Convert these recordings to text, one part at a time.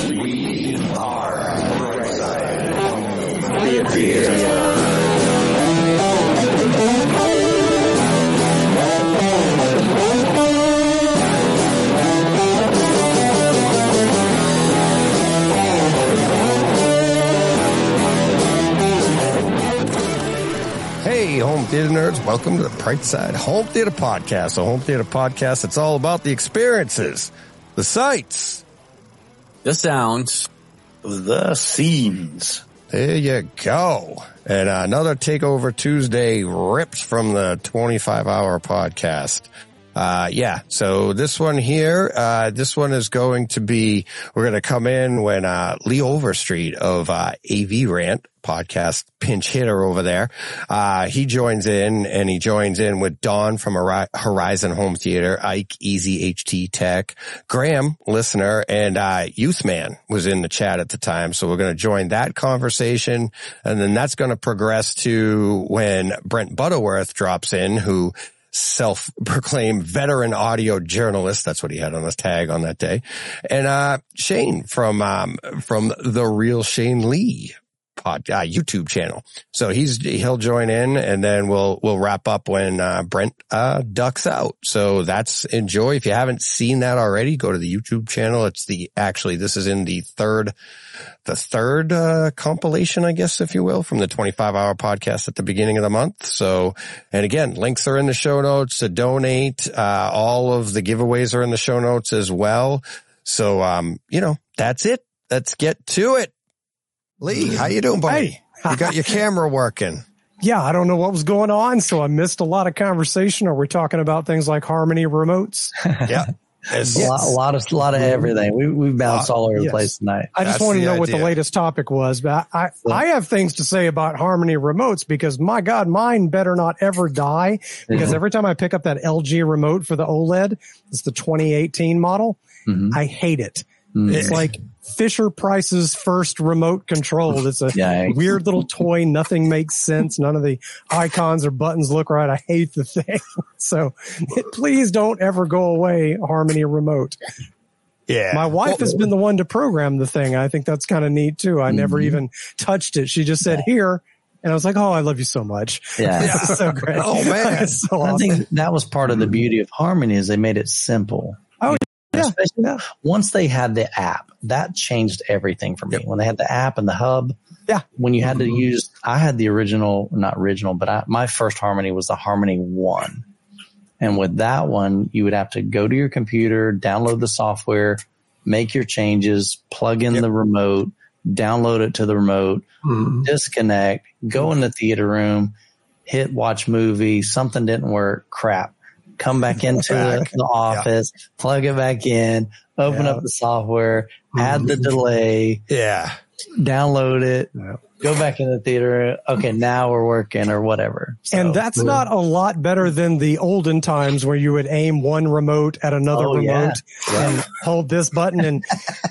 We are Brightside Home Theater. Hey, home theater nerds, welcome to the Brightside Home Theater Podcast. A home theater podcast that's all about the experiences, the sights, the sounds, the scenes. There you go. And another Takeover Tuesday rips from the 25-hour podcast. So this one here, this one is going to be, we're going to come in when Lee Overstreet of AV Rant podcast, pinch hitter over there, he joins in, and he joins in with Dawn from Horizon Home Theater, Ike, Easy HT Tech, Graham, listener, and Youthman was in the chat at the time. So we're going to join that conversation, and then that's going to progress to when Brent Butterworth drops in, who self-proclaimed veteran audio journalist. That's what he had on his tag on that day. And Shane from the Real Shane Lee YouTube channel. So he'll join in, and then we'll wrap up when Brent ducks out. So that's enjoy. If you haven't seen that already, go to the YouTube channel. It's this is in the third compilation, I guess, if you will, from the 25-hour podcast at the beginning of the month. So, and again, links are in the show notes to donate. All of the giveaways are in the show notes as well. So, that's it. Let's get to it. Lee, how you doing, buddy? Hey. You got your camera working. Yeah, I don't know what was going on, so I missed a lot of conversation. Are we talking about things like Harmony remotes? Yeah. A lot of everything. We bounced all over the place tonight. I just want to know what the latest topic was, but I have things to say about Harmony remotes, because my God, mine better not ever die, because every time I pick up that LG remote for the OLED, it's the 2018 model, I hate it. It's like Fisher Price's first remote control. It's a weird little toy. Nothing makes sense. None of the icons or buttons look right. I hate the thing. So please don't ever go away, Harmony remote. Yeah. My wife has been the one to program the thing. I think that's kind of neat too. I never even touched it. She just said, here. And I was like, oh, I love you so much. Yeah. It's so great. Oh, man. It's so I awesome. think that was part of the beauty of Harmony, is they made it simple. Oh, Especially once they had the app, that changed everything for me. When they had the app and the hub, when you had to use, I had the my first Harmony was the Harmony 1. And with that one, you would have to go to your computer, download the software, make your changes, plug in the remote, download it to the remote, disconnect, go in the theater room, hit watch movie, something didn't work, crap. Come back into the office, plug it back in, open up the software, add the delay, download it, go back in the theater. Okay, now we're working or whatever. So, and that's not a lot better than the olden times where you would aim one remote at another remote and hold this button and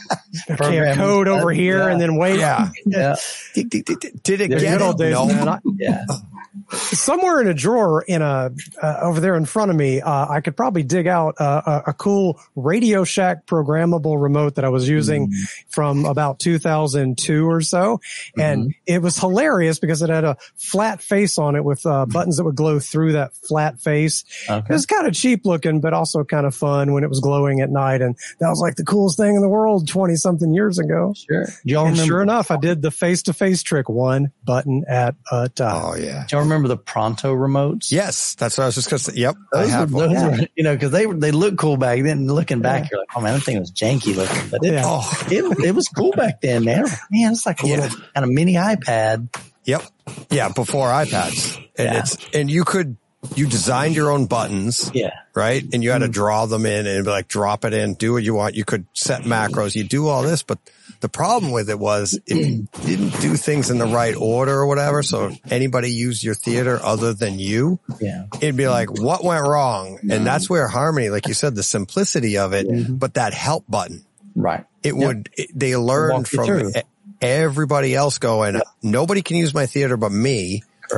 a code over here and then wait. Did it get old days, man? Somewhere in a drawer over there in front of me, I could probably dig out a cool Radio Shack programmable remote that I was using from about 2002 or so. And it was hilarious because it had a flat face on it with buttons that would glow through that flat face. It was kind of cheap looking, but also kind of fun when it was glowing at night. And that was like the coolest thing in the world 20 something years ago. Sure. And sure enough, I did the face to face trick, one button at a time. Oh, yeah. Do y'all remember the Pronto remotes? Yes, that's what I was just going to say. Yep, I have one. Because they look cool back then. Looking back, you're like, oh man, that thing was janky looking, but it was cool back then, man. Man, it's like a little kind of mini iPad. Yep. Yeah, before iPads, and you designed your own buttons. Yeah. Right, and you had to draw them in and be like, drop it in, do what you want. You could set macros, you do all this, but the problem with it was it didn't do things in the right order or whatever. So if anybody used your theater other than you, it'd be like, what went wrong? And that's where Harmony, like you said, the simplicity of it, but that help button, right? They learned from everybody else going, nobody can use my theater but me. Correct.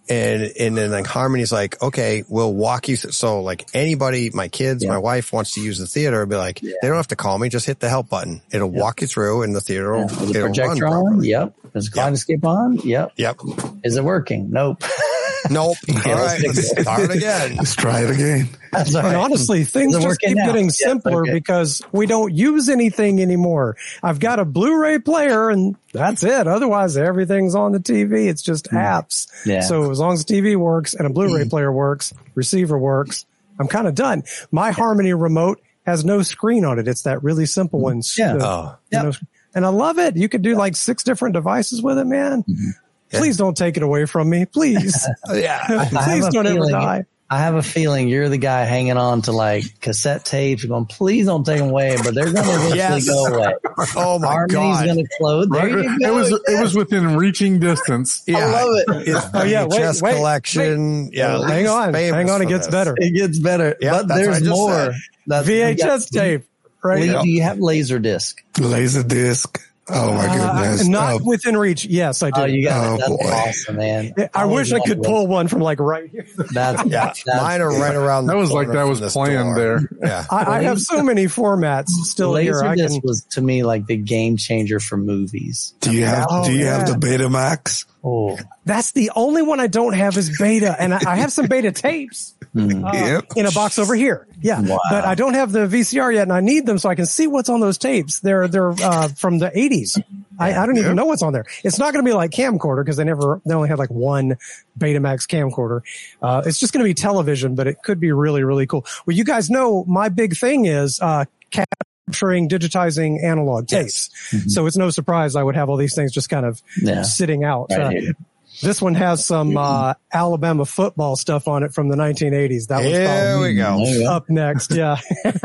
And then like Harmony's like, okay, we'll walk you. So like anybody, my kids, my wife wants to use the theater, it'll be like, they don't have to call me. Just hit the help button. It'll walk you through and the theater will, Is the it'll projector run on? properly. Yep. Is the Kaleidoscope on? Yep. Is it working? Nope. Nope. All right. Let's start again. Let's try it again. That's all And right. honestly, things Is it just working keep now? getting Yeah, simpler okay. because we don't use anything anymore. I've got a Blu-ray player and that's it. Otherwise, everything's on the TV. It's just apps. Yeah. So as long as the TV works and a Blu-ray player works, receiver works, I'm kind of done. My Harmony remote has no screen on it. It's that really simple one. Yeah. No- and I love it. You could do like 6 different devices with it, man. Please don't take it away from me. Please. Yeah. Please don't ever die. I have a feeling you're the guy hanging on to like cassette tapes. You're going, please don't take them away, but they're going to eventually Yes. go away. Oh my Harmony's God. going to float. There you go. It was within reaching distance. Yeah. I love it. It's Oh, yeah, wait, VHS wait, collection. Yeah. Hang on. famous Hang on. It for gets this. better. It gets better, Yeah, but that's what I there's just more. said. That's VHS tape. Right. Lee, do you have Laserdisc? Laser disc. Oh my goodness. Not Oh, within reach. Yes, I do. Oh, you got Oh, it. That's boy. awesome, man. I wish I could love pull one from like right here. That's Yeah. that's Mine are right around the That was like corner that from was this planned door. there. Yeah. I have so many formats still here. I Laserdisc can. was to me like the game changer for movies. do you have yeah. the Betamax? Oh, That's the only one I don't have is beta, and I have some beta tapes Yep. in a box over here. Yeah, Wow. but I don't have the VCR yet, and I need them so I can see what's on those tapes. They're from the 80s. I don't even know what's on there. It's not going to be like camcorder because they only had like one Betamax camcorder. It's just going to be television, but it could be really, really cool. Well, you guys know my big thing is capturing, digitizing analog tapes. So it's no surprise I would have all these things just kind of sitting out. Right here. This one has some Alabama football stuff on it from the 1980s. That was Here we go. There you go. up next. Yeah.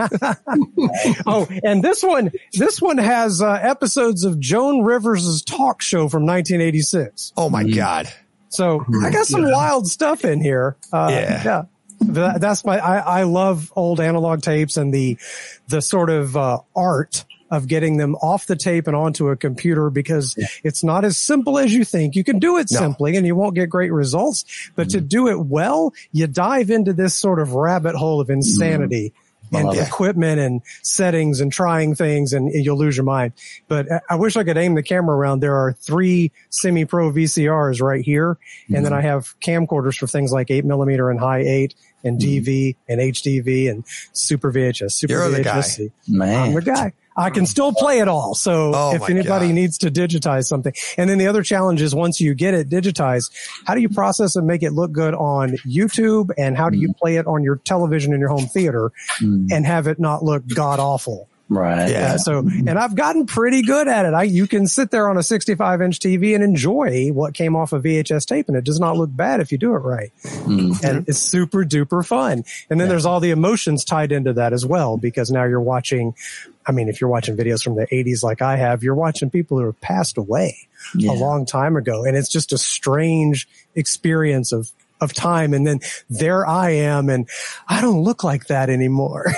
Oh, and this one has episodes of Joan Rivers' talk show from 1986. Oh my God. So I got some wild stuff in here. Yeah. That's I love old analog tapes and the sort of art of getting them off the tape and onto a computer because it's not as simple as you think. You can do it simply and you won't get great results, but to do it well, you dive into this sort of rabbit hole of insanity and equipment and settings and trying things and you'll lose your mind. But I wish I could aim the camera around. There are 3 semi-pro VCRs right here. And then I have camcorders for things like 8mm and high 8 and DV and HDV and Super VHS. Super You're the guy. VHS-C. Man. I'm the guy. I can still play it all. So Oh if my anybody God. needs to digitize something. And then the other challenge is once you get it digitized, how do you process and make it look good on YouTube? And how do you play it on your television in your home theater and have it not look god awful? Right. Yeah. So, and I've gotten pretty good at it. You can sit there on a 65-inch TV and enjoy what came off a VHS tape, and it does not look bad if you do it right. And it's super duper fun. And then there's all the emotions tied into that as well, because now you're watching, I mean, if you're watching videos from the 80s like I have, you're watching people who have passed away a long time ago. And it's just a strange experience of time. And then there I am and I don't look like that anymore.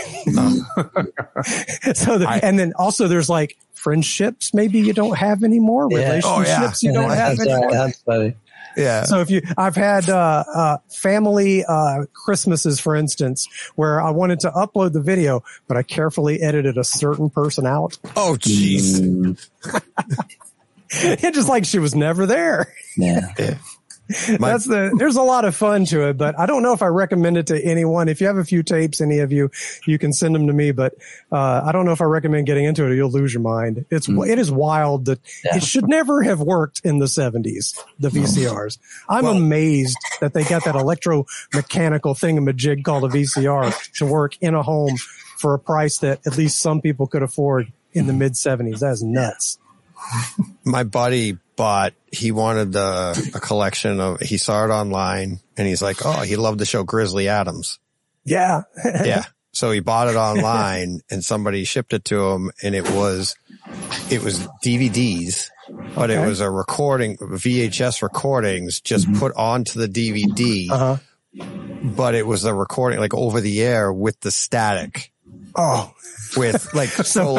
And then also there's like friendships maybe you don't have anymore, relationships you don't have anymore. That's funny. Yeah. So I've had family Christmases, for instance, where I wanted to upload the video, but I carefully edited a certain person out. Oh, jeez. It's just like she was never there. Yeah. There's a lot of fun to it, but I don't know if I recommend it to anyone. If you have a few tapes, any of you can send them to me, but I don't know if I recommend getting into it or you'll lose your mind. It is wild that it should never have worked in the 70s, the VCRs. I'm amazed that they got that electromechanical thingamajig called a VCR to work in a home for a price that at least some people could afford in the mid 70s. That is nuts. My buddy he wanted a collection of, he saw it online and he's like, oh, he loved the show Grizzly Adams. Yeah. Yeah. So he bought it online and somebody shipped it to him and it was DVDs, but it was a recording, VHS recordings just put onto the DVD, but it was a recording like over the air with the static. Oh, with like, so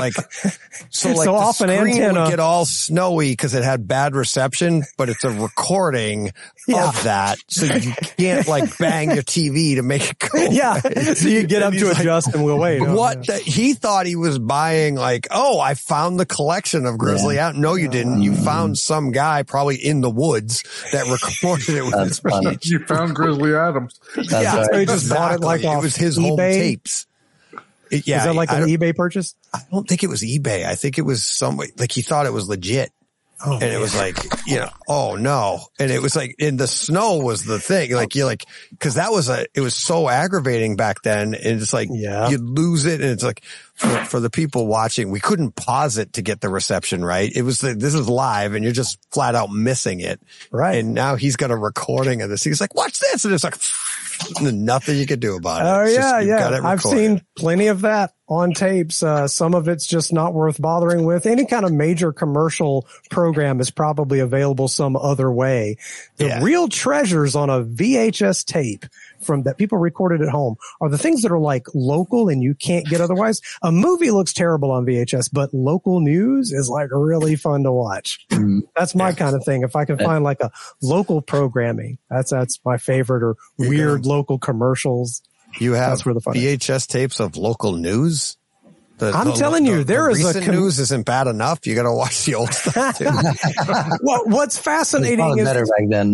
So the off an screen antenna would get all snowy because it had bad reception, but it's a recording of that. So you can't like bang your TV to make it go. Yeah. So you get up to adjust and we'll wait. He thought he was buying like, oh, I found the collection of Grizzly Adams. No, you didn't. You found some guy probably in the woods that recorded it with his funny. You found Grizzly Adams. So he just bought it like off it was his eBay? home tapes. Is that like an eBay purchase? I don't think it was eBay. I think it was like he thought it was legit. Oh, and it was like, oh no. And it was like, and the snow was the thing. Like, you're like, cause it was so aggravating back then. And it's like, you'd lose it. And it's like, for the people watching, we couldn't pause it to get the reception right. It was, this is live and you're just flat out missing it. Right. And now he's got a recording of this. He's like, watch this. And it's like, nothing you can do about it. Oh, It's yeah, just, I've seen plenty of that on tapes. Some of it's just not worth bothering with. Any kind of major commercial program is probably available some other way. The real treasures on a VHS tape from that people recorded at home are the things that are like local and you can't get otherwise. A movie looks terrible on VHS, but local news is like really fun to watch. That's my kind of thing. If I can find like a local programming, that's my favorite, or weird local commercials. You have that's where the fun VHS is. tapes of local news? I'm telling you, there is recent news isn't bad enough. You got to watch the old stuff too. Well, what's fascinating is better back then.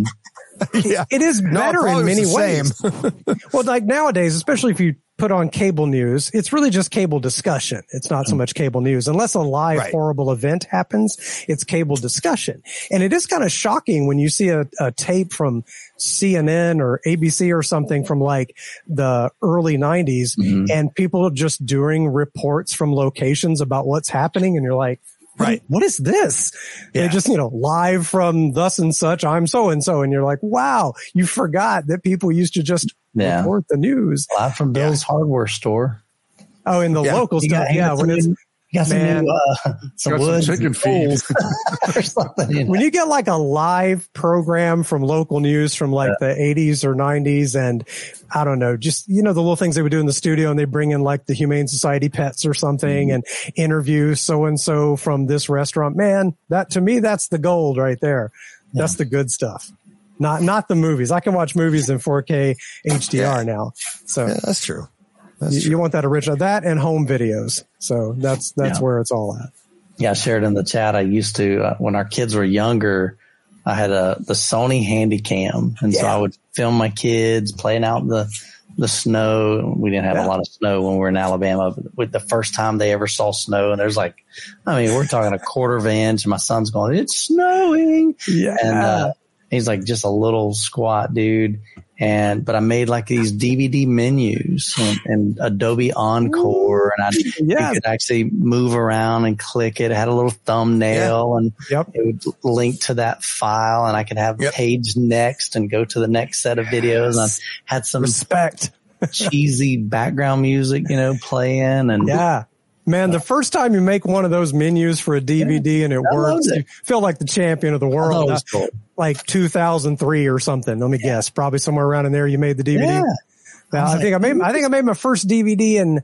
It is better in many ways. Well, like nowadays, especially if you put on cable news, it's really just cable discussion. It's not so much cable news. Unless a live horrible event happens, it's cable discussion. And it is kind of shocking when you see a tape from CNN or ABC or something from like the early 90s and people just doing reports from locations about what's happening. And you're like, what is this? They just, live from thus and such, I'm so-and-so. And you're like, wow, you forgot that people used to just report the news. Live from Bill's hardware store. Oh, in the local stuff. When it's, you got some wood, chicken feed. or something. When you get like a live program from local news from like the 80s or 90s, and I don't know, just, the little things they would do in the studio, and they bring in like the Humane Society pets or something and interview so-and-so from this restaurant. Man, that to me, that's the gold right there. That's the good stuff. Not the movies. I can watch movies in 4K HDR now. So that's true. You want that original, that and home videos. So that's where it's all at. Yeah, I shared in the chat. I used to, when our kids were younger, I had the Sony Handycam. And so I would film my kids playing out in the snow. We didn't have a lot of snow when we were in Alabama, but with the first time they ever saw snow. And there's like, we're talking a quarter of an inch, and my son's going, it's snowing. Yeah. And, he's like just a little squat dude. But I made like these DVD menus and Adobe Encore, and you could actually move around and click it. It had a little thumbnail and it would link to that file, and I could have page next and go to the next set of videos. And I had some cheesy background music, playing and man, the first time you make one of those menus for a DVD and it works, you feel like the champion of the world. Cool. Like 2003 or something. Let me guess. Probably somewhere around in there you made the DVD. Yeah. I think I made my first DVD in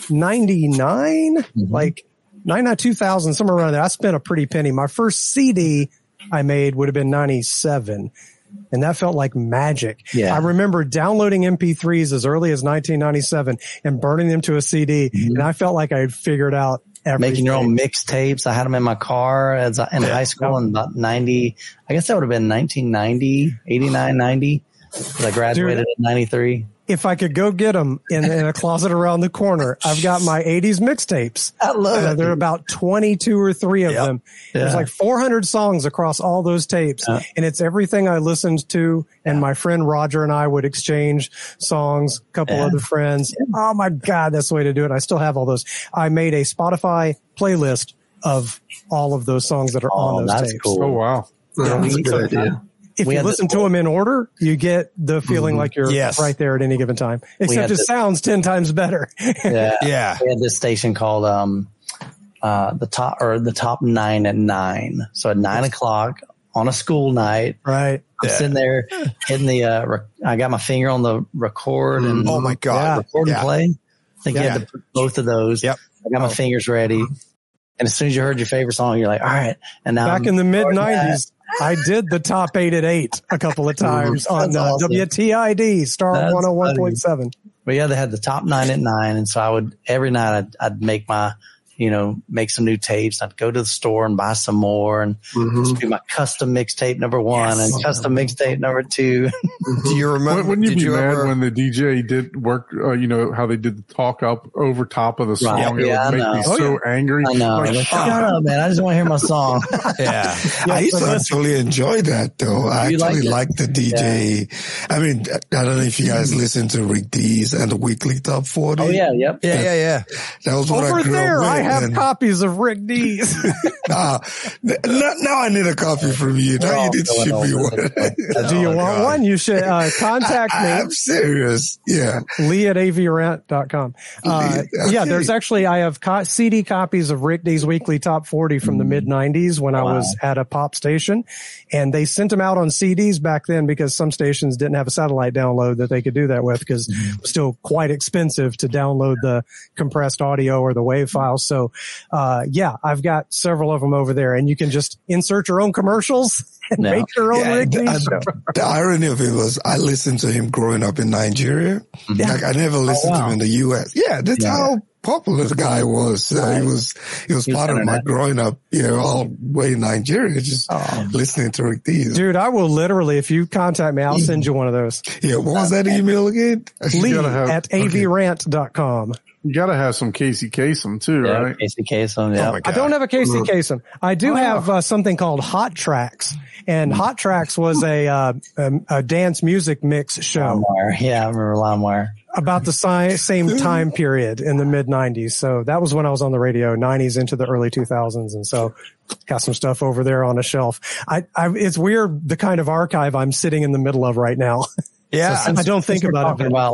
99, like 99, 2000, somewhere around there. I spent a pretty penny. My first CD I made would have been 97. And that felt like magic. Yeah. I remember downloading MP3s as early as 1997 and burning them to a CD. And I felt like I had figured out everything. Making your own mixtapes. I had them in my car in high school in about 90. I guess that would have been 1990, 89, 90. Because I graduated in 93. If I could go get them in a closet around the corner, I've got my 80s mixtapes. I love it. There are about 22 or 3 of them. There's like 400 songs across all those tapes. And it's everything I listened to. And my friend Roger and I would exchange songs, a couple other friends. Oh my God, that's the way to do it. I still have all those. I made a Spotify playlist of all of those songs that are on those tapes. Cool. Oh, wow. That's a good idea. If you listen to them in order, you get the feeling like you're right there at any given time. Except it sounds 10 times better. Yeah. We had this station called the top 9 at 9. So at 9 o'clock on a school night, right? I'm sitting there hitting I got my finger on the record and oh my God, record and play. I think you had to put both of those. At I got my fingers ready. And as soon as you heard your favorite song, you're like, all right. And now back in the mid 90s, I did the top 8 at 8 a couple of times on awesome. WTID Star 101.7. But yeah, they had the top 9 at 9. And so every night I'd make make some new tapes. I'd go to the store and buy some more and just do my custom mixtape number 1 and custom mixtape number 2. Do you remember? Wouldn't you did be you mad ever, when the DJ did work, how they did the talk up over top of the song? Right. It Yeah, would I make me know. so angry. I know. Like, Shut up, man. I just want to hear my song. yeah. I used to actually enjoy that though. I You actually like liked the DJ. Yeah. I mean, I don't know if you guys listen to Rick D's and the weekly top 40. Oh, yeah. Yep. Yeah. That was what Over I grew there, up with. I have and- copies of Rick D's. now I need a copy from you. Now you need to ship me one. Do you want one? You should contact me. I'm serious. Yeah. Lee at avrant.com. Yeah, there's actually, I have CD copies of Rick D's weekly top 40 from the mid 90s when I was at a pop station, and they sent them out on CDs back then because some stations didn't have a satellite download that they could do that with because it was still quite expensive to download the compressed audio or the WAV files. So, yeah, I've got several of them over there, and you can just insert your own commercials and make your own Rick D show. The irony of it was I listened to him growing up in Nigeria. Like I never listened to him in the U.S. Yeah, that's how popular the guy was. He was part of my growing up, all the way in Nigeria, just listening to Rick D. Dude, I will literally, if you contact me, I'll send you one of those. Yeah, what was that email again? Lee at avrant.com. You got to have some Casey Kasem too, right? Casey Kasem. Yeah. Oh my God. I don't have a Casey Kasem. I do have something called Hot Tracks, and Hot Tracks was a dance music mix show. LimeWire. Yeah, I remember LimeWire. About the same time period in the mid 90s. So that was when I was on the radio, 90s into the early 2000s. And so got some stuff over there on a shelf. It's weird the kind of archive I'm sitting in the middle of right now. Yeah. So I don't think about talking it. about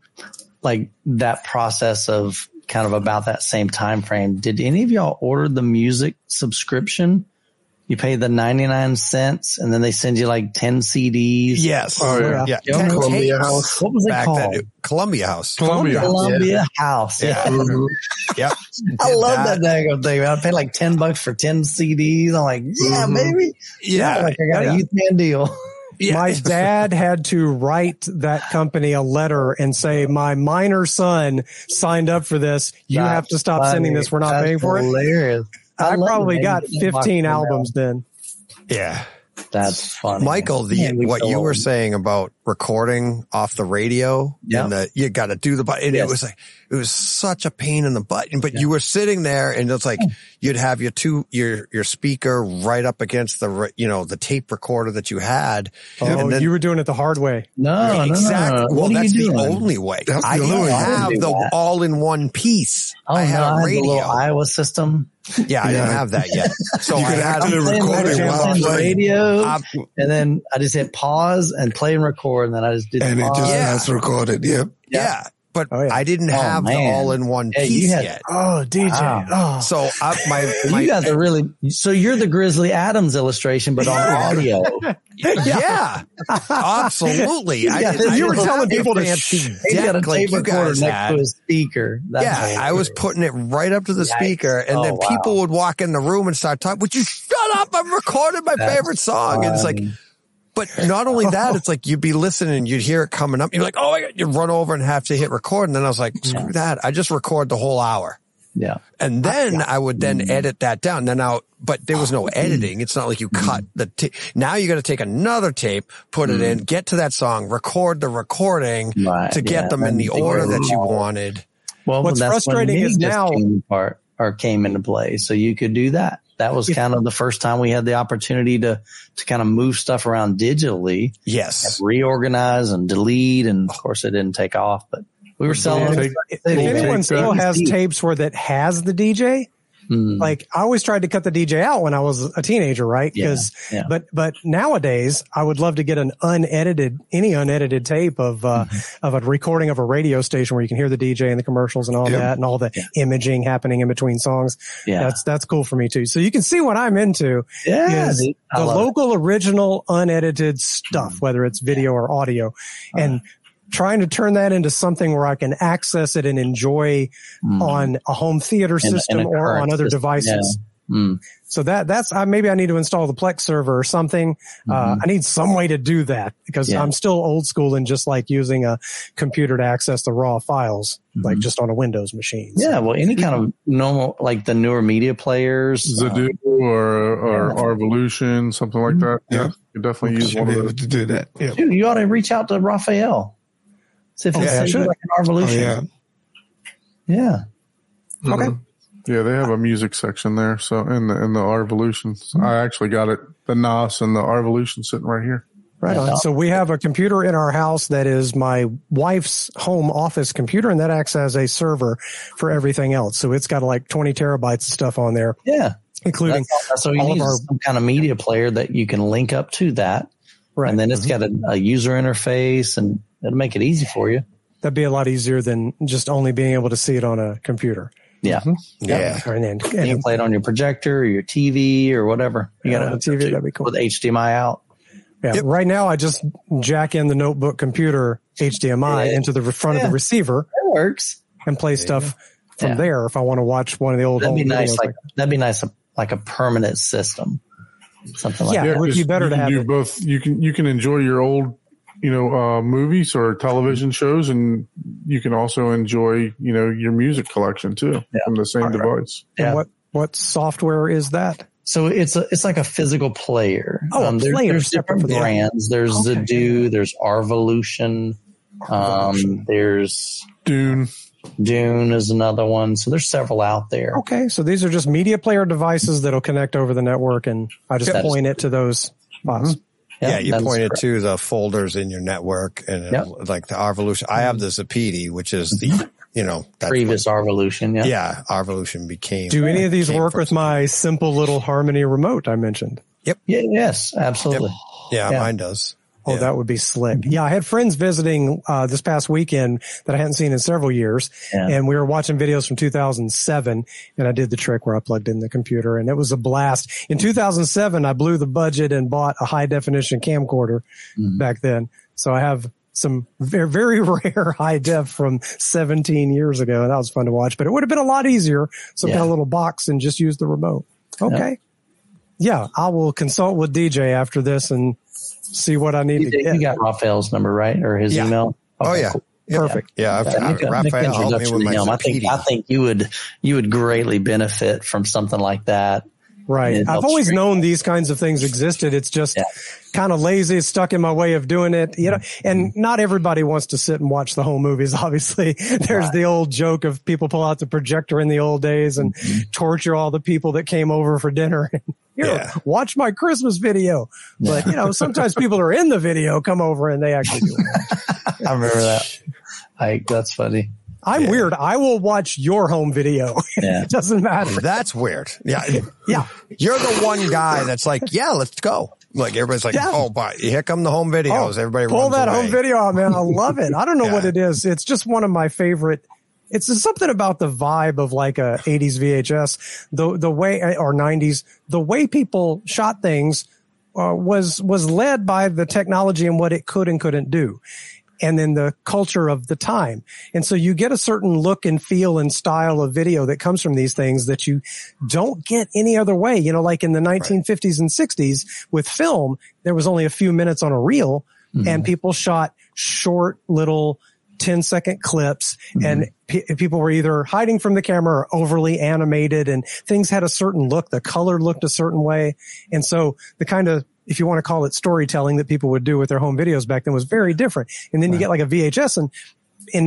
like that process of kind of about that same time frame. Did any of y'all order the music subscription? You pay the 99 cents and then they send you like 10 CDs. Yes. Oh, yeah. Yeah. Yeah. Columbia tapes House. What was it back called? then. Columbia House. Columbia House. Yeah. Yep. I love that daggone thing. I paid like $10 for 10 CDs. I'm like, yeah, baby. Yeah. Like I got a youth band deal. Yeah. My dad had to write that company a letter and say, my minor son signed up for this. You have to stop sending this. We're not paying for it. Hilarious. I love probably it, got man. 15 albums then. Yeah. That's funny. Michael, what you were saying about recording off the radio, and you got to do the button. It was like, it was such a pain in the butt. But you were sitting there, and it's like you'd have your speaker right up against the tape recorder that you had. Oh, and then, you were doing it the hard way. No, exactly. no. Well, What are that's you the doing? only way. That's I the didn't only way. have I didn't do the that. all-in-one piece. Oh, I had no, a the radio. little Iowa system. Yeah, I didn't have that yet. So You I could had actually Playing record it the while on the playing. radio, and then I just hit pause and play and record, and then I just did And it pause. just Yeah. has recorded. Yep. Yeah, but Oh, yeah. I didn't have the man. all-in-one Hey, piece you had- yet. Oh, DJ. Wow. Oh. So You guys are really, so you're the Grizzly Adams illustration, but on audio. yeah, absolutely. You were telling people to fancy He's got a deck like tape you recorder guys next had. to his speaker. That's Yeah, hilarious. I was putting it right up to the speaker, and then wow. people would walk in the room and start talking. Would you shut up? I'm recording my favorite song, and it's like. But not only that, it's like you'd be listening and you'd hear it coming up. You're like, oh my God, you'd run over and have to hit record. And then I was like, screw that. I just record the whole hour. Yeah. And then I would then edit that down. But there was no editing. It's not like you cut the tape. Now you got to take another tape, put it in, get to that song, record the recording to get them in the order that you wanted. Well, What's that's frustrating when is MIDI now- came into play. So you could do that. That was kind of the first time we had the opportunity to kind of move stuff around digitally. Yes. Reorganize and delete. And of course it didn't take off, but we were selling. If anyone still has tapes where that has the DJ, Hmm. like I always tried to cut the DJ out when I was a teenager, right? But nowadays I would love to get any unedited tape of a recording of a radio station where you can hear the DJ and the commercials and all that and all the imaging happening in between songs. Yeah. That's cool for me too. So you can see what I'm into is dude. I the love local original unedited stuff, whether it's video or audio. And trying to turn that into something where I can access it and enjoy on a home theater system or on other devices. Yeah. So that's maybe I need to install the Plex server or something. I need some way to do that because I'm still old school and just like using a computer to access the raw files, like just on a Windows machine. So. Yeah, well, any kind of normal, like the newer media players, Zadoo or Arvolution, something like that. Yeah, you definitely use one of those to do that. Yeah. Dude, you ought to reach out to Raphael. See if it's like an Arvolution. Yeah. Okay. Yeah, they have a music section there. So in the Arvolution, I actually got it, the NAS and the Arvolution sitting right here. Right on. So we have a computer in our house that is my wife's home office computer, and that acts as a server for everything else. So it's got like 20 terabytes of stuff on there. Yeah. Including so you need some kind of media player that you can link up to that. Right. And then it's got a user interface and it'll make it easy for you. That'd be a lot easier than just only being able to see it on a computer. Yeah. Yeah. And you can play it on your projector or your TV or whatever. You got a TV, that'd be cool. With HDMI out. Yeah. Yep. Right now I just jack in the notebook computer HDMI into the front of the receiver. That works. And play stuff from there if I want to watch one of the old That'd be nice. That'd be nice, like a permanent system. Something like that. Yeah, it would be better to have it. Both. You can enjoy your old movies or television shows, and you can also enjoy, your music collection too from the same device. Yeah. And what software is that? So it's like a physical player. Oh, there's different brands. There's Zadoo, there's Arvolution, there's Dune is another one. So there's several out there. Okay, so these are just media player devices that'll connect over the network, and I just point it to those spots. Yeah, you pointed to the folders in your network and like the Arvolution. I have the Zapedi, which is the, previous Arvolution. Yeah. Yeah. Arvolution became. Do any of these work with my simple little Harmony remote I mentioned? Yep. Yeah, yes, absolutely. Yep. Yeah, mine does. Oh, that would be slick. Yeah, I had friends visiting this past weekend that I hadn't seen in several years, and we were watching videos from 2007, and I did the trick where I plugged in the computer, and it was a blast. In 2007, I blew the budget and bought a high-definition camcorder back then, so I have some very, very rare high def from 17 years ago, and that was fun to watch, but it would have been a lot easier, some kind of little box and just use the remote. Okay. Yeah, I will consult with DJ after this and see what I need to get. You got Raphael's number, right? Or his email? Okay, oh, yeah. Cool. Perfect. Yeah. Raphael helped me with my Zapedi. I think you would greatly benefit from something like that. Right. I've always known these kinds of things existed. It's just kind of lazy. It's stuck in my way of doing it, and not everybody wants to sit and watch the whole movies. Obviously, there's the old joke of people pull out the projector in the old days and torture all the people that came over for dinner. Here, watch my Christmas video. But, sometimes people are in the video come over and they actually do it. I remember that. That's funny. I'm weird. I will watch your home video. It doesn't matter. That's weird. Yeah. Yeah. You're the one guy that's like, let's go. Like everybody's like, oh, but here come the home videos. Everybody pull that away. Home video out, man. I love it. I don't know what it is. It's just one of my favorite. It's something about the vibe of like a 80s VHS, the way, or 90s, the way people shot things was led by the technology and what it could and couldn't do. And then the culture of the time. And so you get a certain look and feel and style of video that comes from these things that you don't get any other way. Like in the 1950s and 60s with film, there was only a few minutes on a reel and people shot short little 10-second clips and people were either hiding from the camera or overly animated, and things had a certain look. The color looked a certain way. And so the kind of, if you want to call it storytelling that people would do with their home videos back then was very different. And then you get like a VHS, and in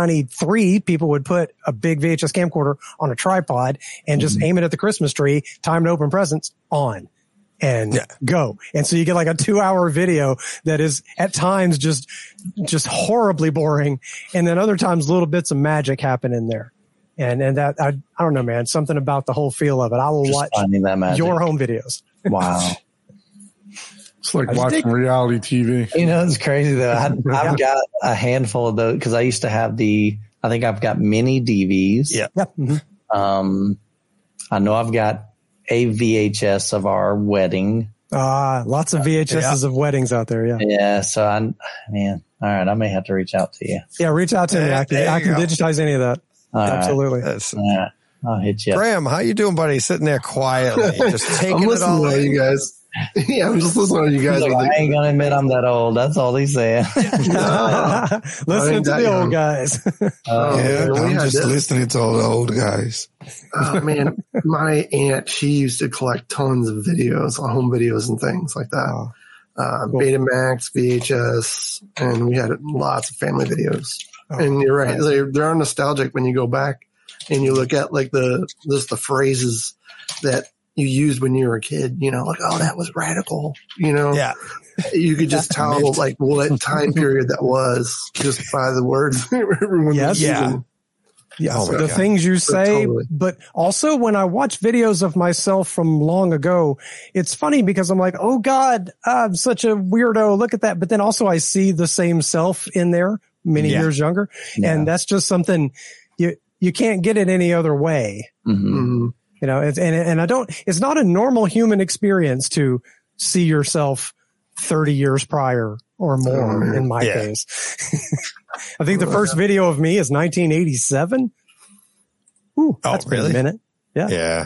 1993, people would put a big VHS camcorder on a tripod and just aim it at the Christmas tree, time to open presents, on and go. And so you get like a 2-hour video that is at times just horribly boring. And then other times little bits of magic happen in there. And that, I don't know, man, something about the whole feel of it. I will watch your home videos. Wow. It's like watching reality TV. It's crazy though. I've got a handful of those because I used to have I think I've got mini DVs. Yeah. I know I've got a VHS of our wedding. Lots of VHSs of weddings out there. Yeah. Yeah. So all right. I may have to reach out to you. Yeah. Reach out to me. I can digitize any of that. Absolutely. All right. I'll hit you. Graham, how you doing, buddy? Sitting there quietly, just taking it all in. You guys. Yeah, I'm just listening to you guys. I ain't gonna admit I'm that old. That's all he's saying. Listen to the old guys. I'm just listening to all the old guys. Man, my aunt, she used to collect tons of videos, home videos and things like that. Cool. Betamax, VHS, and we had lots of family videos. And you're right. They're nostalgic when you go back and you look at like the phrases that you used when you were a kid, like, oh, that was radical, Yeah. You could just tell like what time period that was just by the words everyone was using. Yeah. Oh the things you say, but also when I watch videos of myself from long ago, it's funny because I'm like, oh God, I'm such a weirdo. Look at that. But then also I see the same self in there many years younger. Yeah. And that's just something you can't get it any other way. Mm-hmm. It's not a normal human experience to see yourself 30 years prior or more in my case. I think the first video of me is 1987. Ooh, that's been a minute. Yeah. Yeah.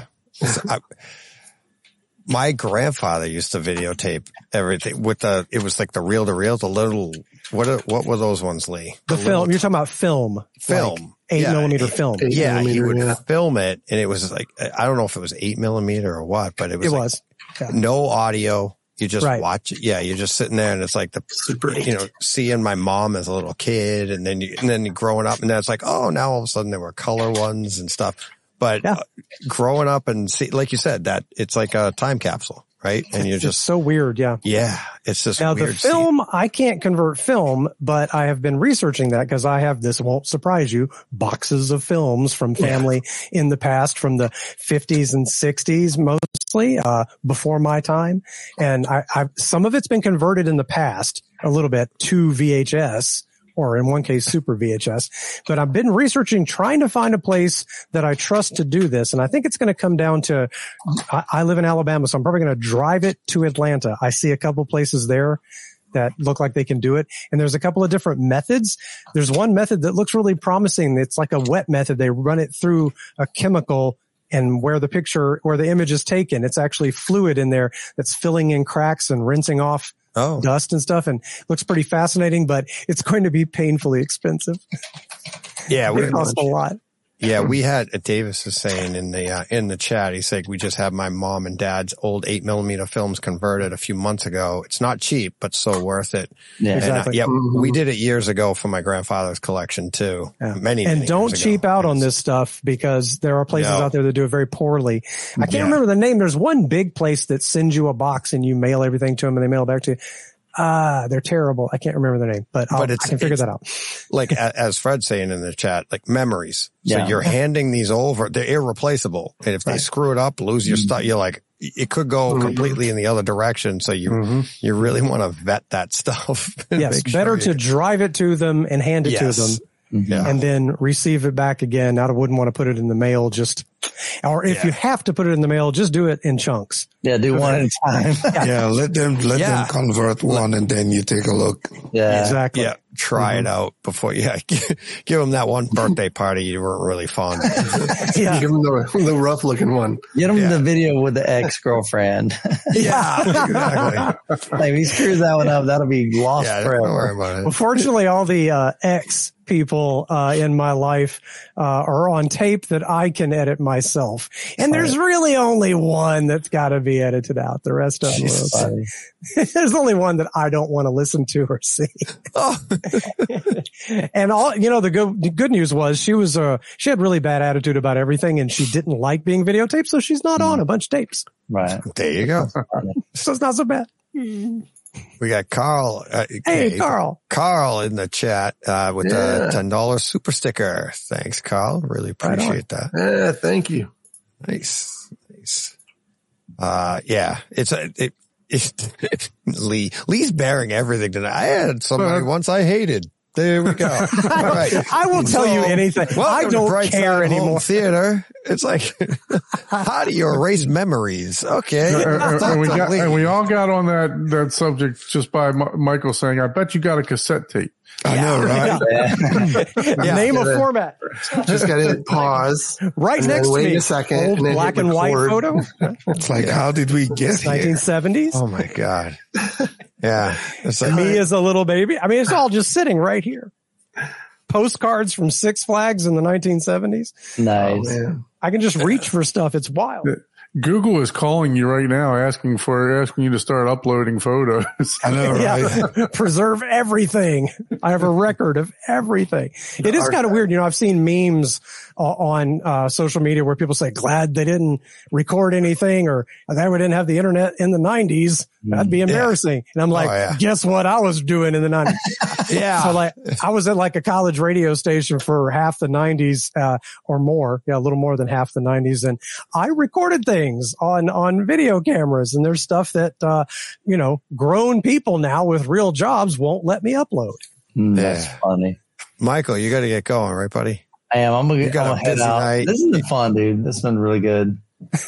My grandfather used to videotape everything it was like the reel to reel, the little, what were those ones, Lee? The film. You're talking about film. Film. Like 8 millimeter film. He would film it, and it was like, I don't know if it was 8 millimeter or what, but it was no audio. You just watch it. Yeah. You're just sitting there and it's like seeing my mom as a little kid and then growing up and then it's like, oh, now all of a sudden there were color ones and stuff. But growing up and like you said, that it's like a time capsule, right? And you're just so weird. Yeah. Yeah. It's just now weird. The film, I can't convert film, but I have been researching that because I have, this won't surprise you, boxes of films from family in the past from the 50s and 60s, mostly, before my time. And some of it's been converted in the past a little bit to VHS. Or in one case, Super VHS. But I've been researching, trying to find a place that I trust to do this. And I think it's going to come down to, I live in Alabama, so I'm probably going to drive it to Atlanta. I see a couple places there that look like they can do it. And there's a couple of different methods. There's one method that looks really promising. It's like a wet method. They run it through a chemical, and where the image is taken, it's actually fluid in there that's filling in cracks and rinsing off dust and stuff, and looks pretty fascinating, but it's going to be painfully expensive. Yeah. It costs a lot. Yeah, we had, Davis is saying in the chat, he's like, we just had my mom and dad's old 8 millimeter films converted a few months ago. It's not cheap, but so worth it. Yeah, exactly. We did it years ago for my grandfather's collection too. Yeah. Many don't cheap out on this stuff because there are places out there that do it very poorly. I can't remember the name. There's one big place that sends you a box and you mail everything to them and they mail it back to you. They're terrible. I can't remember their name, but I can figure that out. Like, as Fred's saying in the chat, like memories. So you're handing these over. They're irreplaceable. And if they screw it up, lose your stuff, you're like, it could go completely in the other direction. So you really want to vet that stuff. Yes. Better to drive it to them and hand it to them. And then receive it back again. I wouldn't want to put it in the mail or if you have to put it in the mail, just do it in chunks. Yeah, do one at a time. Let them convert one and then you take a look. Yeah, exactly. Yeah, try it out before give them that one birthday party you weren't really fond of. Give them the rough looking one. Get them the video with the ex-girlfriend. Exactly. Like, if he screws that one up, that'll be lost forever. Don't worry about it. Well, fortunately, all the ex people in my life are on tape that I can edit myself. And there's really only one that's got to be edited out. The rest of them there's only one that I don't want to listen to or see. And the good news was she had really bad attitude about everything and she didn't like being videotaped, so she's not on a bunch of tapes. Right. There you go. So it's not so bad. We got Carl. Hey, Carl. Carl in the chat with the $10 super sticker. Thanks, Carl. Really appreciate that. Yeah, thank you. Nice. Lee's bearing everything tonight. I had somebody once I hated There we go. All right. I will tell you anything. I don't care anymore. Theater. It's like, how do you erase memories? Okay. And we all got on that subject just by Michael saying, I bet you got a cassette tape. I know, right? Name a format. Just got to hit pause. Right next to me. Wait a second. Old and then black and white photo. It's like, how did we get here? 1970s. Oh my God. Yeah. It's like, me as a little baby. I mean, it's all just sitting right here. Postcards from Six Flags in the 1970s. Nice. Oh, I can just reach for stuff. It's wild. Google is calling you right now, asking you to start uploading photos. I know, right? Yeah. Preserve everything. I have a record of everything. It is kind of weird. You know, I've seen memes on social media where people say, glad they didn't record anything, or glad we didn't have the internet in the 90s. That'd be embarrassing. And I'm like, guess what I was doing in the 90s? Yeah. So like, I was at like a college radio station for half the 90s, or more. Yeah, a little more than half the 90s. And I recorded things on video cameras, and there's stuff that, grown people now with real jobs won't let me upload. That's funny. Michael, you got to get going, right, buddy? I am. I'm gonna head out. Night. This has been fun, dude. This has been really good.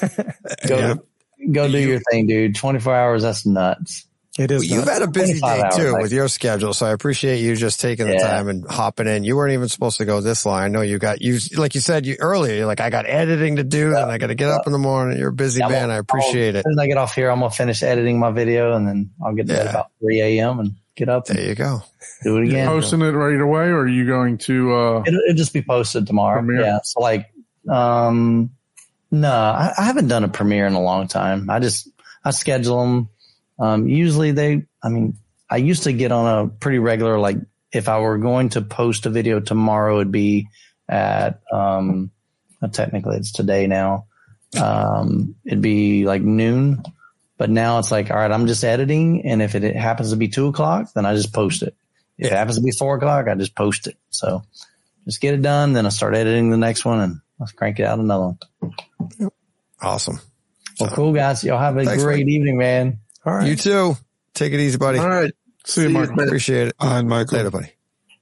Go do your thing, dude. 24 hours. That's nuts. It is. You've had a busy day too with your schedule, so I appreciate you just taking the time and hopping in. You weren't even supposed to go this long. I know you like you said earlier. You're like, I got editing to do, and I got to get up in the morning. You're a busy man. I appreciate it. As soon as I get off here, I'm gonna finish editing my video, and then I'll get to bed about 3 a.m. and get up. There you go. Do it again. Posting it right away, or are you going to? It'll just be posted tomorrow. Premiere? Yeah. So like, no, I haven't done a premiere in a long time. I schedule them. Usually I used to get on a pretty regular, like if I were going to post a video tomorrow, it'd be at, technically it's today now. It'd be like noon, but now it's like, all right, I'm just editing. And if it happens to be 2:00, then I just post it. If it happens to be 4:00, I just post it. So just get it done. Then I start editing the next one, and let's crank it out another one. Awesome. Well, cool guys. Y'all have a great evening, man. All right. You too. Take it easy, buddy. All right. See you, Michael. Appreciate it. All right, Michael. Later, buddy.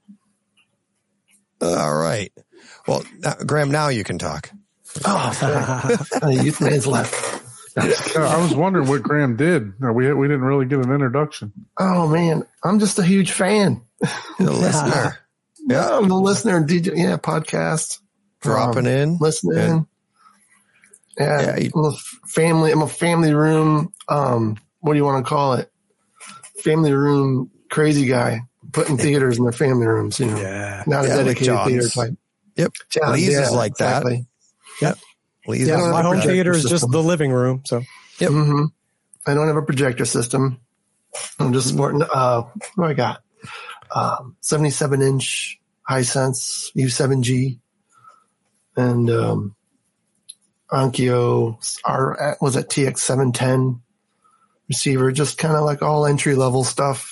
All right. Well, Graham, now you can talk. Youth man's left. I was wondering what Graham did. We didn't really get an introduction. Oh man, I'm just a huge fan. The listener. Yeah, I'm a listener and DJ. Yeah, podcast. Dropping in. Listening. Yeah. I'm a family room. What do you want to call it? Family room crazy guy putting theaters in their family rooms, Not a dedicated like theater type. Yep. Lee's is like exactly. that. Yep. Lee's my home theater is just the living room. So, yep. Mm-hmm. I don't have a projector system. I'm just sporting, what do I got? 77-inch Hisense U7G and, Onkyo was it TX710 receiver, just kind of like all entry level stuff.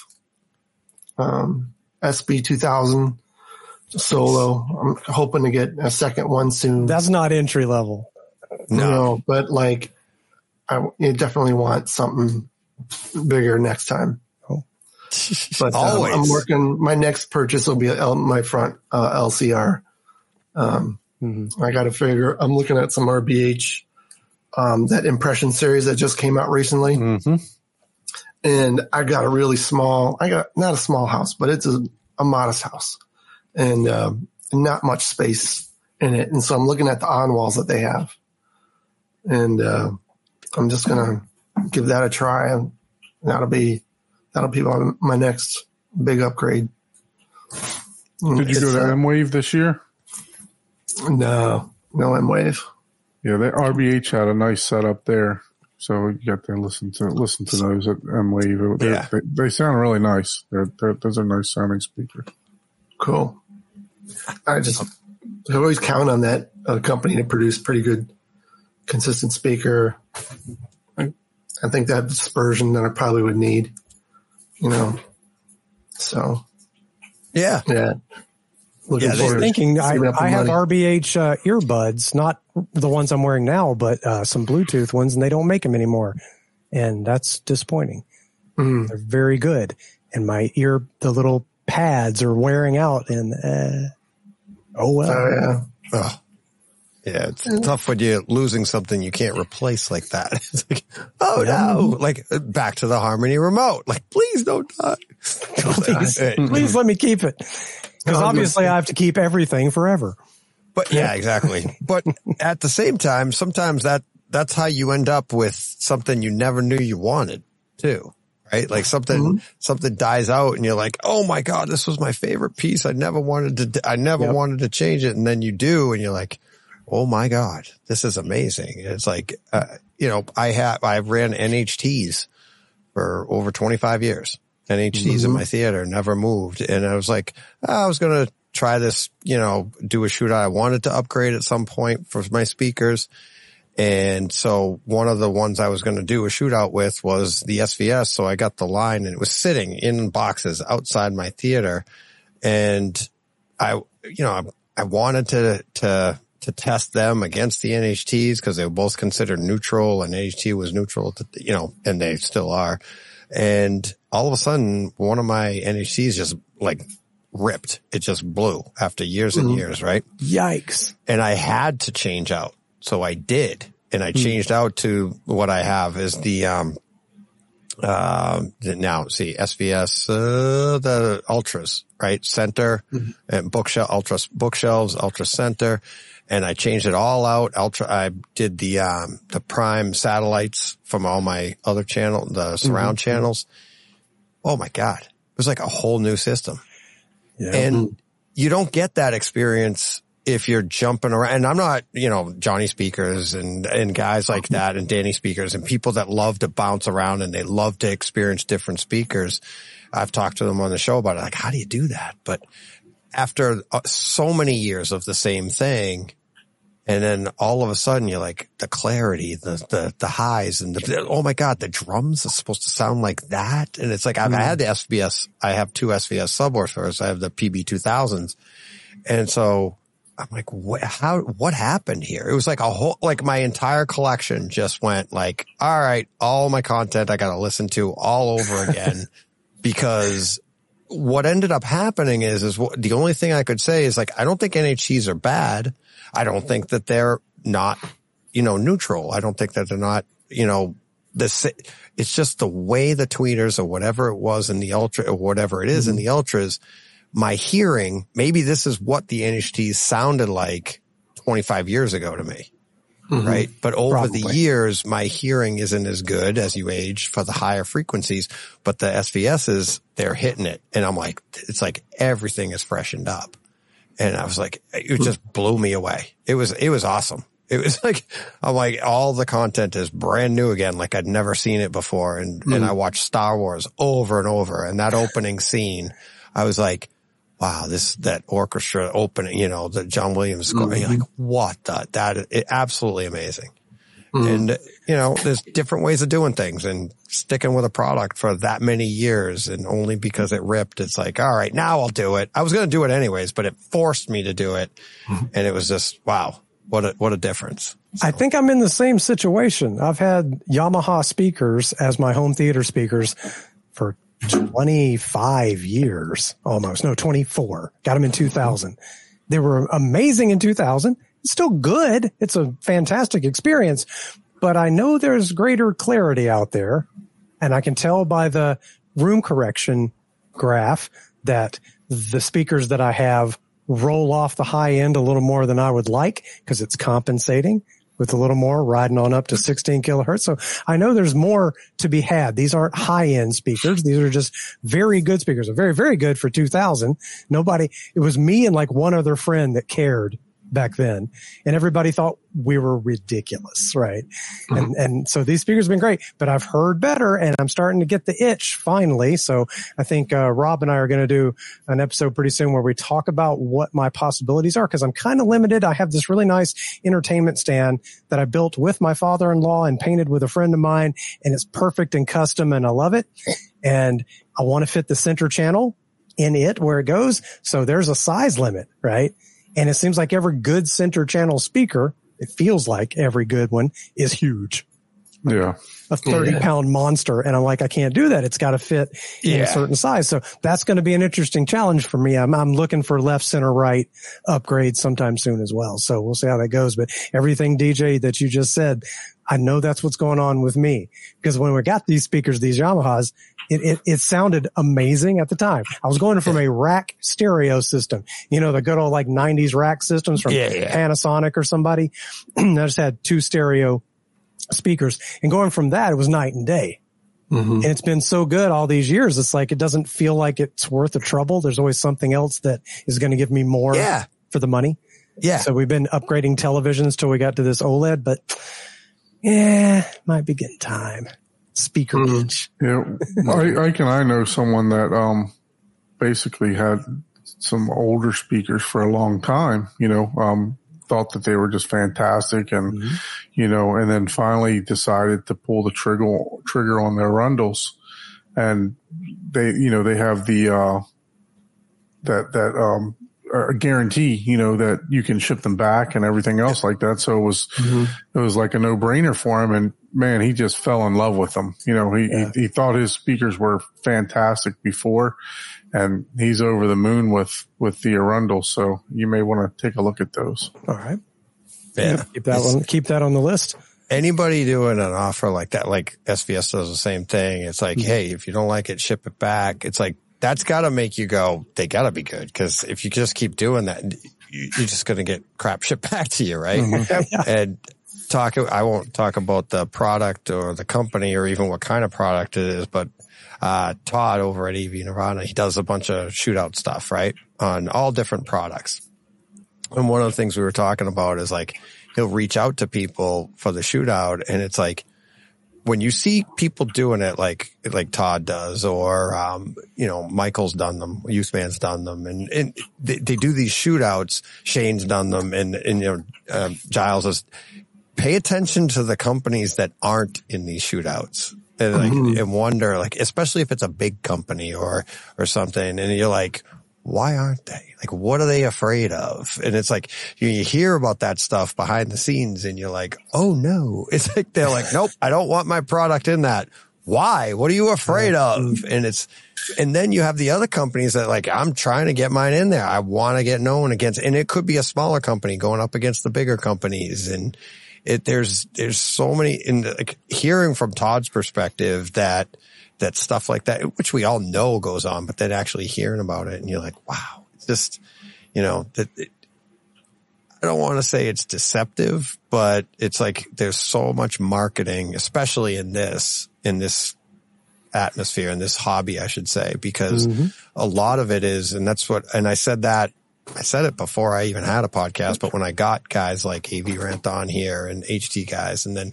SB2000 Solo. I'm hoping to get a second one soon. That's not entry level. No, but like you definitely want something bigger next time. Oh. But I'm working. My next purchase will be my front LCR. I got to figure. I'm looking at some RBH, that impression series that just came out recently, and I got a really small. I got not a small house, but it's a modest house, and not much space in it. And so I'm looking at the on walls that they have, and I'm just gonna give that a try, and that'll be my next big upgrade. Did you go to M-Wave this year? No M-Wave. Yeah, the RBH had a nice setup there, so you got to listen to those at M-Wave. They sound really nice. Those are nice sounding speakers. Cool. I always count on that company to produce pretty good, consistent speaker. I think that dispersion that I probably would need, So yeah. Looking forward thinking I have RBH earbuds, not the ones I'm wearing now, but some Bluetooth ones, and they don't make them anymore, and that's disappointing. They're very good, and the little pads are wearing out and, oh well. Oh yeah. Oh. Yeah, it's tough when you're losing something you can't replace like that. It's like, oh no, like back to the Harmony remote. Like, please don't die. Please let me keep it. Because obviously I have to keep everything forever. But yeah, exactly. But at the same time, sometimes that's how you end up with something you never knew you wanted too. Right? Like something dies out and you're like, oh my God, this was my favorite piece. I never wanted to change it. And then you do and you're like, oh my God, this is amazing. It's like, I ran NHTs for over 25 years. NHTs in my theater, never moved. And I was like, I was going to try this, do a shootout. I wanted to upgrade at some point for my speakers. And so one of the ones I was going to do a shootout with was the SVS. So I got the line and it was sitting in boxes outside my theater. And I wanted to test them against the NHTs because they were both considered neutral and NHT was neutral, and they still are. And all of a sudden, one of my NHTs just like ripped. It just blew after years and years, right? Yikes. And I had to change out. So I did. And I changed out to what I have is the, SVS, the Ultras, right? Center and bookshelves, Ultra Center. And I changed it all out. I did the Prime satellites from all my other the surround channels. Oh my God. It was like a whole new system. Yeah. And you don't get that experience if you're jumping around. And I'm not, Johnny Speakers and guys like that and Danny Speakers and people that love to bounce around and they love to experience different speakers. I've talked to them on the show about it. Like, how do you do that? But after so many years of the same thing, and then all of a sudden you're like the clarity, the highs and oh my God, the drums are supposed to sound like that. And it's like, I had the SVS. I have two SVS subwoofers. I have the PB2000s. And so I'm like, what happened here? It was like my entire collection just went like, all right, all my content I got to listen to all over again because what ended up happening is the only thing I could say is like, I don't think NHTs are bad. I don't think that they're not, neutral. I don't think that they're not, it's just the way the tweeters or whatever it was in the Ultra or whatever it is in the Ultras, my hearing, maybe this is what the NHTs sounded like 25 years ago to me. Right. But over the years, my hearing isn't as good as you age for the higher frequencies, but the SVSs, they're hitting it. And I'm like, it's like everything is freshened up. And I was like, it just blew me away. It was awesome. It was like, I'm like, all the content is brand new again. Like I'd never seen it before. And I watched Star Wars over and over. And that opening scene, I was like, wow, that orchestra opening, the John Williams score. You're like, what absolutely amazing. And, there's different ways of doing things and sticking with a product for that many years and only because it ripped. It's like, all right, now I'll do it. I was going to do it anyways, but it forced me to do it. And it was just, wow, what a difference. So. I think I'm in the same situation. I've had Yamaha speakers as my home theater speakers for 25 years almost. No, 24. Got them in 2000. They were amazing in 2000. It's still good. It's a fantastic experience, but I know there's greater clarity out there. And I can tell by the room correction graph that the speakers that I have roll off the high end a little more than I would like because it's compensating with a little more, riding on up to 16 kilohertz. So I know there's more to be had. These aren't high-end speakers. These are just very good speakers. Very, very good for 2000. It was me and like one other friend that cared back then. And everybody thought we were ridiculous, right? And so these speakers have been great, but I've heard better and I'm starting to get the itch finally. So I think Rob and I are going to do an episode pretty soon where we talk about what my possibilities are because I'm kind of limited. I have this really nice entertainment stand that I built with my father-in-law and painted with a friend of mine, and it's perfect and custom and I love it. And I want to fit the center channel in it where it goes. So there's a size limit, right? And it seems like every good center channel speaker, it feels like every good one is huge. a 30-pound monster. And I'm like, I can't do that. It's got to fit in a certain size. So that's going to be an interesting challenge for me. I'm looking for left, center, right upgrades sometime soon as well. So we'll see how that goes. But everything, DJ, that you just said, I know that's what's going on with me, because when we got these speakers, these Yamahas, it sounded amazing at the time. I was going from a rack stereo system, the good old like 90s rack systems from Panasonic or somebody. I just had 2 stereo speakers, and going from that, it was night and day. Mm-hmm. And it's been so good all these years. It's like, it doesn't feel like it's worth the trouble. There's always something else that is going to give me more for the money. Yeah. So we've been upgrading televisions till we got to this OLED, but might be getting time. Speaker bench. Yeah. I know someone that, basically had some older speakers for a long time, thought that they were just fantastic, and and then finally decided to pull the trigger on their Rundles, and they have the guarantee, that you can ship them back and everything else like that. So it was like a no brainer for him, and man, he just fell in love with them. He thought his speakers were fantastic before, and he's over the moon with the Arundel. So you may want to take a look at those. All right. Yeah. Keep that on the list. Anybody doing an offer like that, like SVS does the same thing. It's like, hey, if you don't like it, ship it back. It's like, that's got to make you go, they got to be good. Because if you just keep doing that, you're just going to get crap shipped back to you, right? Mm-hmm. And I won't talk about the product or the company or even what kind of product it is, but Todd over at AV Nirvana, he does a bunch of shootout stuff, right? On all different products. And one of the things we were talking about is like, he'll reach out to people for the shootout, and it's like, when you see people doing it like Todd does, or, Michael's done them, Youthman's done them, and they do these shootouts, Shane's done them, and Giles has, pay attention to the companies that aren't in these shootouts. And and wonder, like, especially if it's a big company or something, and you're like, why aren't they? Like, what are they afraid of? And it's like, you hear about that stuff behind the scenes, and you're like, oh no. It's like, they're like, nope, I don't want my product in that. Why? What are you afraid of? And then you have the other companies that like, I'm trying to get mine in there. I want to get known against, and it could be a smaller company going up against the bigger companies. And there's so many, like, hearing from Todd's perspective that stuff like that, which we all know goes on, but then actually hearing about it, and you're like, wow, it's just, I don't want to say it's deceptive, but it's like, there's so much marketing, especially in this atmosphere, in this hobby, I should say, because a lot of it is, and I said it before I even had a podcast, but when I got guys like AV Rant on here and HT guys, and then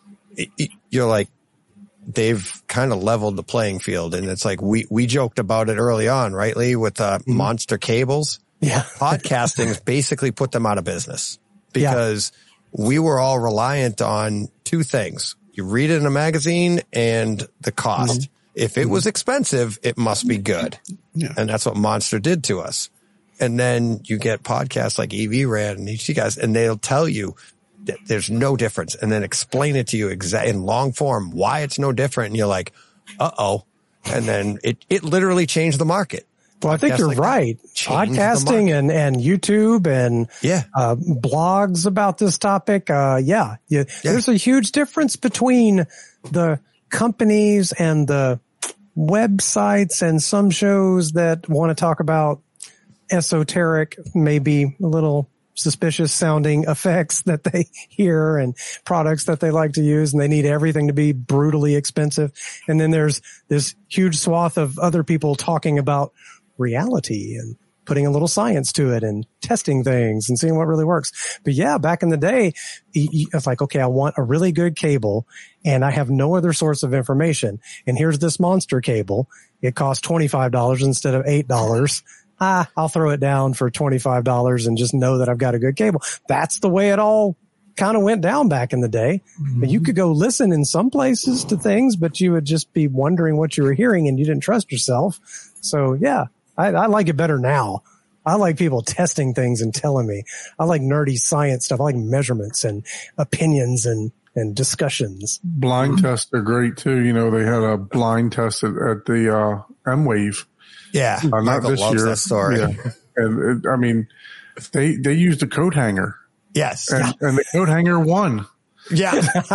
you're like, they've kind of leveled the playing field. And it's like, we joked about it early on, right, Lee, with monster cables. Yeah. Podcasting's basically put them out of business, because we were all reliant on 2 things. You read it in a magazine and the cost. If it was expensive, it must be good. Yeah. And that's what Monster did to us. And then you get podcasts like AV Rant and HT guys, and they'll tell you that there's no difference, and then explain it to you in long form why it's no different. And you're like, uh-oh. And then it literally changed the market. Well, I think you're right. Podcasting and YouTube and blogs about this topic. There's a huge difference between the companies and the websites and some shows that want to talk about esoteric, maybe a little suspicious sounding effects that they hear and products that they like to use, and they need everything to be brutally expensive. And then there's this huge swath of other people talking about reality and putting a little science to it and testing things and seeing what really works. But yeah, back in the day, it's like, okay, I want a really good cable and I have no other source of information. And here's this monster cable. It costs $25 instead of $8. I'll throw it down for $25 and just know that I've got a good cable. That's the way it all kind of went down back in the day. But you could go listen in some places to things, but you would just be wondering what you were hearing and you didn't trust yourself. So yeah, I like it better now. I like people testing things and telling me. I like nerdy science stuff. I like measurements and opinions and and discussions. Blind tests are great too. You know, they had a blind test at the M-Wave. Yeah. Not Michael this loves year. that story. Yeah. And I mean, they used a coat hanger. Yes. And the coat hanger won. Yeah.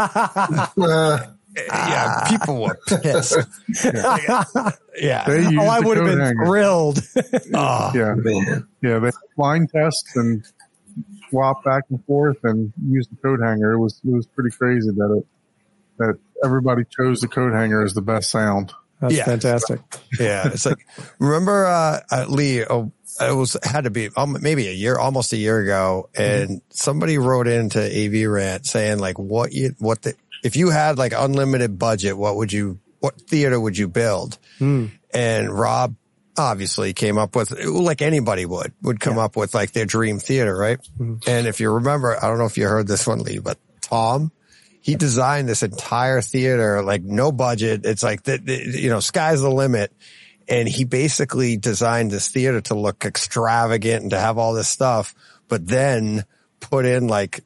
Yeah, people were pissed. Yeah. I would have been thrilled. Yeah. Man. Yeah, they blind test and swap back and forth and use the coat hanger. It was pretty crazy that everybody chose the coat hanger as the best sound. That's fantastic. Yeah, it's like, remember Lee? It had to be almost a year ago, and somebody wrote into AV Rant saying like, if you had like unlimited budget, what theater would you build? And Rob obviously came up with, like anybody would come up with like their dream theater, right? And if you remember, I don't know if you heard this one, Lee, but Tom, he designed this entire theater, like no budget. It's like, sky's the limit. And he basically designed this theater to look extravagant and to have all this stuff, but then put in like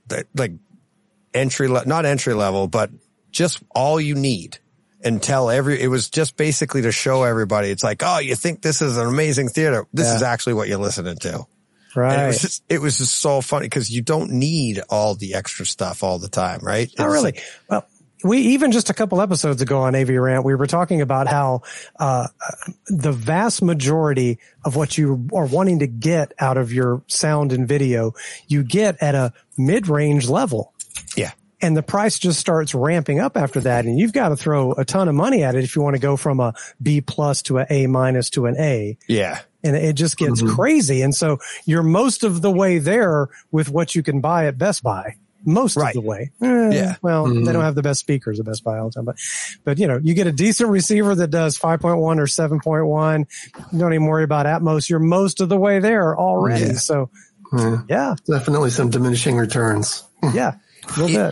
not entry level, but just all you need. And it was just basically to show everybody. It's like, oh, you think this is an amazing theater. This is actually what you're listening to. Right. And it was just so funny because you don't need all the extra stuff all the time, right? Not really. Well, we even just a couple episodes ago on AV Rant, we were talking about how the vast majority of what you are wanting to get out of your sound and video, you get at a mid-range level. Yeah. And the price just starts ramping up after that. And you've got to throw a ton of money at it if you want to go from a B+ to an A- to an A. Yeah. And it just gets crazy. And so you're most of the way there with what you can buy at Best Buy. Most of the way. Well, they don't have the best speakers at Best Buy all the time, but you get a decent receiver that does 5.1 or 7.1. You don't even worry about Atmos. You're most of the way there already. Yeah. So definitely some diminishing returns. Yeah. A little bit.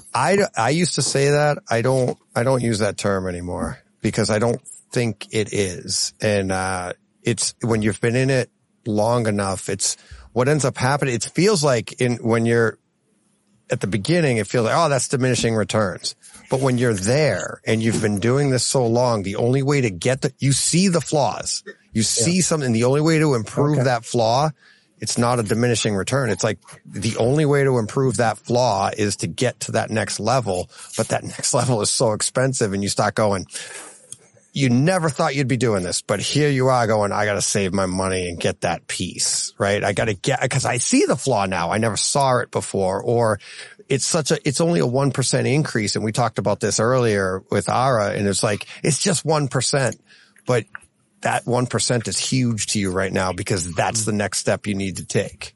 I used to say that. I don't use that term anymore because I don't think it is. And, it's when you've been in it long enough, it's what ends up happening. It feels like when you're at the beginning, it feels like, oh, that's diminishing returns. But when you're there and you've been doing this so long, the only way to you see the flaws, you see something, the only way to improve that flaw, it's not a diminishing return. It's like the only way to improve that flaw is to get to that next level. But that next level is so expensive and you start going, you never thought you'd be doing this, but here you are going, I got to save my money and get that piece, right? I got to because I see the flaw now. I never saw it before, or it's only a 1% increase. And we talked about this earlier with Ara, and it's like, it's just 1%, but that 1% is huge to you right now because that's the next step you need to take.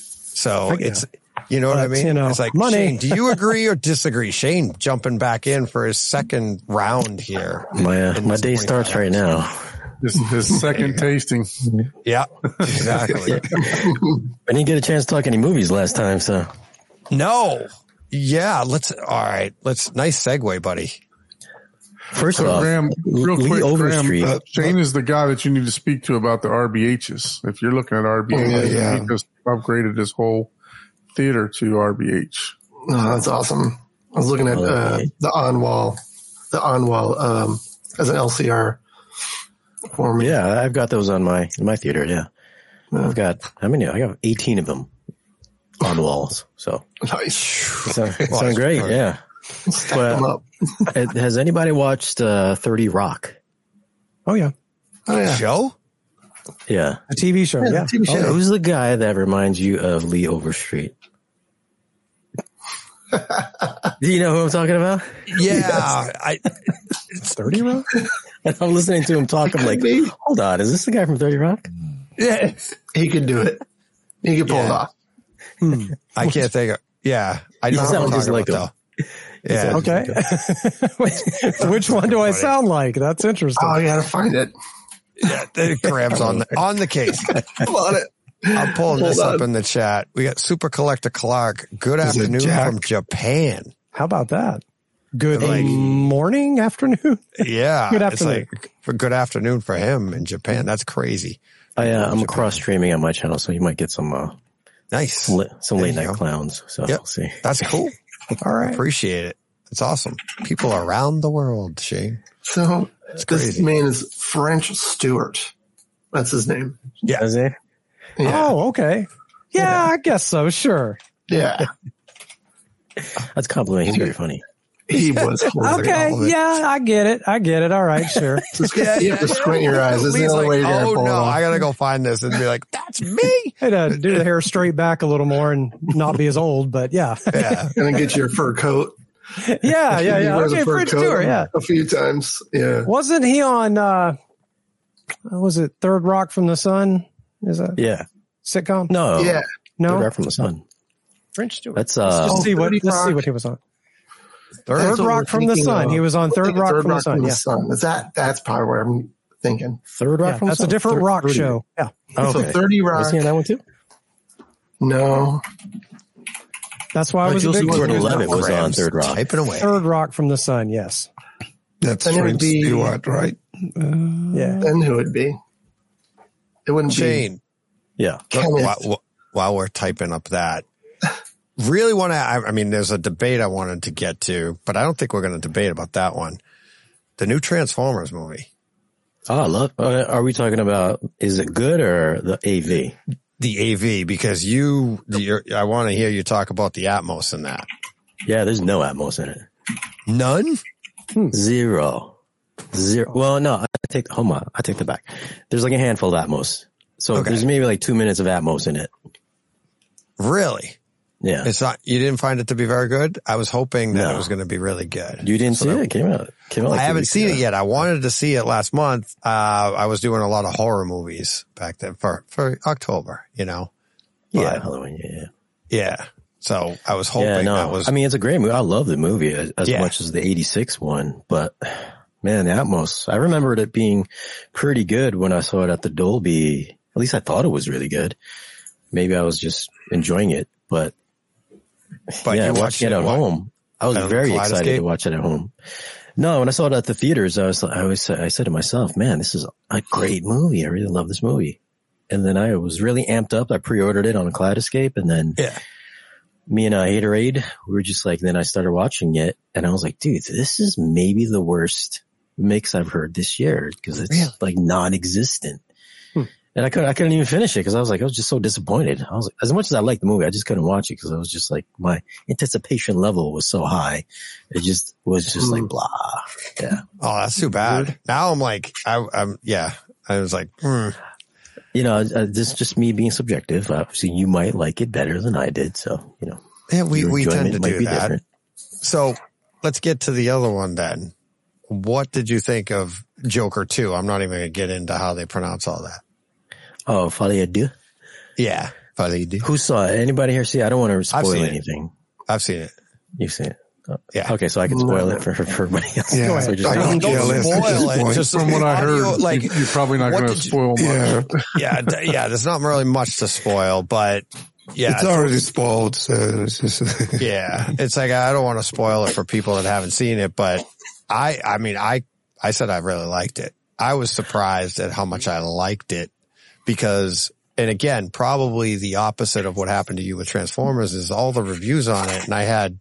So you know what I mean? It's like, money. Shane, do you agree or disagree? Shane jumping back in for his second round here. My day starts right now. His second tasting. Yeah, exactly. I didn't get a chance to talk any movies last time, so. No. Yeah, nice segue, buddy. First of all, Graham, real quick, Overstreet. Shane is the guy that you need to speak to about the RBHs. If you're looking at RBHs, he just upgraded his whole theater to RBH. Oh, that's awesome. I was looking at the on-wall as an LCR for me. Yeah, I've got those in my theater. Yeah. I've got, how many? I got 18 of them on walls. So nice. Sound great. Yeah. Stack them up. Has anybody watched 30 Rock? Oh yeah. Show? Yeah. A TV show. Yeah. TV show. Who's the guy that reminds you of Lee Overstreet? Do you know who I'm talking about? Yeah. It's 30 Rock? And I'm listening to him talk. I'm like, hold on. Is this the guy from 30 Rock? Yeah. He could do it. He could pull it off. I can't think of, I don't sound know just like him. though. Yeah. Okay. Which one do I sound like? That's interesting. Oh, you gotta find it. Yeah, Graham's on the case. I'm on it. I'm pulling this up in the chat. We got Super Collector Clark. Good afternoon from Japan. How about that? Good morning, afternoon? Yeah. Good afternoon. It's like good afternoon for him in Japan. That's crazy. I'm cross streaming on my channel, so you might get some nice some late night clowns. So we'll see. That's cool. All right. Appreciate it. It's awesome. People around the world, Shane. So this man is French Stewart. That's his name. Yeah. Is he? Yeah. Oh, okay. Yeah, I guess so. Sure. Yeah. That's a compliment. He's very funny. He was okay. Yeah, I get it. All right, sure. You have to squint your eyes. This is the only way you're going to pull it off. I got to go find this and be like, that's me. Had to do the hair straight back a little more and not be as old, but yeah. And then get your fur coat. Yeah. Okay, French Stewart, yeah. A few times, yeah. Wasn't he on, was it Third Rock from the Sun? Is that sitcom? No. Yeah. No? Third Rock from the Sun. French Stewart. Let's see what he was on. Third Rock from the Sun. He was on Third Rock from the Sun. Yeah. That's probably what I'm thinking. Third Rock from the Sun? That's a different rock show. Yeah. Okay. So 30 Rock. Was he on that one too? No. That's why I was a big fan. Gordon-Levitt was on Third Rock. Typing away. Third Rock from the Sun, yes. That's French Stewart, right? Yeah. Then who would be? It wouldn't Shane. be. Yeah. While we're typing up that, really want to, I mean, there's a debate I wanted to get to, but I don't think we're going to debate about that one. The new Transformers movie. Oh, I love, are we talking about, is it good or the AV? The AV, because I want to hear you talk about the Atmos in that. Yeah, there's no Atmos in it. None? Zero. Well, no, I take that back. There's like a handful of Atmos. So there's maybe like 2 minutes of Atmos in it. Really? Yeah. It's not, you didn't find it to be very good? I was hoping that it was going to be really good. You didn't see it? It came out like I haven't seen it yet. I wanted to see it last month. I was doing a lot of horror movies back then for October, you know? Yeah, Halloween, yeah. So I was hoping that was. I mean, it's a great movie. I love the movie as much as the 86 one, but man, the Atmos, I remembered it being pretty good when I saw it at the Dolby. At least I thought it was really good. Maybe I was just enjoying it, but yeah, watching it at home, I was very excited to watch it at home. No, when I saw it at the theaters, I said to myself, man, this is a great movie. I really love this movie. And then I was really amped up. I pre-ordered it on Kaleidoscape, and then me and Haterade, we were just like, then I started watching it, and I was like, dude, this is maybe the worst mix I've heard this year, because it's like non-existent. And I couldn't even finish it because I was just so disappointed. I was like, as much as I liked the movie, I just couldn't watch it because I was just like, my anticipation level was so high. It just was just like blah. Yeah. Oh, that's too bad. Now I'm like, I was like, You know, this is just me being subjective. Obviously, you might like it better than I did. So, you know. Yeah, we tend to do that. Different. So let's get to the other one then. What did you think of Joker 2? I'm not even going to get into how they pronounce all that. Oh, Folie à Deux? Yeah, Folie à Deux. Who saw it? Anybody here see it? I don't want to spoil anything. I've seen it. You've seen it? Oh, yeah. Okay, so I can spoil it for everybody else. Yeah, so don't spoil it. Just from what I heard, like, you're probably not going to spoil much. Yeah, there's not really much to spoil, but yeah. It's already spoiled, so it's just... Yeah, it's like, I don't want to spoil it for people that haven't seen it, but I said I really liked it. I was surprised at how much I liked it. Because, and again, probably the opposite of what happened to you with Transformers is all the reviews on it. And I had,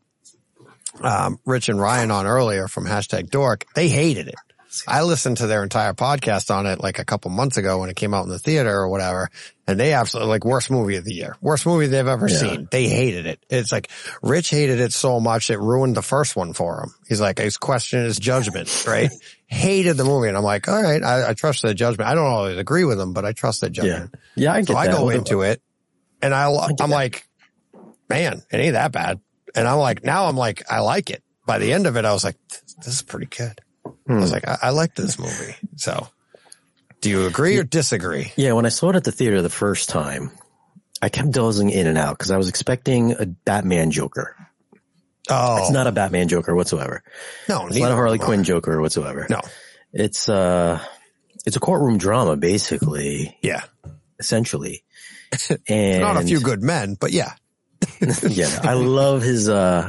Rich and Ryan on earlier from #Dork. They hated it. I listened to their entire podcast on it like a couple months ago when it came out in the theater or whatever. And they absolutely like worst movie of the year, worst movie they've ever seen. They hated it. It's like Rich hated it so much it ruined the first one for him. He's like, he's questioning his judgment, right? Hated the movie. And I'm like, all right, I trust their judgment. I don't always agree with them, but I trust their judgment. Yeah, I get that. So I go into it and I'm like, man, it ain't that bad. And I'm like, I like it. By the end of it, I was like, this is pretty good. I was like, I like this movie. So do you agree or disagree? Yeah. When I saw it at the theater the first time, I kept dozing in and out because I was expecting a Batman Joker. Oh, it's not a Batman Joker whatsoever. No, it's not a Harley Quinn Joker whatsoever. No, it's a courtroom drama basically. Yeah. Essentially. And not a few good men, but yeah. Yeah. I love his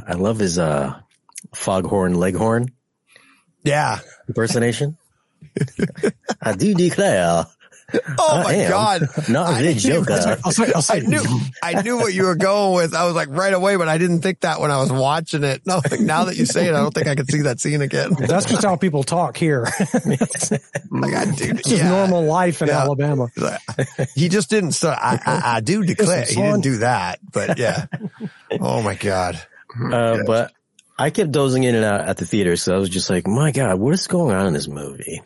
Foghorn Leghorn. Yeah. Impersonation. I do declare Oh my God. Not a joke. I knew what you were going with. I was like right away, but I didn't think that when I was watching it. No, like, now that you say it, I don't think I could see that scene again. That's just how people talk here. Like, dude, it's just normal life in Alabama. He just didn't start. I do declare he didn't do that, but yeah. Oh my God. But I kept dozing in and out at the theater. So I was just like, my God, what is going on in this movie?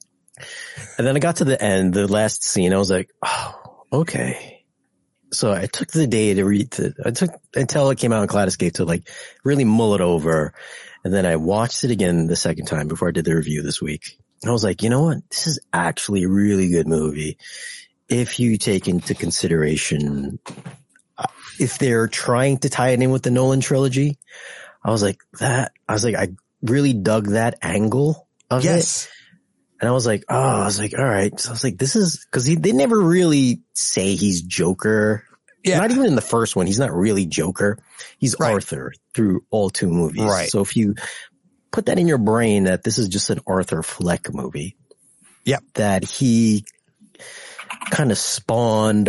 And then I got to the end, the last scene. I was like, oh, okay. So I took the day to I took until it came out on Kaleidoscape to like really mull it over. And then I watched it again the second time before I did the review this week. And I was like, you know what? This is actually a really good movie. If you take into consideration, if they're trying to tie it in with the Nolan trilogy, I I really dug that angle of it. And I was like, all right. So I was like, this is, cause they never really say he's Joker. Yeah. Not even in the first one. He's not really Joker. He's Arthur through all two movies. Right. So if you put that in your brain that this is just an Arthur Fleck movie. Yep. That he kind of spawned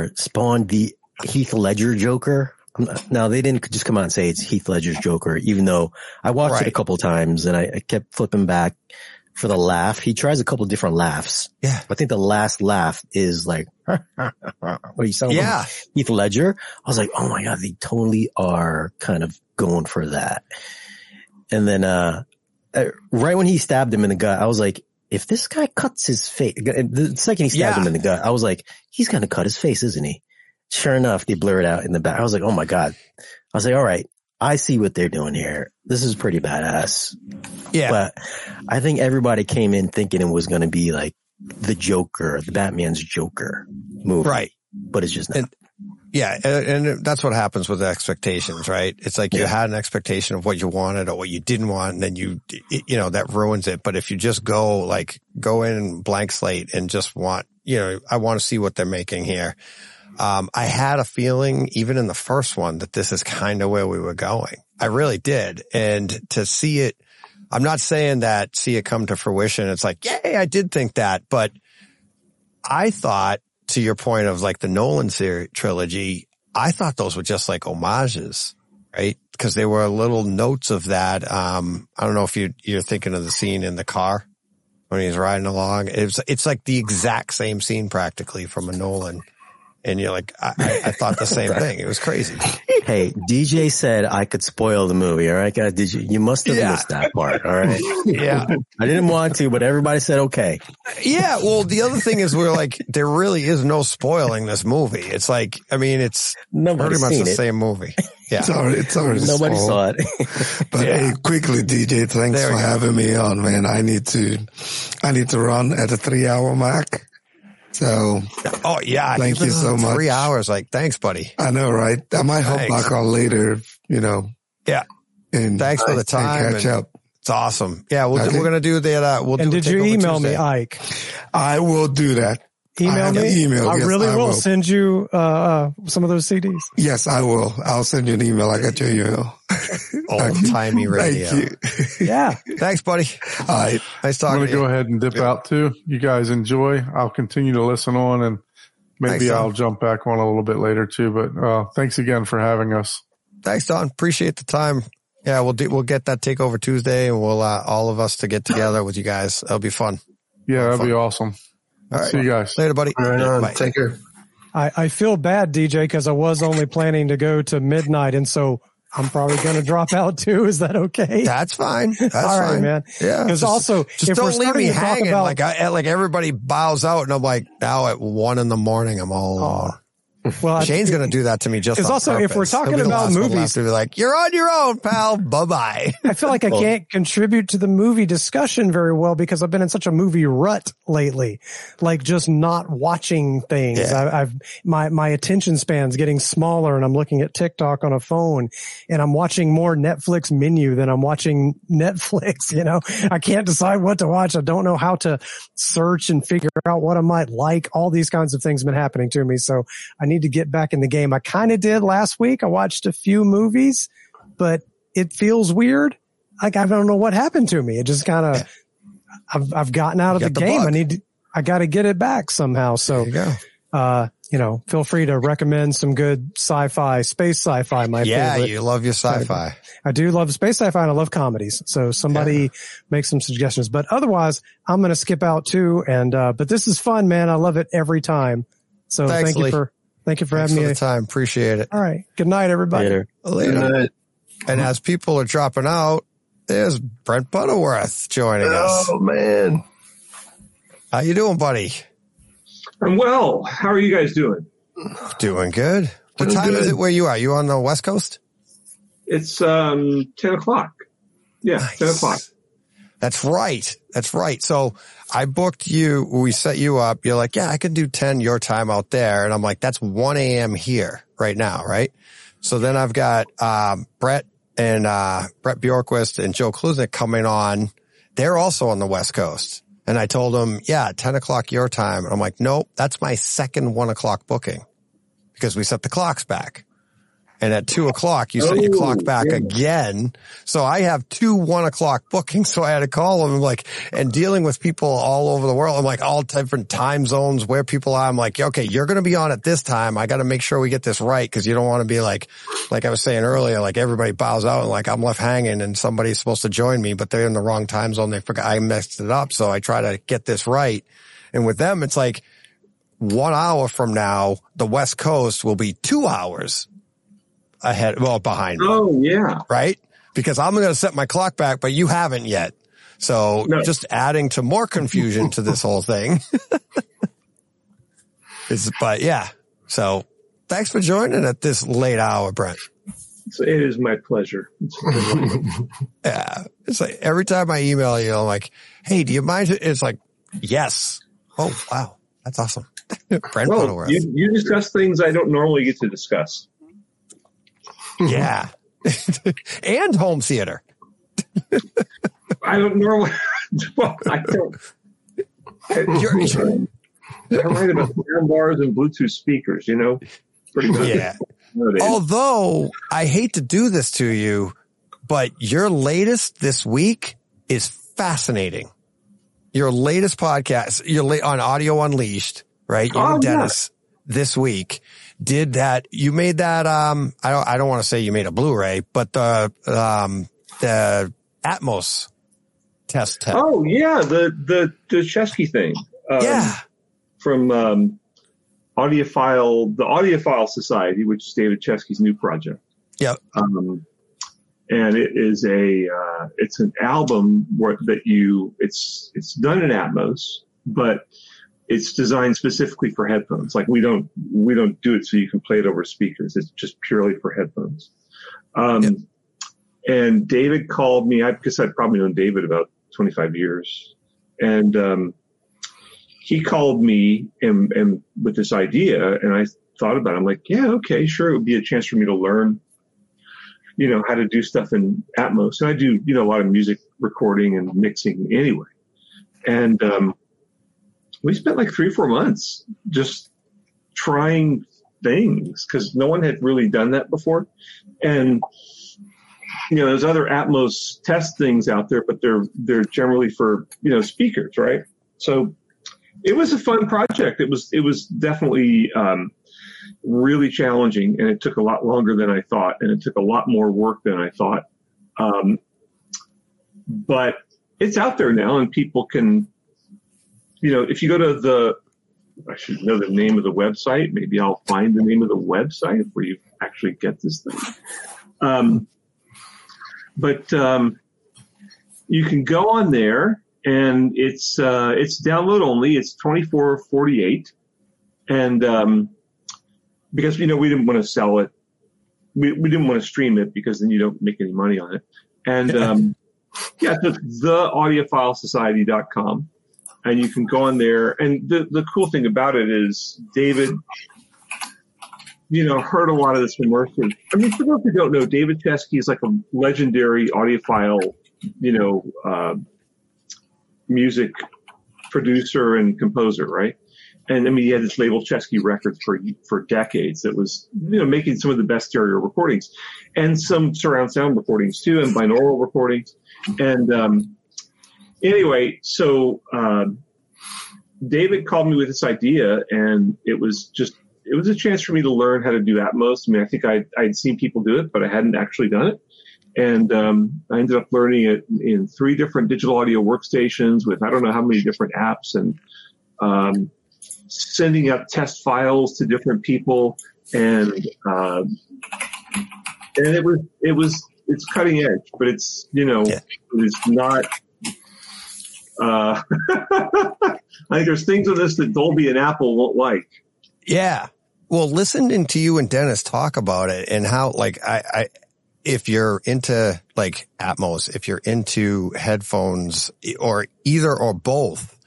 the Heath Ledger Joker. Now they didn't just come out and say it's Heath Ledger's Joker, even though I watched it a couple times and I kept flipping back for the laugh. He tries a couple different laughs. Yeah. I think the last laugh is like, what you sound like Heath Ledger. I was like, oh my God, they totally are kind of going for that. And then, right when he stabbed him in the gut, I was like, if this guy cuts his face, the second he stabbed him in the gut, I was like, he's going to cut his face, isn't he? Sure enough, they blur it out in the back. I was like, oh my God. I was like, all right, I see what they're doing here. This is pretty badass. Yeah. But I think everybody came in thinking it was going to be like the Joker, the Batman's Joker movie. Right. But it's just not. And that's what happens with expectations, right? It's like you had an expectation of what you wanted or what you didn't want, and then that ruins it. But if you just go in blank slate and just want, I want to see what they're making here. I had a feeling even in the first one that this is kind of where we were going. I really did. And to see it, I'm not saying that see it come to fruition. It's like, yay, I did think that. But I thought, to your point of like the Nolan trilogy, I thought those were just like homages, right? Because they were little notes of that. I don't know if you're thinking of the scene in the car when he's riding along. It's like the exact same scene practically from a Nolan. And you're like, I thought the same thing. It was crazy. Hey, DJ said I could spoil the movie. All right, guys. You must have missed that part. All right. Yeah. I didn't want to, but everybody said okay. Yeah. Well, the other thing is we're like, there really is no spoiling this movie. It's like, I mean, it's pretty much the same movie. Yeah. It's already nobody saw it. But hey, quickly, DJ, thanks for having me on, man. I need to run at a 3-hour mark. So, thank you so much. 3 hours, like, thanks, buddy. I know, right? I might hop back on later, Yeah. And thanks for the time. Catch up. It's awesome. Yeah, we're going to do that. Did you email me, Ike? I will do that. Email me. I really will send you some of those CDs. Yes, I will. I'll send you an email. I got your email. Old-timey radio. Thank you. Yeah. Thanks, buddy. All right. Nice talking to you. I'm going to go ahead and dip out too. You guys enjoy. I'll continue to listen on, and maybe I'll jump back on a little bit later too. But thanks again for having us. Thanks, Don. Appreciate the time. Yeah, we'll get that Takeover Tuesday, and we'll all of us to get together with you guys. That'll be fun. Yeah, that'll be awesome. All right. See you guys later, buddy. All right, bye. Take care. I feel bad, DJ, because I was only planning to go to midnight, and so I'm probably going to drop out too. Is that okay? That's fine. That's all right, fine, man. Yeah. Because also, just don't leave me hanging. Like everybody bows out, and I'm like, now at 1 a.m, I'm all. Well, Shane's going to do that to me just on also, purpose. If we're talking about movies, to be like, you're on your own, pal. Bye-bye. I feel like I can't contribute to the movie discussion very well because I've been in such a movie rut lately, like just not watching things. Yeah. My attention span's getting smaller, and I'm looking at TikTok on a phone, and I'm watching more Netflix menu than I'm watching Netflix. I can't decide what to watch. I don't know how to search and figure out what I might like. All these kinds of things have been happening to me. So I need to get back in the game. I kind of did last week. I watched a few movies, but it feels weird. Like I don't know what happened to me. It just kind of, I've gotten out of the game. Bug. I got to get it back somehow. So, feel free to recommend some good sci-fi, space sci-fi. Favorite. Yeah, you love your sci-fi. I do love space sci-fi and I love comedies. So somebody make some suggestions, but otherwise I'm going to skip out too. And, but this is fun, man. I love it every time. So thanks, thank you for having me. For the time. Appreciate it. All right. Good night, everybody. Later. Good night. And as people are dropping out, there's Brent Butterworth joining us. Oh man. How you doing, buddy? I'm well. How are you guys doing? Doing good. What time is it where you are? You on the West Coast? It's 10 o'clock. Yeah, nice. 10 o'clock. That's right. So I booked you. We set you up. You're like, yeah, I could do 10 your time out there. And I'm like, that's 1 a.m. here right now, right? So then I've got Brett Bjorkquist and Joe Klusnick coming on. They're also on the West Coast. And I told them, 10 o'clock your time. And I'm like, nope, that's my second 1 o'clock booking because we set the clocks back. And at 2 o'clock, you set your clock back again. So I have 2 1 o'clock bookings. So I had to call them and dealing with people all over the world. I'm like all different time zones where people are. I'm like, okay, you're going to be on at this time. I got to make sure we get this right. Cause you don't want to be like I was saying earlier, like everybody bows out and I'm left hanging and somebody's supposed to join me, but they're in the wrong time zone. They forgot I messed it up. So I try to get this right. And with them, it's like 1 hour from now, the West Coast will be 2 hours behind me. Oh, yeah. Right? Because I'm going to set my clock back, but you haven't yet. So just adding to more confusion to this whole thing. So thanks for joining at this late hour, Brent. It is my pleasure. Yeah. It's like every time I email you, I'm like, hey, do you mind? It's like, yes. Oh, wow. That's awesome. Brent Butterworth. You discuss things I don't normally get to discuss. Yeah. And home theater. I don't normally. Well, I don't. I write about sound bars and Bluetooth speakers, Pretty much. Yeah. Although I hate to do this to you, but your latest this week is fascinating. Your latest podcast, on Audio Unleashed, right? You and Dennis this week did that. You made that, I don't want to say you made a Blu-ray, but the Atmos test. Oh yeah. The Chesky thing. From, the Audiophile Society, which is David Chesky's new project. Yep. And it is it's an album it's done in Atmos, but it's designed specifically for headphones. Like we don't do it so you can play it over speakers. It's just purely for headphones. And David called me, because I'd probably known David about 25 years. And, he called me and with this idea, and I thought about it. I'm like, yeah, okay, sure. It would be a chance for me to learn, how to do stuff in Atmos. And I do, a lot of music recording and mixing anyway. And, we spent like 3 or 4 months just trying things because no one had really done that before. And, there's other Atmos test things out there, but they're generally for, speakers, right? So it was a fun project. It was definitely, really challenging, and it took a lot longer than I thought, and it took a lot more work than I thought. But it's out there now, and people can, if you go to I should know the name of the website. Maybe I'll find the name of the website where you actually get this thing. But you can go on there, and it's download only. It's $24.48, and because we didn't want to sell it, we didn't want to stream it because then you don't make any money on it. And it's theaudiophilesociety.com, and you can go on there. And the cool thing about it is David, heard a lot of this immersive. I mean, for those who don't know, David Chesky is like a legendary audiophile, music producer and composer, right? And I mean, he had this label Chesky Records for decades that was, making some of the best stereo recordings and some surround sound recordings too, and binaural recordings. And, anyway, so, David called me with this idea, and it was a chance for me to learn how to do Atmos. I mean, I think I'd seen people do it, but I hadn't actually done it. And I ended up learning it in 3 different digital audio workstations with I don't know how many different apps, and sending out test files to different people. And it's cutting edge, but it's, it's not, I think there's things in this that Dolby and Apple won't like. Yeah. Well, listening to you and Dennis talk about it and how, like, if you're into like Atmos, if you're into headphones or either or both,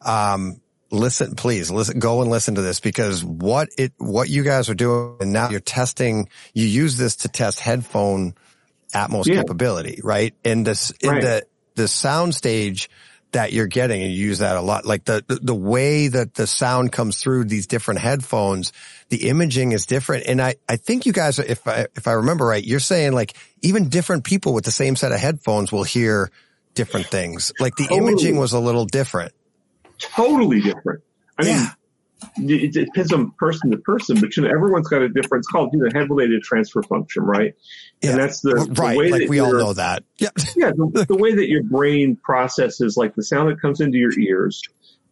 go and listen to this, because what you guys are doing, and now you're testing, you use this to test headphone Atmos capability, right? And the sound stage that you're getting, and you use that a lot, like the way that the sound comes through these different headphones, the imaging is different. And I think you guys, if I remember right, you're saying like even different people with the same set of headphones will hear different things. Like the imaging was a little different. Totally different. I mean, it depends on person to person, but everyone's got a different, it's called head-related transfer function, right? Yeah. And that's the way like that we all know that. Yeah. Yeah. The way that your brain processes like the sound that comes into your ears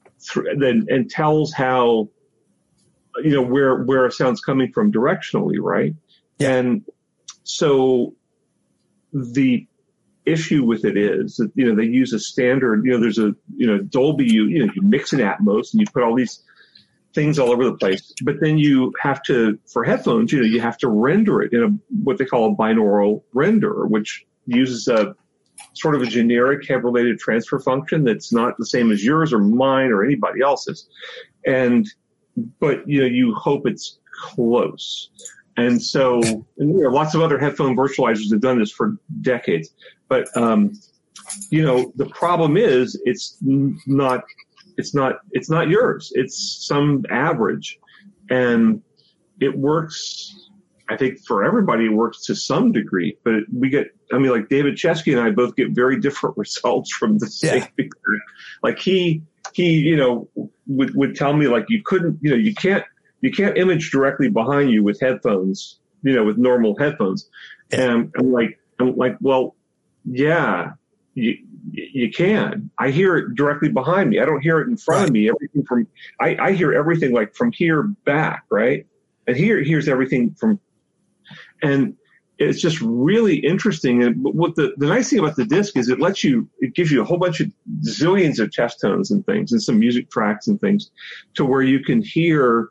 and tells how, where a sound's coming from directionally, right? Yeah. And so the issue with it is that, they use a standard, there's a, Dolby, you mix in Atmos and you put all these things all over the place, but then you have to, for headphones, you have to render it in what they call a binaural renderer, which uses a sort of a generic head-related transfer function that's not the same as yours or mine or anybody else's. But you hope it's close. And so, lots of other headphone virtualizers have done this for decades. But, the problem is it's not yours. It's some average. And it works, I think for everybody, it works to some degree. But like David Chesky and I both get very different results from the same experience. Like he would tell me like you couldn't, you can't image directly behind you with headphones, with normal headphones. And I'm like, well, yeah, you can. I hear it directly behind me. I don't hear it in front of me. Everything I hear everything like from here back, right? And here hears everything from, and it's just really interesting. And what the nice thing about the disc is it gives you a whole bunch of zillions of test tones and things and some music tracks and things to where you can hear,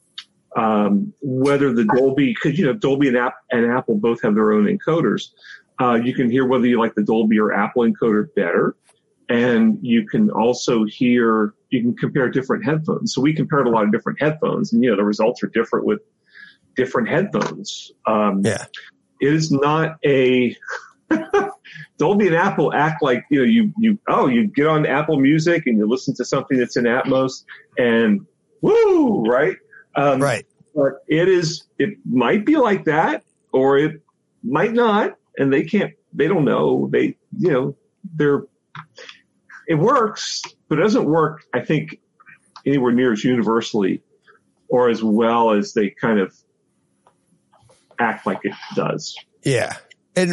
whether the Dolby, because Dolby and Apple both have their own encoders. You can hear whether you like the Dolby or Apple encoder better, and you can also you can compare different headphones. So we compared a lot of different headphones, and the results are different with different headphones. It is not a Dolby and Apple act like you get on Apple Music and you listen to something that's in Atmos and woo, right? Right. But it might be like that, or it might not, and they don't know. It works, but it doesn't work, I think, anywhere near as universally or as well as they kind of act like it does. Yeah. And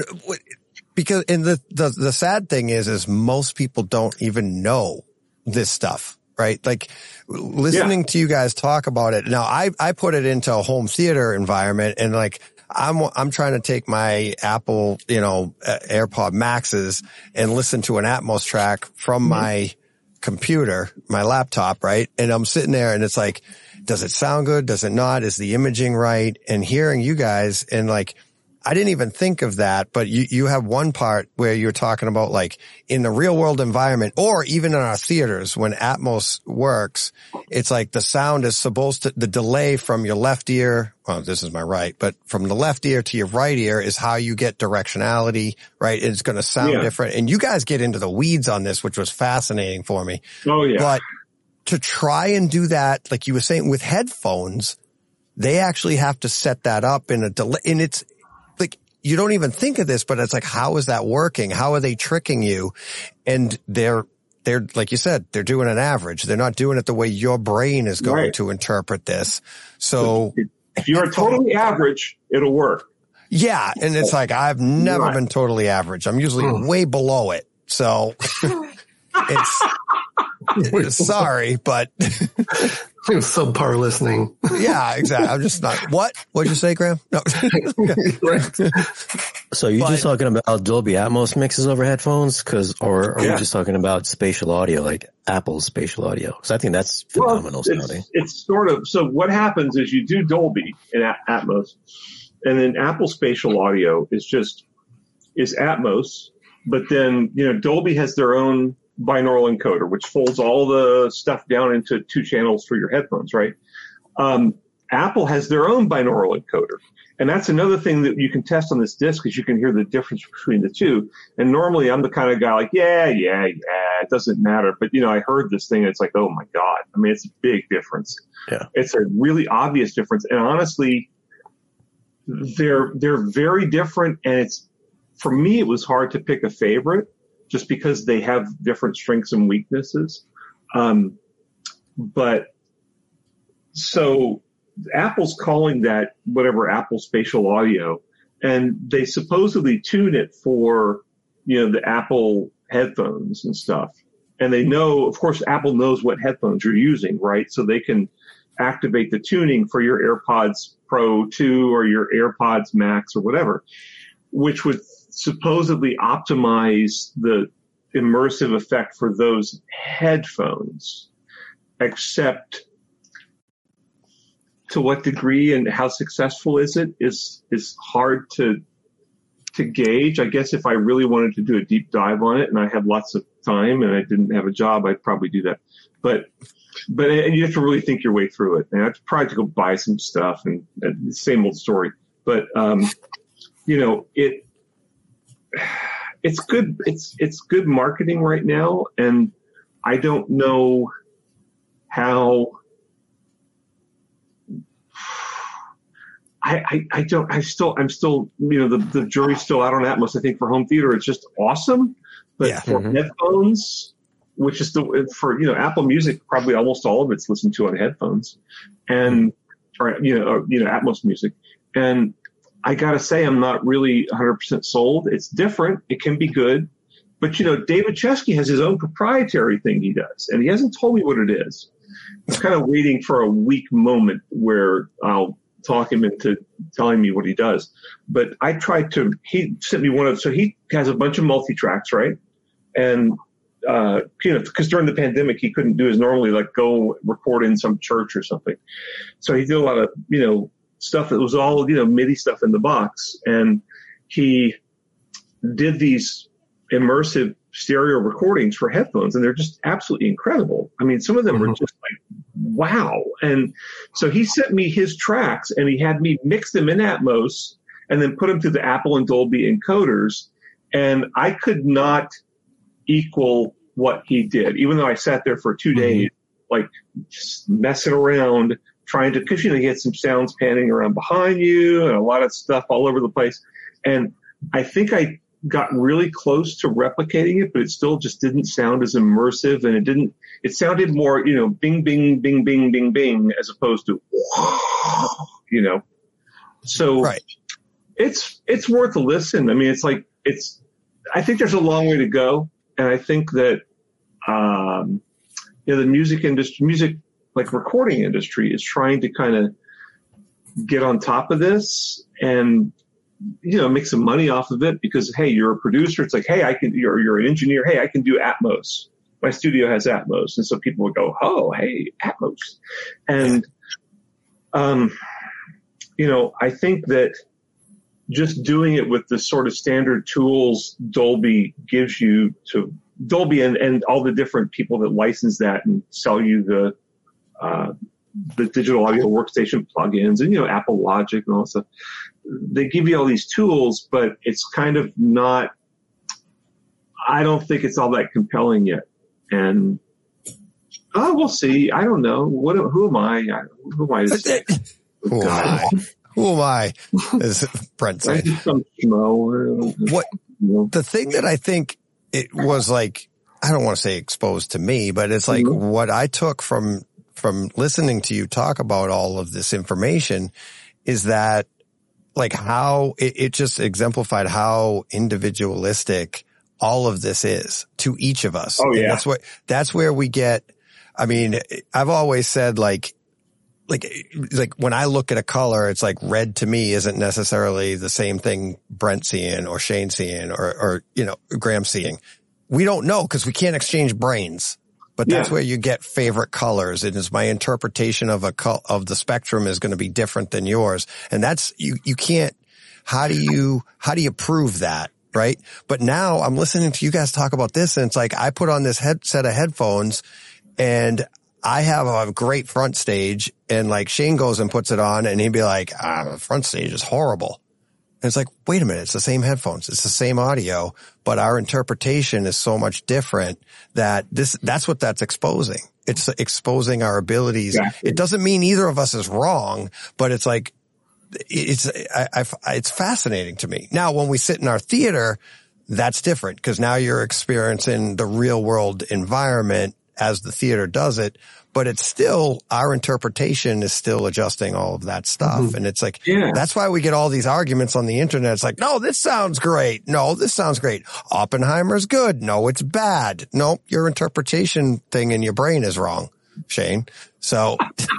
the sad thing is most people don't even know this stuff. Right? Like listening to you guys talk about it. Now I put it into a home theater environment, and like I'm trying to take my Apple, AirPod Maxes and listen to an Atmos track from my computer, my laptop, right? And I'm sitting there and it's like, does it sound good? Does it not? Is the imaging right? And hearing you guys, and like, I didn't even think of that, but you have one part where you're talking about like in the real world environment, or even in our theaters when Atmos works, it's like the sound is the delay from your left ear, well, this is my right, but from the left ear to your right ear is how you get directionality, right? It's going to sound different. And you guys get into the weeds on this, which was fascinating for me. Oh yeah. But to try and do that, like you were saying with headphones, they actually have to set that up in a delay, and it's, like, you don't even think of this, but it's like, how is that working? How are they tricking you? And they're they're, like you said, they're doing an average. They're not doing it the way your brain is going to interpret this. So if you're totally average, it'll work. Yeah. And it's like, I've never been totally average. I'm usually way below it. So it's sorry, but subpar listening. Yeah, exactly. I'm just not. What'd you say, Graham? No. So you're just talking about Dolby Atmos mixes over headphones, or are we just talking about spatial audio, like Apple's spatial audio? Because I think that's phenomenal sounding. It's sort of, so what happens is you do Dolby in Atmos, and then Apple spatial audio is Atmos, but then, Dolby has their own binaural encoder, which folds all the stuff down into 2 channels for your headphones, right? Apple has their own binaural encoder. And that's another thing that you can test on this disc, because you can hear the difference between the two. And normally I'm the kind of guy like, yeah, it doesn't matter. But, I heard this thing and it's like, oh my God. I mean, it's a big difference. Yeah. It's a really obvious difference. And honestly, they're very different. And for me, it was hard to pick a favorite, just because they have different strengths and weaknesses. But so Apple's calling that whatever Apple spatial audio, and they supposedly tune it for, the Apple headphones and stuff. And they know, of course, Apple knows what headphones you're using, right? So they can activate the tuning for your AirPods Pro 2 or your AirPods Max or whatever, which would supposedly optimize the immersive effect for those headphones, except to what degree and how successful is it is hard to gauge. I guess if I really wanted to do a deep dive on it and I had lots of time and I didn't have a job, I'd probably do that. But you have to really think your way through it. And I'd probably go buy some stuff and the same old story. But, it's good. It's good marketing right now. And I don't know how I'm still, the jury's still out on Atmos. I think for home theater, it's just awesome. But for headphones, which is for Apple Music, probably almost all of it's listened to on headphones, and Atmos music. And I gotta say, I'm not really 100% sold. It's different. It can be good, but David Chesky has his own proprietary thing he does, and he hasn't told me what it is. I'm kind of waiting for a weak moment where I'll talk him into telling me what he does. But he sent me so he has a bunch of multi-tracks, right? And, because during the pandemic, he couldn't do as normally, like go record in some church or something. So he did a lot of, stuff that was all, MIDI stuff in the box. And he did these immersive stereo recordings for headphones, and they're just absolutely incredible. I mean, some of them are just like, wow. And so he sent me his tracks, and he had me mix them in Atmos and then put them through the Apple and Dolby encoders. And I could not equal what he did, even though I sat there for 2 days, like just messing around, trying to, because, you get some sounds panning around behind you and a lot of stuff all over the place. And I think I got really close to replicating it, but it still just didn't sound as immersive, and it sounded more, bing, bing, bing, bing, bing, bing, as opposed to, so right. It's worth a listen. I mean, I think there's a long way to go. And I think that, the music, like recording industry, is trying to kind of get on top of this and, make some money off of it, because, hey, you're a producer. It's like, hey, you're an engineer. Hey, I can do Atmos. My studio has Atmos. And so people would go, oh, hey, Atmos. And, I think that just doing it with the sort of standard tools Dolby gives you to Dolby and all the different people that license that and sell you the digital audio workstation plugins and, Apple Logic and all that stuff. They give you all these tools, but it's kind of not, I don't think it's all that compelling yet. And, we'll see. I don't know. Who am I? Who am I? Who am I? As Brent said. Some schmo. The thing that I think it was like, I don't want to say exposed to me, but it's like what I took from listening to you talk about all of this information is that like how it just exemplified how individualistic all of this is to each of us. Oh, yeah. And that's where we get, I mean, I've always said like when I look at a color, it's like red to me isn't necessarily the same thing Brent seeing or Shane seeing or Graham seeing. We don't know because we can't exchange brains. But that's where you get favorite colors. It is my interpretation of the spectrum is going to be different than yours. And that's, you can't, how do you prove that? Right. But now I'm listening to you guys talk about this and it's like I put on this set of headphones and I have a great front stage and like Shane goes and puts it on and he'd be like, the front stage is horrible. And it's like, wait a minute, it's the same headphones, it's the same audio, but our interpretation is so much different that's what that's exposing. It's exposing our abilities. Exactly. It doesn't mean either of us is wrong, but it's like, it's fascinating to me. Now, when we sit in our theater, that's different because now you're experiencing the real world environment as the theater does it, but it's still, our interpretation is still adjusting all of that stuff. And it's like, that's why we get all these arguments on the internet. It's like, no, this sounds great. No, this sounds great. Oppenheimer's good. No, it's bad. No, your interpretation thing in your brain is wrong, Shane. So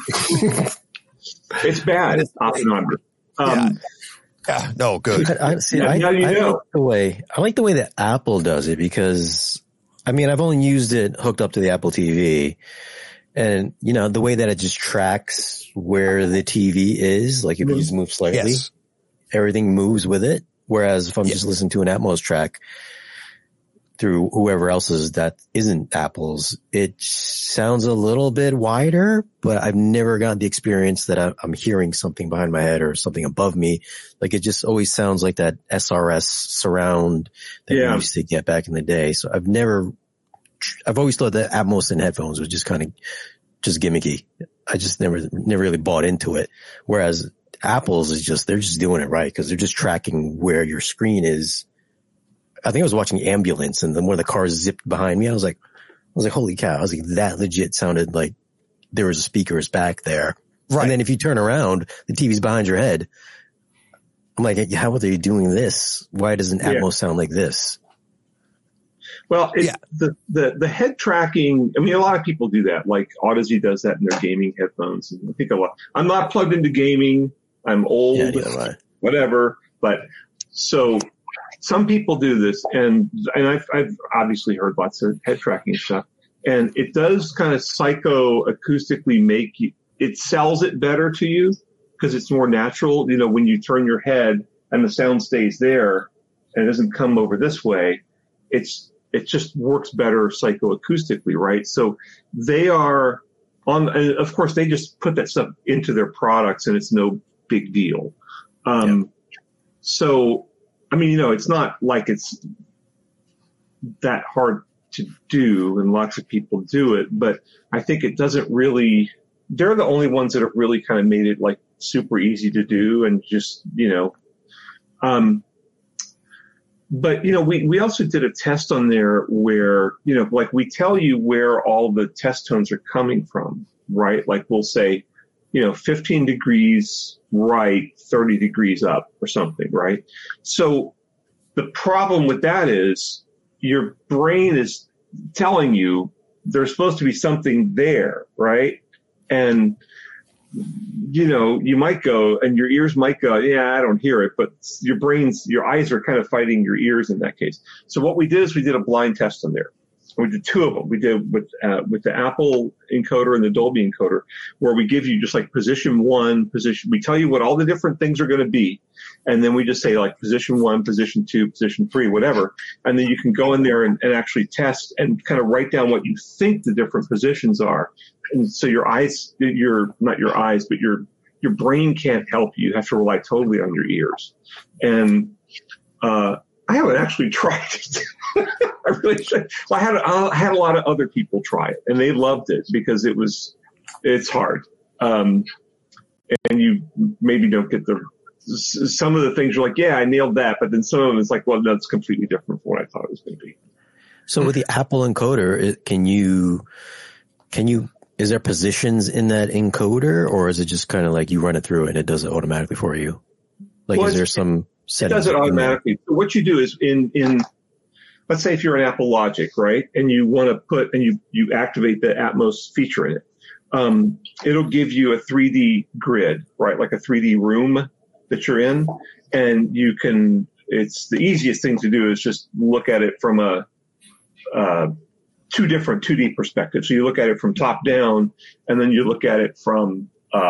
it's bad. It's Oppenheimer. Yeah, no, good. I like the way that Apple does it because, I mean, I've only used it hooked up to the Apple TV. And, the way that it just tracks where the TV is, like if you just move slightly, everything moves with it. Whereas if I'm just listening to an Atmos track through whoever else's that isn't Apple's, it sounds a little bit wider, but I've never gotten the experience that I'm hearing something behind my head or something above me. Like it just always sounds like that SRS surround that we used to get back in the day. So I've always thought that Atmos in headphones was just kind of just gimmicky. I just never really bought into it. Whereas Apple's is they're just doing it right because they're just tracking where your screen is. I think I was watching Ambulance and then one of the cars zipped behind me. I was like, holy cow. I was like, that legit sounded like there was speakers back there. Right. And then if you turn around, the TV's behind your head. I'm like, how are they doing this? Why doesn't Atmos sound like this? Well, the head tracking, I mean, a lot of people do that. Like Odyssey does that in their gaming headphones. And I think I'm not plugged into gaming. I'm old, whatever. But so some people do this and I've obviously heard lots of head tracking stuff and it does kind of psycho-acoustically make you, it sells it better to you because it's more natural. When you turn your head and the sound stays there and it doesn't come over this way, it just works better psychoacoustically, right? So they are and of course they just put that stuff into their products and it's no big deal. So, I mean, it's not like it's that hard to do and lots of people do it, but I think it doesn't really, they're the only ones that have really kind of made it like super easy to do and just, but, we also did a test on there where, like we tell you where all the test tones are coming from, right? Like we'll say, 15 degrees right, 30 degrees up or something, right? So the problem with that is your brain is telling you there's supposed to be something there, right? And you might go and your ears might go, I don't hear it, but your eyes are kind of fighting your ears in that case. So what we did is we did a blind test on there. We did two of them. We did with the Apple encoder and the Dolby encoder, where we give you just like position 1, we tell you what all the different things are going to be. And then we just say like position 1, position 2, position 3, whatever. And then you can go in there and actually test and kind of write down what you think the different positions are. And so not your eyes, but your brain can't help you. You have to rely totally on your ears. And, I haven't actually tried it. I really should. Well, I had a lot of other people try it and they loved it because it's hard. And you maybe don't get some of the things you're like, I nailed that. But then some of them it's like, well, that's completely different from what I thought it was going to be. So with the Apple encoder, is there positions in that encoder, or is it just kind of like you run it through and it does it automatically for you? Like, is there some settings? It does it automatically. So what you do is in let's say if you're in Apple Logic, right, and you want to put, and you activate the Atmos feature in it, it'll give you a 3D grid, right, like a 3D room that you're in, and you can, it's the easiest thing to do is just look at it from two different 2D perspectives. So you look at it from top down, and then you look at it from,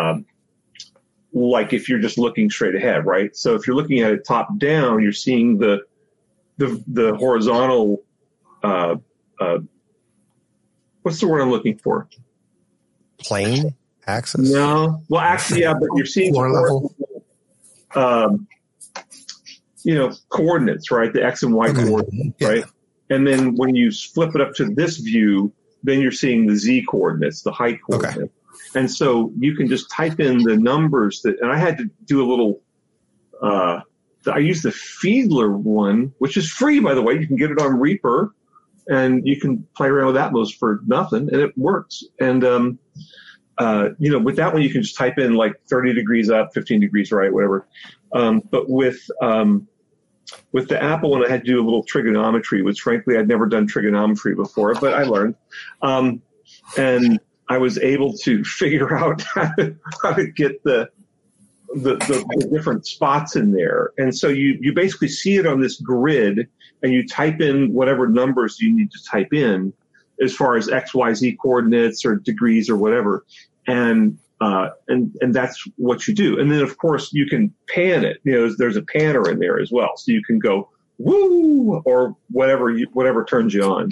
like if you're just looking straight ahead, right? So if you're looking at it top down, you're seeing the horizontal, what's the word I'm looking for? Plane axis? No. Well, actually, yeah, but you're seeing coordinates, right? The X and Y coordinates, right? And then when you flip it up to this view, then you're seeing the Z coordinates, the height coordinates. Okay. And so you can just type in the numbers and I had to do a little, I used the Fiedler one, which is free, by the way. You can get it on Reaper, and you can play around with Atmos for nothing, and it works. And, with that one, you can just type in like 30 degrees up, 15 degrees right, whatever. But with the Apple one, I had to do a little trigonometry, which frankly, I'd never done trigonometry before, but I learned. And I was able to figure out how to get the different spots in there. And so you basically see it on this grid, and you type in whatever numbers you need to type in as far as X, Y, Z coordinates or degrees or whatever. And that's what you do. And then of course you can pan it. There's a panner in there as well. So you can go woo or whatever turns you on.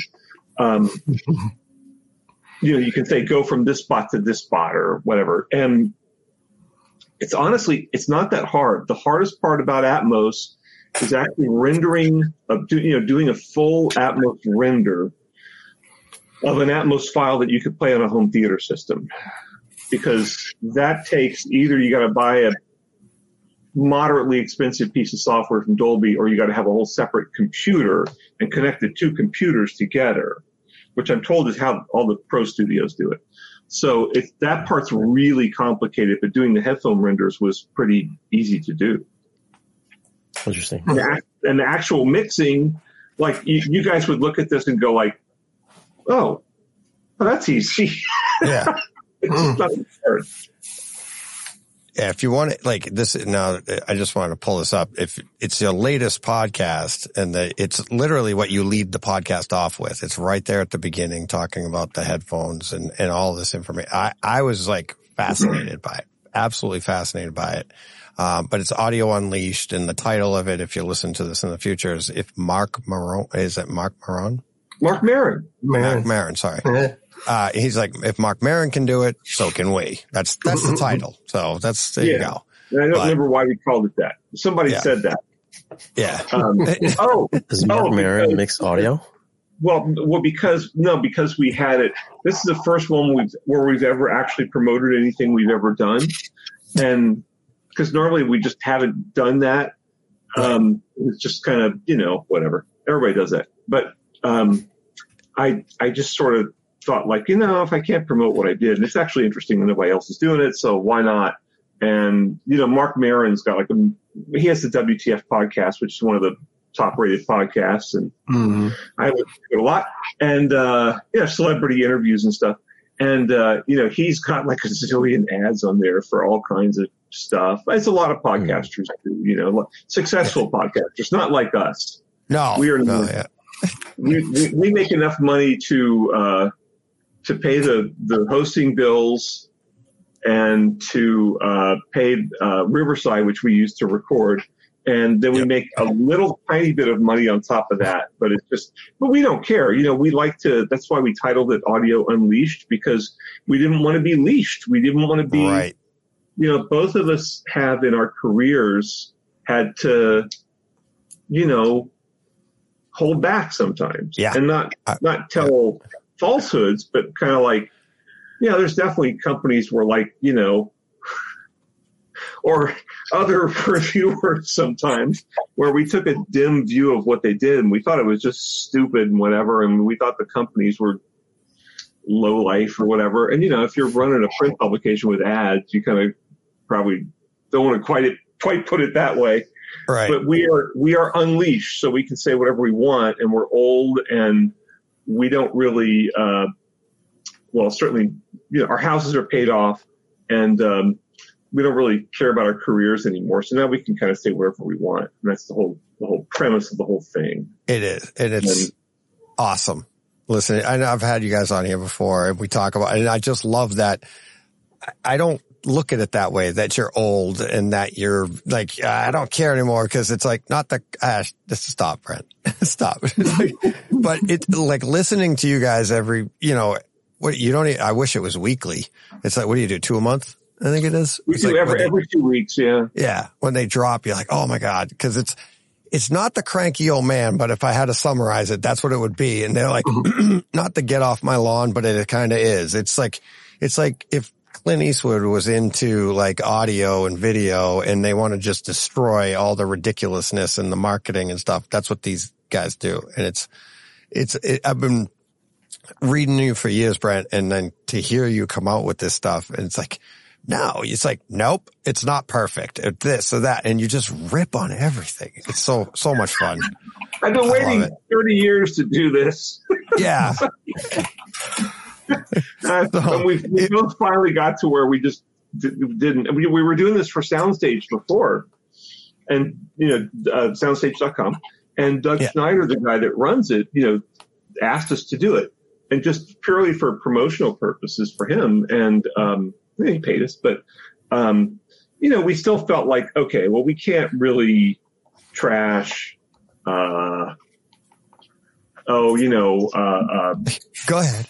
You can say go from this spot to this spot or whatever. And it's honestly, it's not that hard. The hardest part about Atmos is actually rendering, doing a full Atmos render of an Atmos file that you could play on a home theater system. Because that takes either you got to buy a moderately expensive piece of software from Dolby, or you got to have a whole separate computer and connect the two computers together, which I'm told is how all the pro studios do it. So that part's really complicated, but doing the headphone renders was pretty easy to do. Interesting. And the actual mixing, like you guys would look at this and go like, oh, that's easy. Yeah. It's not hard. Yeah, if you want it like this, now I just wanted to pull this up. If it's your latest podcast, and it's literally what you lead the podcast off with. It's right there at the beginning, talking about the headphones and all this information. I was like fascinated by it, absolutely fascinated by it. But it's Audio Unleashed, and the title of it, if you listen to this in the future, is if Mark Maron, is it Mark Maron? Mark Maron. Mark Maron, sorry. He's like, if Mark Maron can do it, so can we. That's the title. So there you go. And I don't remember why we called it that. Somebody said that. Yeah. Does Mark Maron mix audio? Well, because we had it. This is the first one where we've ever actually promoted anything we've ever done. And because normally we just haven't done that. It's just kind of, whatever. Everybody does that. But I just sort of thought like, if I can't promote what I did, and it's actually interesting that nobody else is doing it, so why not? And, Mark Maron's got he has the WTF podcast, which is one of the top rated podcasts, and I listen to it a lot, and, celebrity interviews and stuff. And, he's got like a zillion ads on there for all kinds of stuff. It's a lot of podcasters do, successful podcasters, not like us. No, we are not. Yeah. We make enough money to pay the hosting bills and to pay Riverside, which we use to record, and then we make a little tiny bit of money on top of that. But but we don't care. We like to. That's why we titled it Audio Unleashed, because we didn't want to be leashed. We didn't want to be. Right. Both of us have in our careers had to, hold back sometimes, and not tell falsehoods, but kind of like, there's definitely companies where like, or other reviewers sometimes where we took a dim view of what they did and we thought it was just stupid and whatever. And we thought the companies were low life or whatever. And, if you're running a print publication with ads, you kind of probably don't want to quite put it that way. Right. But we are unleashed, so we can say whatever we want, and we're old and we don't really, certainly, our houses are paid off and, we don't really care about our careers anymore. So now we can kind of say whatever we want. And that's the whole premise of the whole thing. It is. And it's awesome. Listen, I know I've had you guys on here before and we talk about, and I just love that. I don't look at it that way, that you're old and that you're like, I don't care anymore. Cause it's like, not the, just stop, Brent, stop. But it's like listening to you guys every, what you don't, I wish it was weekly. It's like, what do you do? 2 a month? I think it is. We do every 2 weeks. Yeah. Yeah. When they drop, you're like, oh my God. Cause it's not the cranky old man, but if I had to summarize it, that's what it would be. And they're like, not to get off my lawn, but it kind of is. It's like if Clint Eastwood was into like audio and video and they want to just destroy all the ridiculousness and the marketing and stuff. That's what these guys do. And I've been reading you for years, Brent, and then to hear you come out with this stuff and it's like, no, it's like, nope, it's not perfect. It's this or that. And you just rip on everything. It's so much fun. I've been waiting 30 years to do this. Yeah. We both finally got to where we just didn't. We were doing this for Soundstage before, and soundstage.com. And Doug Schneider, the guy that runs it, asked us to do it, and just purely for promotional purposes for him. And he paid us, but we still felt like, okay, well, we can't really trash. Go ahead.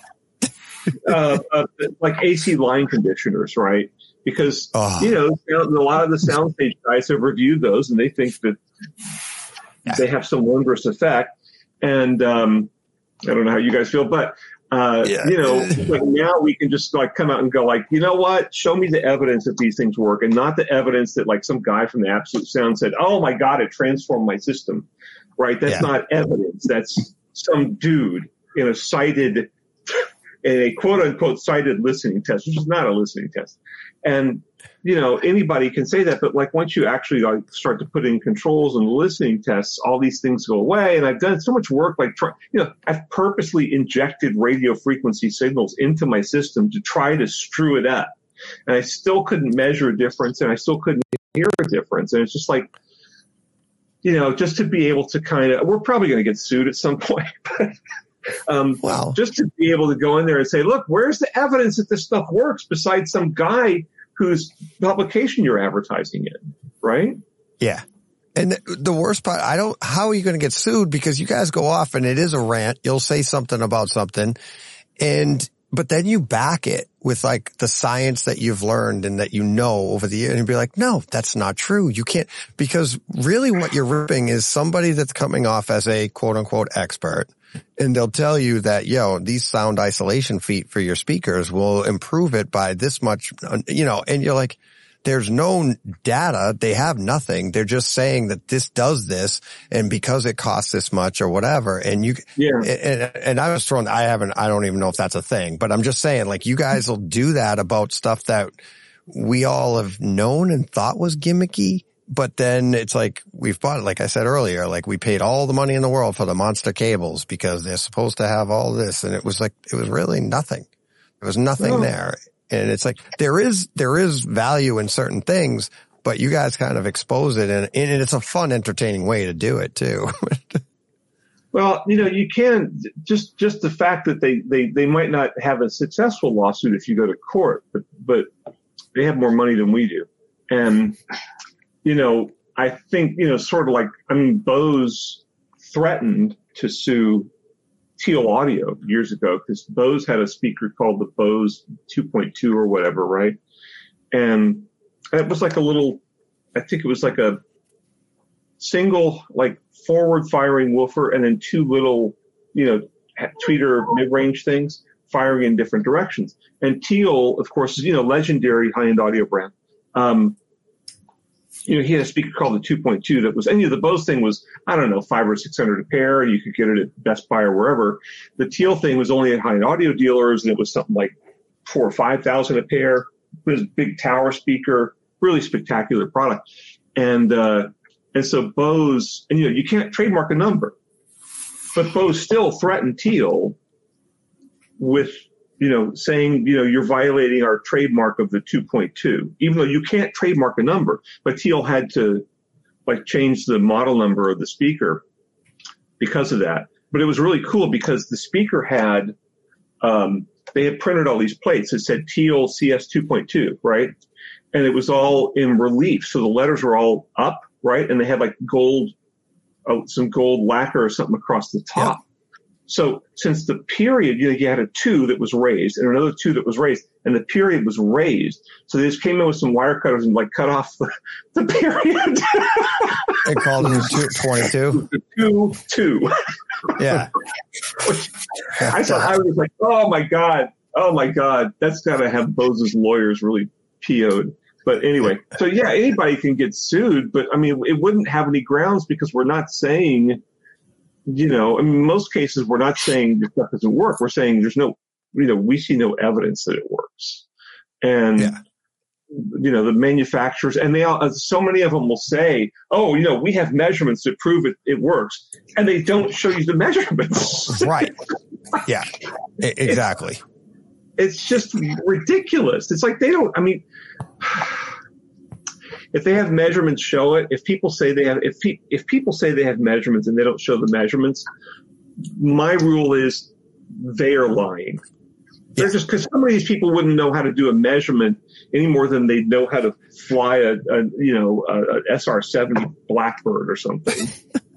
Like AC line conditioners, right? Because, a lot of the Soundstage guys have reviewed those and they think that they have some wondrous effect. And, I don't know how you guys feel, but, like now we can just like come out and go like, you know what? Show me the evidence that these things work and not the evidence that like some guy from the Absolute Sound said, oh my God, it transformed my system, right? That's not evidence. That's some dude in a quote unquote cited listening test, which is not a listening test. And, anybody can say that, but like once you actually like start to put in controls and listening tests, all these things go away. And I've done so much work, like, I've purposely injected radio frequency signals into my system to try to screw it up. And I still couldn't measure a difference and I still couldn't hear a difference. And it's just like, just to be able to we're probably going to get sued at some point, but just to be able to go in there and say, look, where's the evidence that this stuff works besides some guy whose publication you're advertising in, right? Yeah. And the worst part, how are you going to get sued? Because you guys go off and it is a rant. You'll say something about something but then you back it with like the science that you've learned and that over the years and you'd be like, no, that's not true. You can't, because really what you're ripping is somebody that's coming off as a quote unquote expert. And they'll tell you that, these sound isolation feet for your speakers will improve it by this much, and you're like, there's no data. They have nothing. They're just saying that this does this. And because it costs this much or whatever. And and I was thrown, I don't even know if that's a thing, but I'm just saying like you guys will do that about stuff that we all have known and thought was gimmicky. But then it's like we've bought it, like I said earlier, like we paid all the money in the world for the monster cables because they're supposed to have all this. And it was really nothing. There was nothing there. And it's like there is value in certain things, but you guys kind of expose it and it's a fun, entertaining way to do it too. Well, you can just the fact that they might not have a successful lawsuit if you go to court, but they have more money than we do. And I think, sort of like, Bose threatened to sue Teal Audio years ago because Bose had a speaker called the Bose 2.2 or whatever, right? And it was like I think it was like a single, like forward firing woofer and then two little, tweeter mid-range things firing in different directions. And Teal, of course, is, legendary high-end audio brand. he had a speaker called the 2.2 that was, the Bose thing was, I don't know, $500 or $600 a pair. You could get it at Best Buy or wherever. The Teal thing was only at high-end audio dealers, and it was something like $4,000 or $5,000 a pair. It was a big tower speaker, really spectacular product. And so Bose, and you can't trademark a number, but Bose still threatened Teal with, saying, you're violating our trademark of the 2.2, even though you can't trademark a number. But Teal had to change the model number of the speaker because of that. But it was really cool because the speaker had, they had printed all these plates that said Teal CS 2.2, right? And it was all in relief. So the letters were all up, right? And they had gold, some gold lacquer or something across the top. Yeah. So since the period, you had a 2 that was raised and another 2 that was raised, and the period was raised. So they just came in with some wire cutters and cut off the period. They called it 22. 2. Yeah. I was like, oh my God, that's got to have Bose's lawyers really PO'd. But anyway, so yeah, anybody can get sued, but it wouldn't have any grounds because we're not saying, in most cases, we're not saying this stuff doesn't work. We're saying there's no, we see no evidence that it works. And, the manufacturers, and they all, so many of them will say, oh, we have measurements to prove it works. And they don't show you the measurements. Right. Yeah, exactly. It's just ridiculous. It's like they don't, if they have measurements, show it. If people say they have, if people say they have measurements and they don't show the measurements, my rule is they are lying. They're just, because some of these people wouldn't know how to do a measurement any more than they know how to fly a SR-70 Blackbird or something.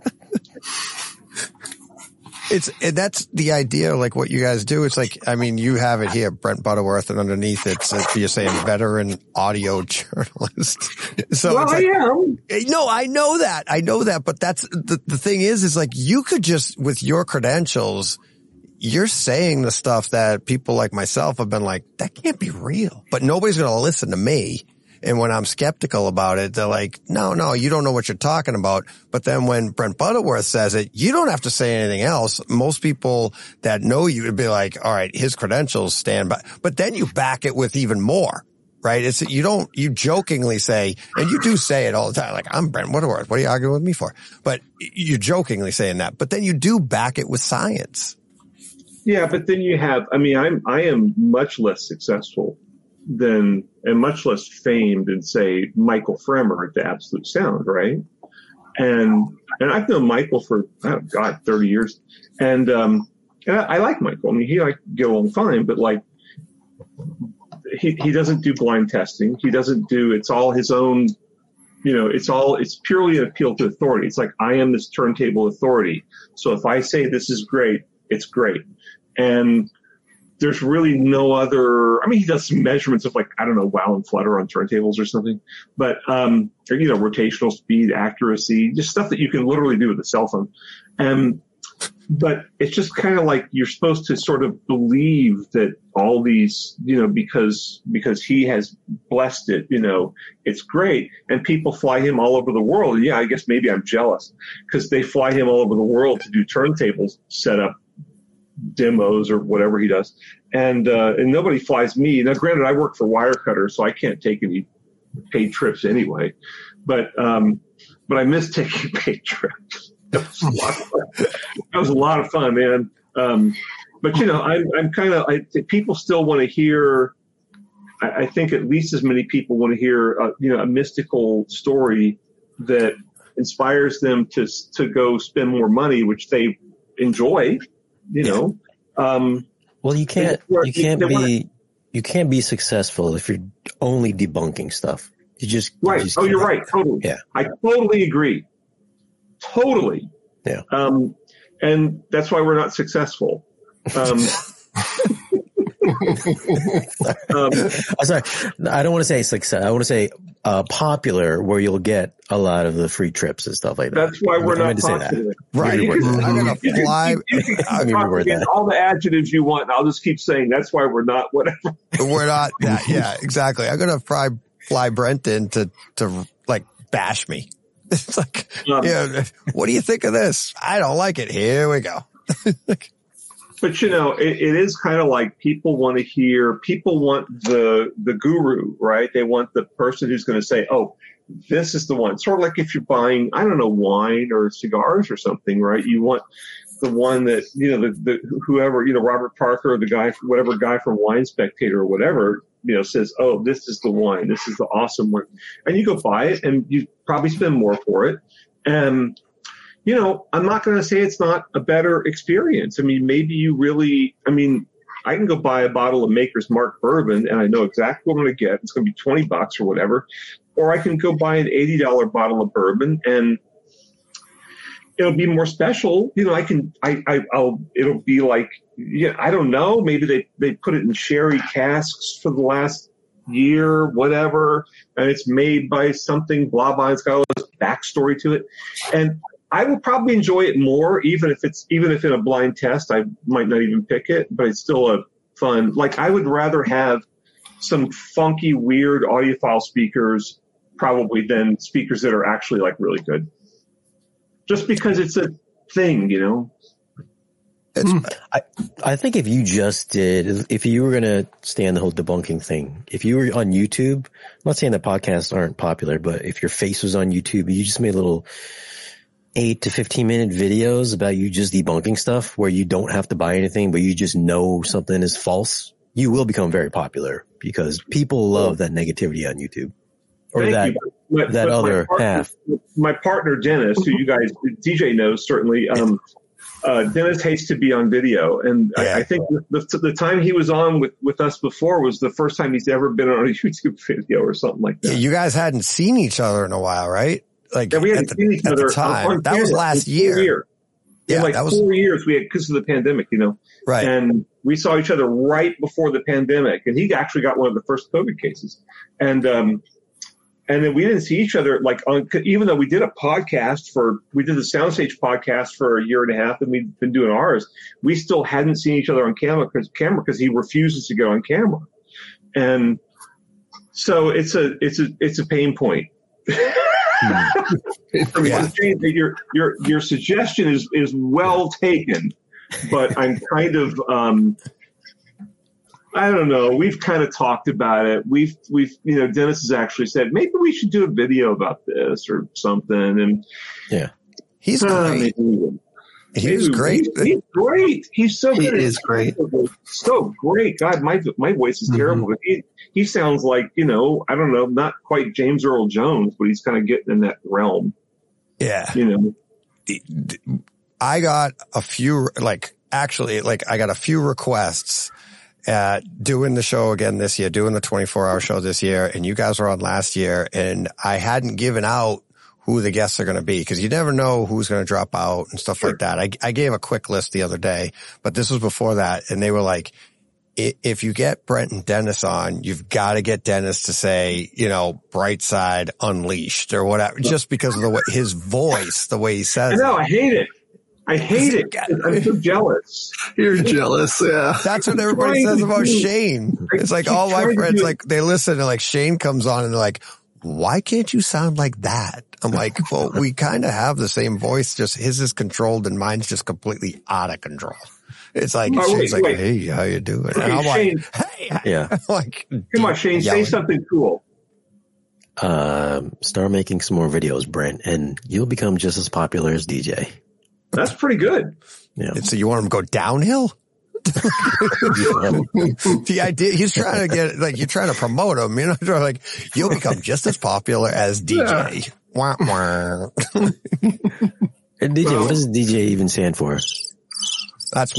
That's the idea, what you guys do. It's you have it here, Brent Butterworth, and underneath you're saying veteran audio journalist. So well, I am. No, I know that. But that's the thing is you could just, with your credentials, you're saying the stuff that people like myself have been like, that can't be real. But nobody's going to listen to me. And when I'm skeptical about it, they're like, no, you don't know what you're talking about. But then when Brent Butterworth says it, you don't have to say anything else. Most people that know you would be like, all right, his credentials stand by. But then you back it with even more, right? You jokingly say, and you do say it all the time, I'm Brent Butterworth. What are you arguing with me for? But you're jokingly saying that. But then you do back it with science. Yeah, but then you have, I am much less successful and much less famed than, say, Michael Fremer at the Absolute Sound, right? And I've known Michael for 30 years, and I like Michael. He get along fine, but he doesn't do blind testing. He doesn't do. It's all his own. It's purely an appeal to authority. It's I am this turntable authority. So if I say this is great, it's great, and there's really no other, he does some measurements of wow and flutter on turntables or something, but, rotational speed, accuracy, just stuff that you can literally do with a cell phone. But it's just kind of you're supposed to sort of believe that all these, because he has blessed it, it's great. And people fly him all over the world. And yeah, I guess maybe I'm jealous because they fly him all over the world to do turntables, set up demos or whatever he does, and nobody flies me. Now, granted, I work for Wirecutter, so I can't take any paid trips anyway. But I miss taking paid trips. That was a lot of fun, man. But I'm kind of. People still want to hear. I think at least as many people want to hear, a mystical story that inspires them to go spend more money, which they enjoy. Well, you can't be successful if you're only debunking stuff. Right. You're right. Totally. Yeah. I totally agree. Totally. Yeah. And that's why we're not successful. Sorry. I don't want to say success. I want to say popular, where you'll get a lot of the free trips and stuff like that. That's why we're not popular. Right. I'm going to fly. All the adjectives you want, and I'll just keep saying that's why we're not whatever. We're not that. Yeah, exactly. I'm going to fly Brent in to bash me. It's like, what do you think of this? I don't like it. Here we go. But it is kind of like people want the guru, right? They want the person who's going to say, oh, this is the one. Sort of like if you're buying, I don't know, wine or cigars or something, right? You want the one that, the whoever, Robert Parker or the guy, whatever guy from Wine Spectator or whatever, says, oh, this is the wine. This is the awesome one. And you go buy it and you probably spend more for it. And, I'm not going to say it's not a better experience. I mean, maybe I can go buy a bottle of Maker's Mark bourbon and I know exactly what I'm going to get. It's going to be $20 or whatever. Or I can go buy an $80 bottle of bourbon and it'll be more special. It'll be like, I don't know, maybe they put it in sherry casks for the last year, whatever, and it's made by something, blah, blah, it's got all this backstory to it. And I will probably enjoy it more, even if in a blind test, I might not even pick it, but it's still a fun, like I would rather have some funky, weird audiophile speakers probably than speakers that are actually like really good. Just because it's a thing, I think if you were going to stay on the whole debunking thing, if you were on YouTube, I'm not saying that podcasts aren't popular, but if your face was on YouTube, you just made little 8 to 15 minute videos about you just debunking stuff where you don't have to buy anything, but you just know something is false, you will become very popular because people love that negativity on YouTube. Or that other half. My partner, Dennis, who you guys, DJ knows certainly, Dennis hates to be on video. And I think the time he was on with us before was the first time he's ever been on a YouTube video or something like that. You guys hadn't seen each other in a while, right? Like we hadn't seen each other time. That was last year. Yeah, that was 4 years we had because of the pandemic, Right. And we saw each other right before the pandemic. And he actually got one of the first COVID cases. And then we didn't see each other even though we did the Soundstage podcast for a year and a half and we've been doing ours, we still hadn't seen each other on camera because he refuses to go on camera. And so it's a pain point. Your suggestion is well taken, but I'm kind of, I don't know. We've kind of talked about it. We've Dennis has actually said maybe we should do a video about this or something. And he's great. He's great. He's great. He's so good. He is great. So great. God, my voice is terrible. But he sounds like, I don't know, not quite James Earl Jones, but he's kind of getting in that realm. Yeah. I got a few, I got a few requests at doing the show again this year, doing the 24-hour show this year, and you guys were on last year, and I hadn't given out who the guests are going to be because you never know who's going to drop out and stuff like that. I gave a quick list the other day, but this was before that, and they were like, if you get Brent and Dennis on, you've got to get Dennis to say, Brightside Unleashed or whatever, just because of his voice, the way he says it. I know, I hate it. I'm so jealous. You're jealous, yeah. That's what everybody says about Shane. It's like all my friends, they listen and Shane comes on and they're like, why can't you sound like that? I'm like, well, we kind of have the same voice, just his is controlled and mine's just completely out of control. It's like, Shane's like, hey, how you doing? Okay, and I'm Shane, like, hey, yeah. Come on, Shane, say something cool. Start making some more videos, Brent, and you'll become just as popular as DJ. That's pretty good. Yeah. So you want him to go downhill? The idea, he's trying to get, you're trying to promote him, you'll become just as popular as DJ. Yeah. Wah, wah. And DJ, what does DJ even stand for? That's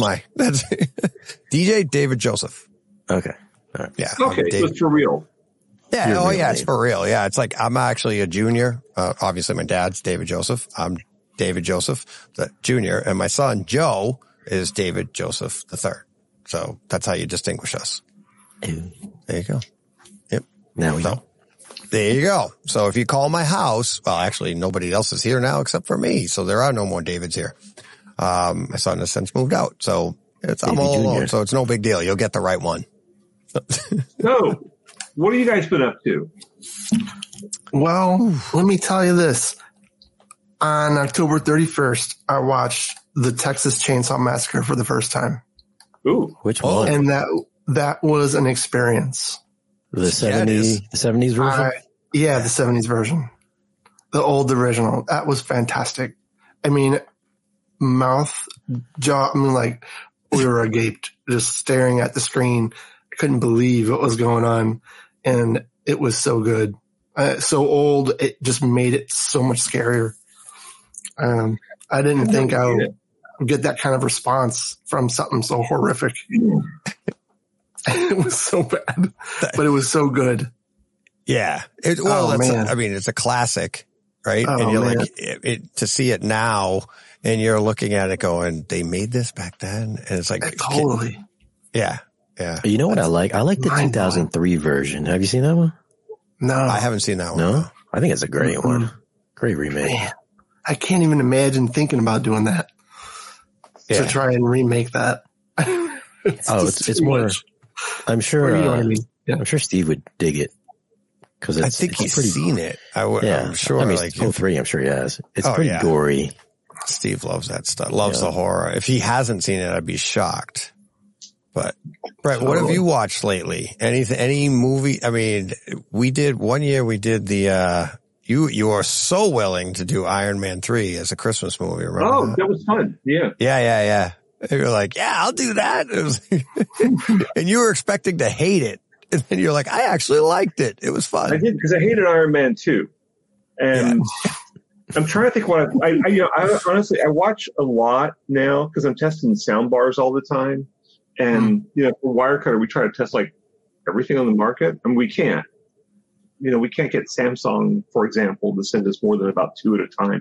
DJ David Joseph. Okay. All right. Yeah. Okay. So it's for real. Yeah. It's for real. Yeah. It's like, I'm actually a junior. Obviously my dad's David Joseph. I'm David Joseph, the junior, and my son Joe is David Joseph III. So that's how you distinguish us. There you go. Yep. Now we know. There you go. So if you call my house, well, actually nobody else is here now except for me. So there are no more Davids here. My son has since moved out. So I'm all alone. So it's no big deal. You'll get the right one. So what have you guys been up to? Well, let me tell you this. On October 31st, I watched the Texas Chainsaw Massacre for the first time. Ooh. Which one? And that was an experience. The 70s version? Yeah, the 70s version. The old original. That was fantastic. I mean, jaw, like we were agape, just staring at the screen. I couldn't believe what was going on. And it was so good. So old, it just made it so much scarier. I didn't think I would get that kind of response from something so horrific. It was so bad, but it was so good. Yeah. It's a classic, right? Oh, and you're man. like, to see it now and you're looking at it going, they made this back then. And it's like, totally. Yeah. Yeah. You know what I like? I like the 2003 version. Have you seen that one? No. I haven't seen that one. No? I think it's a great one. Great remake. Man, I can't even imagine thinking about doing that. Yeah. To try and remake that. It's more, much. I'm sure, You know what I mean? Yeah. I'm sure Steve would dig it. Cause I think he's seen it. I'm sure. I mean, like 03, I'm sure he has. It's pretty gory. Steve loves that stuff. Loves the horror. If he hasn't seen it, I'd be shocked. But Brett, what have you watched lately? Any movie? I mean, we did the, you are so willing to do Iron Man 3 as a Christmas movie. Remember that was fun. Yeah. Yeah. You're like, yeah, I'll do that. And you were expecting to hate it. And then you're like, I actually liked it. It was fun. I did, because I hated Iron Man 2. And I'm trying to think what I honestly, I watch a lot now because I'm testing sound bars all the time. And, for Wirecutter, we try to test like everything on the market. I mean, we can't. We can't get Samsung, for example, to send us more than about 2 at a time.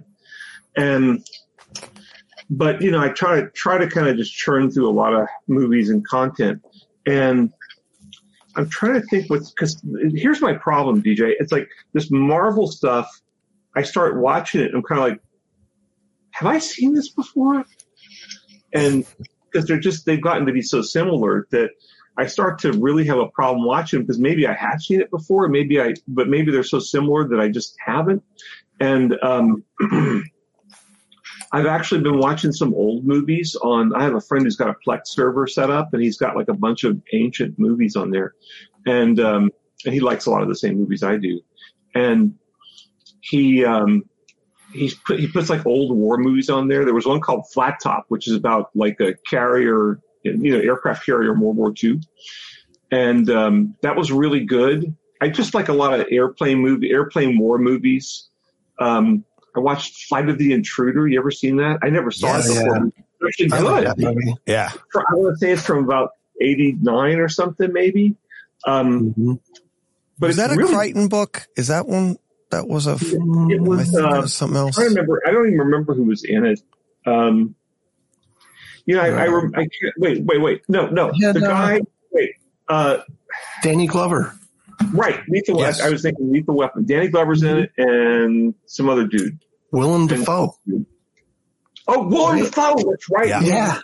But I try to kind of just churn through a lot of movies and content. And I'm trying to think because here's my problem, DJ. It's like this Marvel stuff. I start watching it and I'm kind of like, have I seen this before? And because they've gotten to be so similar that I start to really have a problem watching them because maybe I have seen it before, but maybe they're so similar that I just haven't. And I've actually been watching some old movies I have a friend who's got a Plex server set up and he's got like a bunch of ancient movies on there. And he likes a lot of the same movies I do. And he puts like old war movies on there. There was one called Flat Top, which is about like a carrier, aircraft carrier in World War II. And that was really good. I just like a lot of airplane war movies. I watched Flight of the Intruder. You ever seen that? I never saw it before. It's actually good. Yeah. I want to say it's from about 89 or something, maybe. But is that a Crichton book? Is that one that was it was something else? I remember. I don't even remember who was in it. I can't, wait. No. Guy. Danny Glover. Right. Lethal Weapon. I was thinking Lethal Weapon. Danny Glover's in it and some other dude. Willem Dafoe. Oh, Willem Dafoe. That's right. Yeah.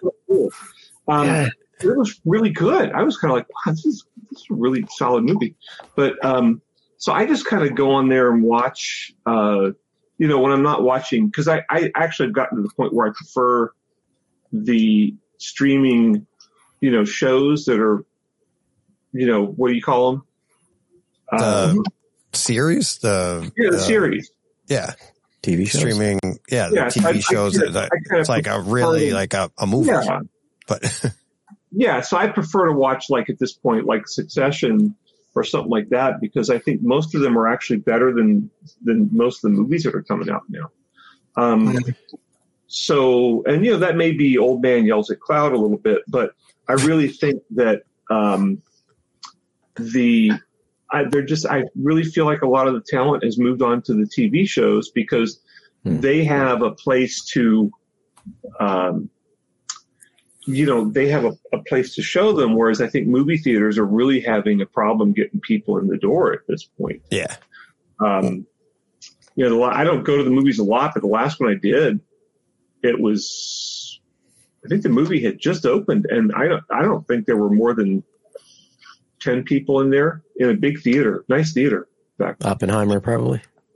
It was really good. I was kind of like, wow, this is a really solid movie. But, so I just kind of go on there and watch, when I'm not watching, because I actually have gotten to the point where I prefer the streaming, shows that are, what do you call them? The series? The series. Yeah. TV shows? Streaming. Yeah. The TV shows. It's like a really, like a movie. Yeah. But yeah. So I prefer to watch like at this point, like Succession or something like that, because I think most of them are actually better than most of the movies that are coming out now. So, and that may be Old Man Yells at Cloud a little bit, but I really think that, I really feel like a lot of the talent has moved on to the TV shows because they have a place to, they have a place to show them. Whereas I think movie theaters are really having a problem getting people in the door at this point. Yeah. I don't go to the movies a lot, but the last one I did, I think the movie had just opened and I don't think there were more than 10 people in there in a big theater, nice theater. Oppenheimer, probably.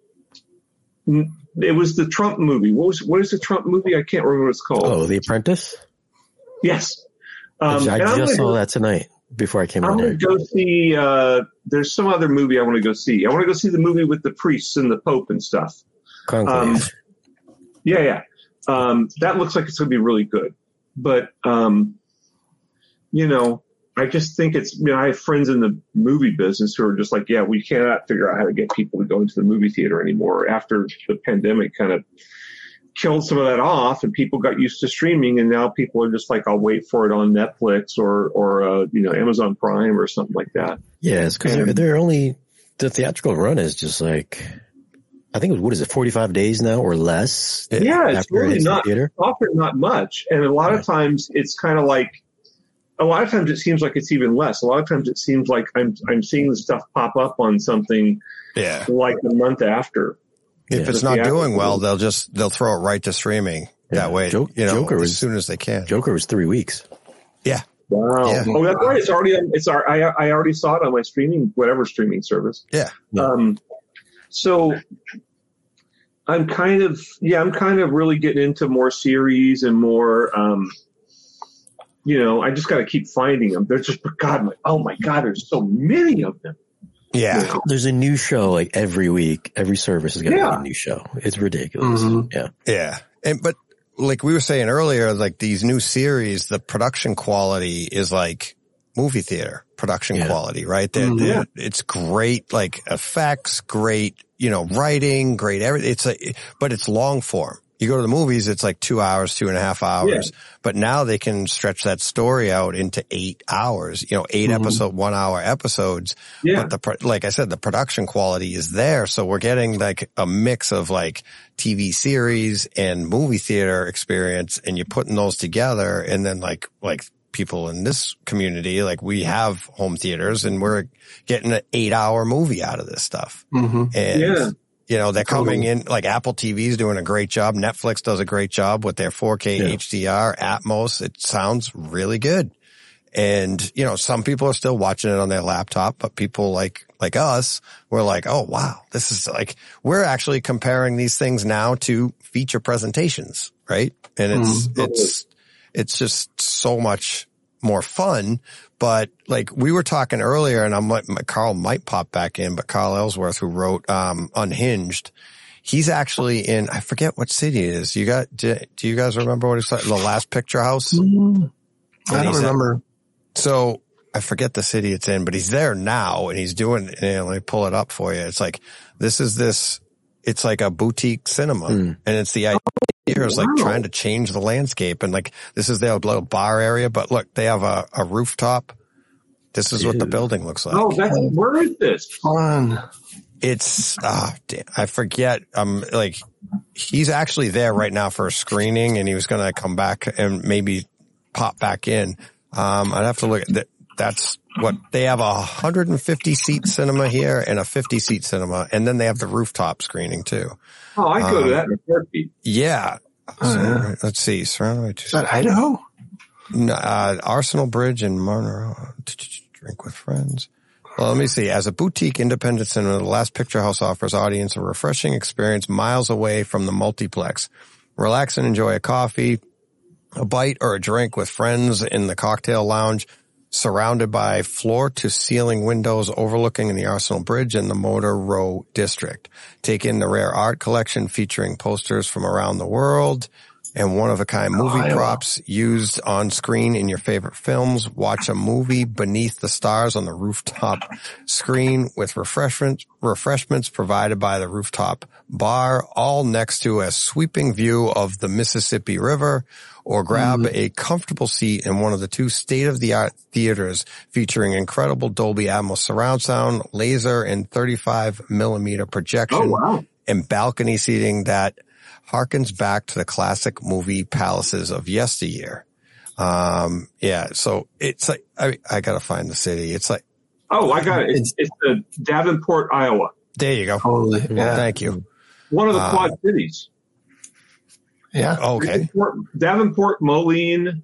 It was the Trump movie. What is the Trump movie? I can't remember what it's called. Oh, The Apprentice? Yes. I just saw that tonight before I came on here. I'm going to go see, there's some other movie I want to go see. I want to go see the movie with the priests and the Pope and stuff. Conclave. Yeah. That looks like it's going to be really good. But, I just think I have friends in the movie business who are just like, yeah, we cannot figure out how to get people to go into the movie theater anymore after the pandemic kind of killed some of that off and people got used to streaming. And now people are just like, I'll wait for it on Netflix or Amazon Prime or something like that. Yeah, it's because they're only, the theatrical run is just like, I think, what is it, 45 days now or less? Yeah, it's really often not much. And a lot of times it's kind of like, a lot of times it seems like it's even less. A lot of times it seems like I'm seeing the stuff pop up on something like a month after. If it's not doing well, they'll throw it right to streaming that way, Joker as soon as they can. Joker was 3 weeks. Yeah. Wow. Yeah. Oh, that's right. It's already I already saw it on my whatever streaming service. Yeah. So I'm kind of really getting into more series and more, I just got to keep finding them. They're just, oh my God, there's so many of them. Yeah. There's a new show like every week. Every service is going to have a new show. It's ridiculous. Mm-hmm. Yeah. Yeah. But like we were saying earlier, like these new series, the production quality is like movie theater production quality, right? It's great, like effects, great, writing, great everything. But it's long form. You go to the movies, it's like 2 hours, 2.5 hours. Yeah. But now they can stretch that story out into 8 hours, 8 episode, 1 hour episodes. Yeah. But like I said, the production quality is there. So we're getting like a mix of like TV series and movie theater experience, and you're putting those together. And then like people in this community, like we have home theaters and we're getting an 8 hour movie out of this stuff. Mm-hmm. And they're coming in, like Apple TV's doing a great job. Netflix does a great job with their 4K HDR, Atmos. It sounds really good. And, some people are still watching it on their laptop, but people like us, we're like, oh, wow, this is like, we're actually comparing these things now to feature presentations, right? And it's just so much more fun. But like we were talking earlier, and Carl might pop back in, but Carl Ellsworth, who wrote Unhinged, he's actually in, I forget what city it is. Do you guys remember what it's like? The Last Picture House? I don't remember. So I forget the city it's in, but he's there now and he's doing, let me pull it up for you. It's like, it's like a boutique cinema, and it's the idea is like trying to change the landscape, and like this is their little bar area, but look, they have a rooftop. This is what the building looks like. Oh, where is this? Fun. It's I forget. Like he's actually there right now for a screening, and he was going to come back and maybe pop back in. I'd have to look at that. That's what they have, 150 seat cinema here and a 50 seat cinema. And then they have the rooftop screening too. Oh, I go to that in a heartbeat. Yeah. So, let's see. Surrounded by is that Idaho? No, Arsenal Bridge in Monroe. Drink with friends. Well, let me see. As a boutique independent cinema, the Last Picture House offers audience a refreshing experience miles away from the multiplex. Relax and enjoy a coffee, a bite, or a drink with friends in the cocktail lounge, surrounded by floor-to-ceiling windows overlooking the Arsenal Bridge and the Motor Row District. Take in the rare art collection featuring posters from around the world and one-of-a-kind movie props used on screen in your favorite films. Watch a movie beneath the stars on the rooftop screen with refreshments provided by the rooftop bar, all next to a sweeping view of the Mississippi River. Or grab a comfortable seat in one of the 2 state-of-the-art theaters featuring incredible Dolby Atmos surround sound, laser, and 35mm projection, and balcony seating that harkens back to the classic movie palaces of yesteryear. So it's like, I gotta find the city. It's like, oh, I got it. It's the Davenport, Iowa. There you go. Totally. Yeah. Thank you. One of the Quad Cities. Yeah. Okay. Davenport, Moline.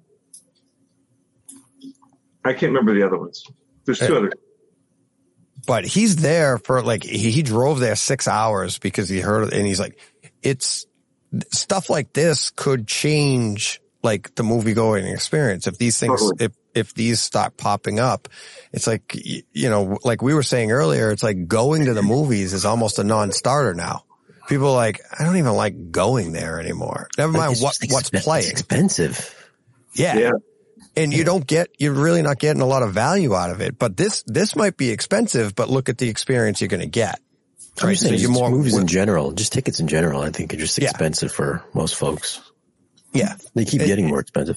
I can't remember the other ones. There's 2 others. But he's there for like, he drove there 6 hours because he heard it, and he's like, it's stuff like this could change like the movie going experience. If these things, if these stop popping up, it's like, you know, like we were saying earlier, it's like going to the movies is almost a non-starter now. People are like, I don't even like going there anymore. Never mind what's playing. It's expensive. Yeah. And you're really not getting a lot of value out of it. But this might be expensive, but look at the experience you're going to get. I'm just saying, just movies in general, just tickets in general, I think are just expensive for most folks. Yeah. They keep getting more expensive.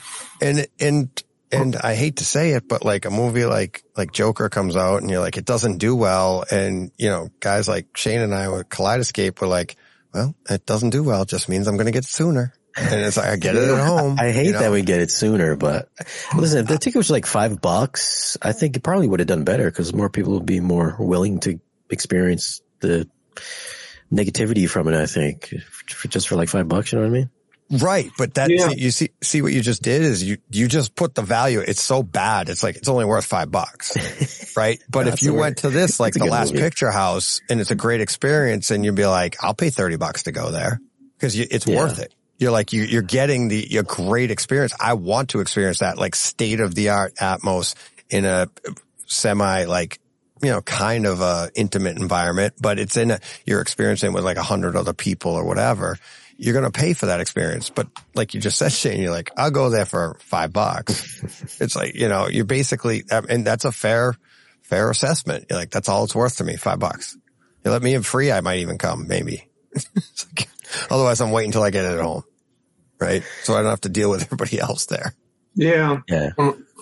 And I hate to say it, but like a movie like Joker comes out and you're like, it doesn't do well. And, you know, guys like Shane and I with Kaleidoscape were like, well, it doesn't do well. It just means I'm going to get it sooner. And it's like, I get it at home. I hate that we get it sooner, but listen, if the ticket was like $5, I think it probably would have done better because more people would be more willing to experience the negativity from it, I think, just for like $5, you know what I mean? Right. But you see what you just did is you just put the value. It's so bad. It's like, it's only worth $5. Right. But if you went to this, like the Last Picture House, and it's a great experience, and you'd be like, I'll pay $30 to go there because it's worth it. You're like, you're getting a great experience. I want to experience that like state of the art Atmos in a semi like, you know, kind of a intimate environment, but it's you're experiencing it with like 100 other people or whatever. You're going to pay for that experience. But like you just said, Shane, you're like, I'll go there for $5. It's like, you know, you're basically, and that's a fair assessment. You're like, that's all it's worth to me, $5. You let me in free, I might even come, maybe. Otherwise, I'm waiting until I get it at home. Right. So I don't have to deal with everybody else there. Yeah. Yeah.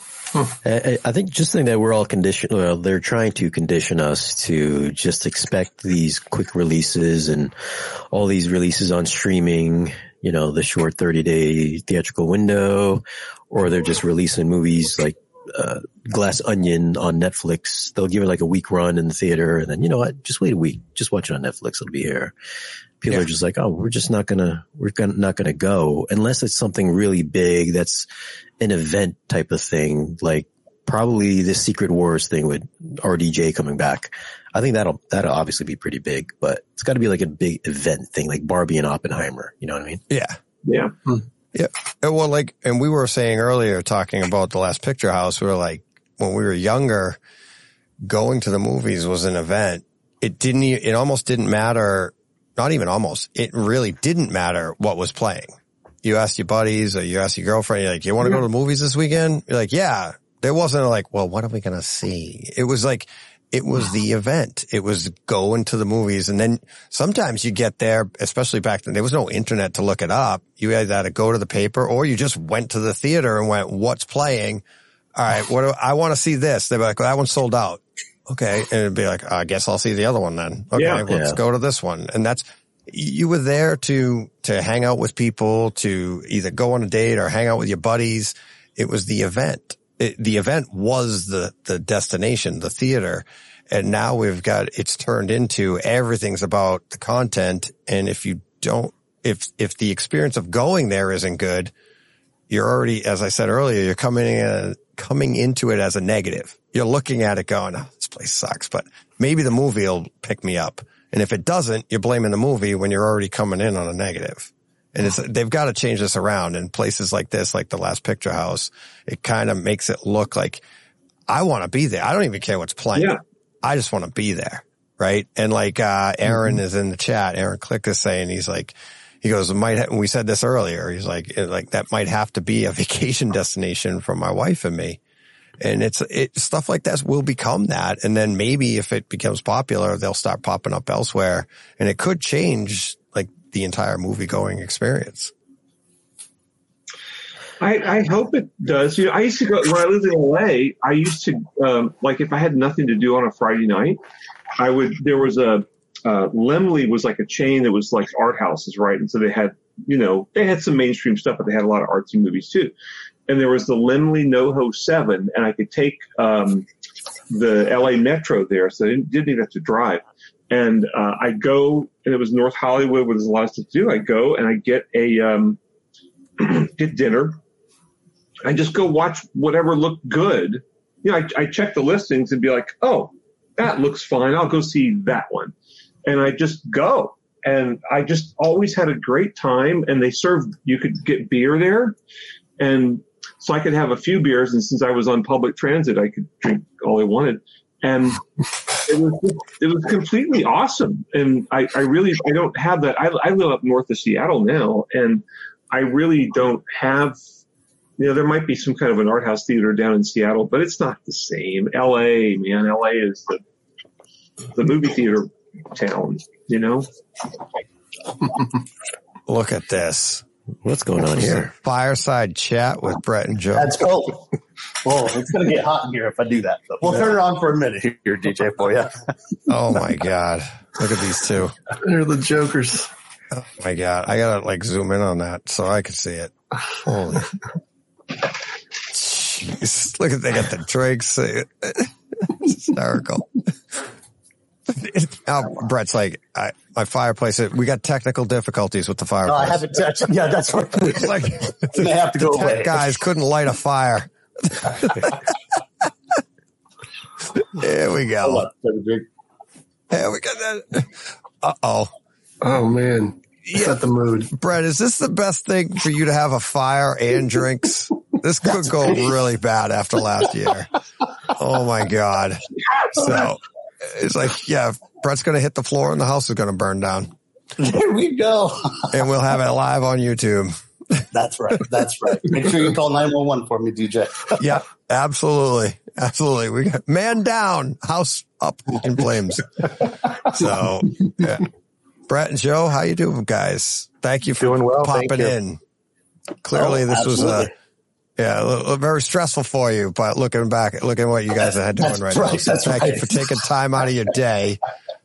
I think that we're all conditioned. Well, they're trying to condition us to just expect these quick releases and all these releases on streaming, you know, the short 30-day theatrical window, or they're just releasing movies like Glass Onion on Netflix. They'll give it like a week run in the theater, and then, you know what, just wait a week. Just watch it on Netflix. It'll be here. People are just like, oh, we're not gonna go unless it's something really big that's an event type of thing, like probably the Secret Wars thing with RDJ coming back. I think that'll obviously be pretty big, but it's got to be like a big event thing, like Barbie and Oppenheimer. You know what I mean? Yeah. Yeah. Yeah. Well, like, and we were saying earlier, talking about the Last Picture House, we were like, when we were younger, going to the movies was an event. It almost didn't matter. Not even almost. It really didn't matter what was playing. You asked your buddies or you asked your girlfriend, you're like, you want to go to the movies this weekend? You're like, yeah. There wasn't like, well, what are we going to see? It was like, it was the event. It was going to the movies. And then sometimes you get there, especially back then, there was no internet to look it up. You either had to go to the paper or you just went to the theater and went, what's playing? All right. I want to see this. They'd be like, well, that one's sold out. Okay. And it'd be like, I guess I'll see the other one then. Okay. Let's go to this one. And you were there to hang out with people, to either go on a date or hang out with your buddies. It was the event. The event was the destination, the theater. And now it's turned into everything's about the content. And if the experience of going there isn't good, you're already, as I said earlier, you're coming into it as a negative. You're looking at it going, oh, this place sucks, but maybe the movie will pick me up. And if it doesn't, you're blaming the movie when you're already coming in on a negative. And they've got to change this around in places like this, like the Last Picture House. It kind of makes it look like I want to be there. I don't even care what's playing. Yeah. I just want to be there. Right. And like, Aaron is in the chat. Aaron Click is saying, he goes, we said this earlier. He's like that might have to be a vacation destination for my wife and me. And it's stuff like that will become that. And then maybe if it becomes popular, they'll start popping up elsewhere, and it could change like the entire movie going experience. I hope it does. You know, I used to go when I lived in LA. I used to like if I had nothing to do on a Friday night, there was a Laemmle was like a chain that was like art houses, right? And so they had some mainstream stuff, but they had a lot of artsy movies too. And there was the Laemmle NoHo 7, and I could take the LA Metro there, so I didn't even have to drive. And I go, and it was North Hollywood where there's a lot of stuff to do. I go and I get get dinner. I just go watch whatever looked good. You know, I check the listings and be like, oh, that looks fine. I'll go see that one. And I just go. And I just always had a great time. And you could get beer there. And so I could have a few beers. And since I was on public transit, I could drink all I wanted. And it was completely awesome. And I don't have that. I live up north of Seattle now, and I really don't have, there might be some kind of an art house theater down in Seattle, but it's not the same. LA, man, LA is the movie theater town, Look at this. What's going on here? Fireside chat with Brett and Joe. Let's go. Well, it's going to get hot in here if I do that. But we'll turn it on for a minute here, DJ, for you. Oh, my God. Look at these two. They're the jokers. Oh, my God. I got to, zoom in on that so I can see it. Holy. Jeez. Look at, they got the drinks. Hysterical. Now, Brett's like, my fireplace, we got technical difficulties with the fireplace. No, I haven't touched it. Yeah, that's right. It's like, they have to go away. Guys couldn't light a fire. Here we go. Here we go. Uh-oh. Oh, man. Set the mood. Brett, is this the best thing for you to have a fire and drinks? This could go really bad after last year. Oh, my God. So it's like, yeah, Brett's going to hit the floor and the house is going to burn down. There we go. And we'll have it live on YouTube. That's right. That's right. Make sure you call 911 for me, DJ. Yeah, absolutely. Absolutely. We got man down, house up in flames. So, yeah. Brett and Joe, how you doing, guys? Thank you for popping in. Clearly, this was very stressful for you, but looking back, at what you guys are doing right now. So thank you for taking time out of your day.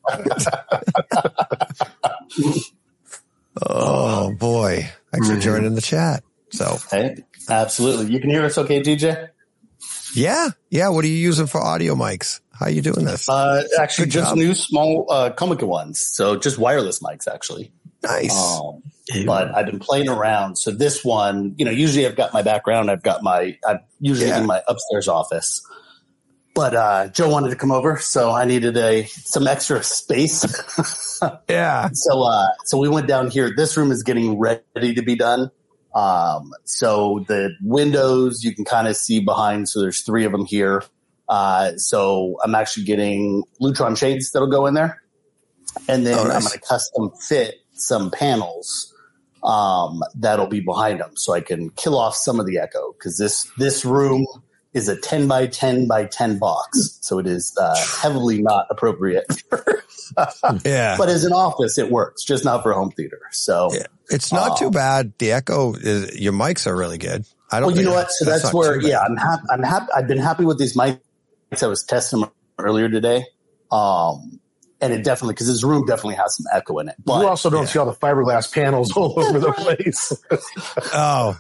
Oh boy. Thanks for joining the chat. So, hey, absolutely. You can hear us okay, DJ? Yeah. Yeah. What are you using for audio mics? How are you doing this? Actually, just new small, Comica ones. So just wireless mics, actually. Nice. But I've been playing around. So this one, usually I've got my background. I'm usually in my upstairs office. But Joe wanted to come over, so I needed some extra space. Yeah. So we went down here. This room is getting ready to be done. So the windows you can kind of see behind. So there's 3 of them here. So I'm actually getting Lutron shades that'll go in there, and then I'm going to custom fit some panels that'll be behind them, so I can kill off some of the echo, because this room is a 10 by 10 by 10 box, so it is heavily not appropriate. Yeah, but as an office, it works, just not for home theater. So yeah. It's not too bad. The echo is, your mics are really good. I don't. Well, you know what? So that's where, I'm happy. I've been happy with these mics. I was testing them earlier today. And it definitely, because this room definitely has some echo in it. But you also don't see all the fiberglass panels all over the place. Oh.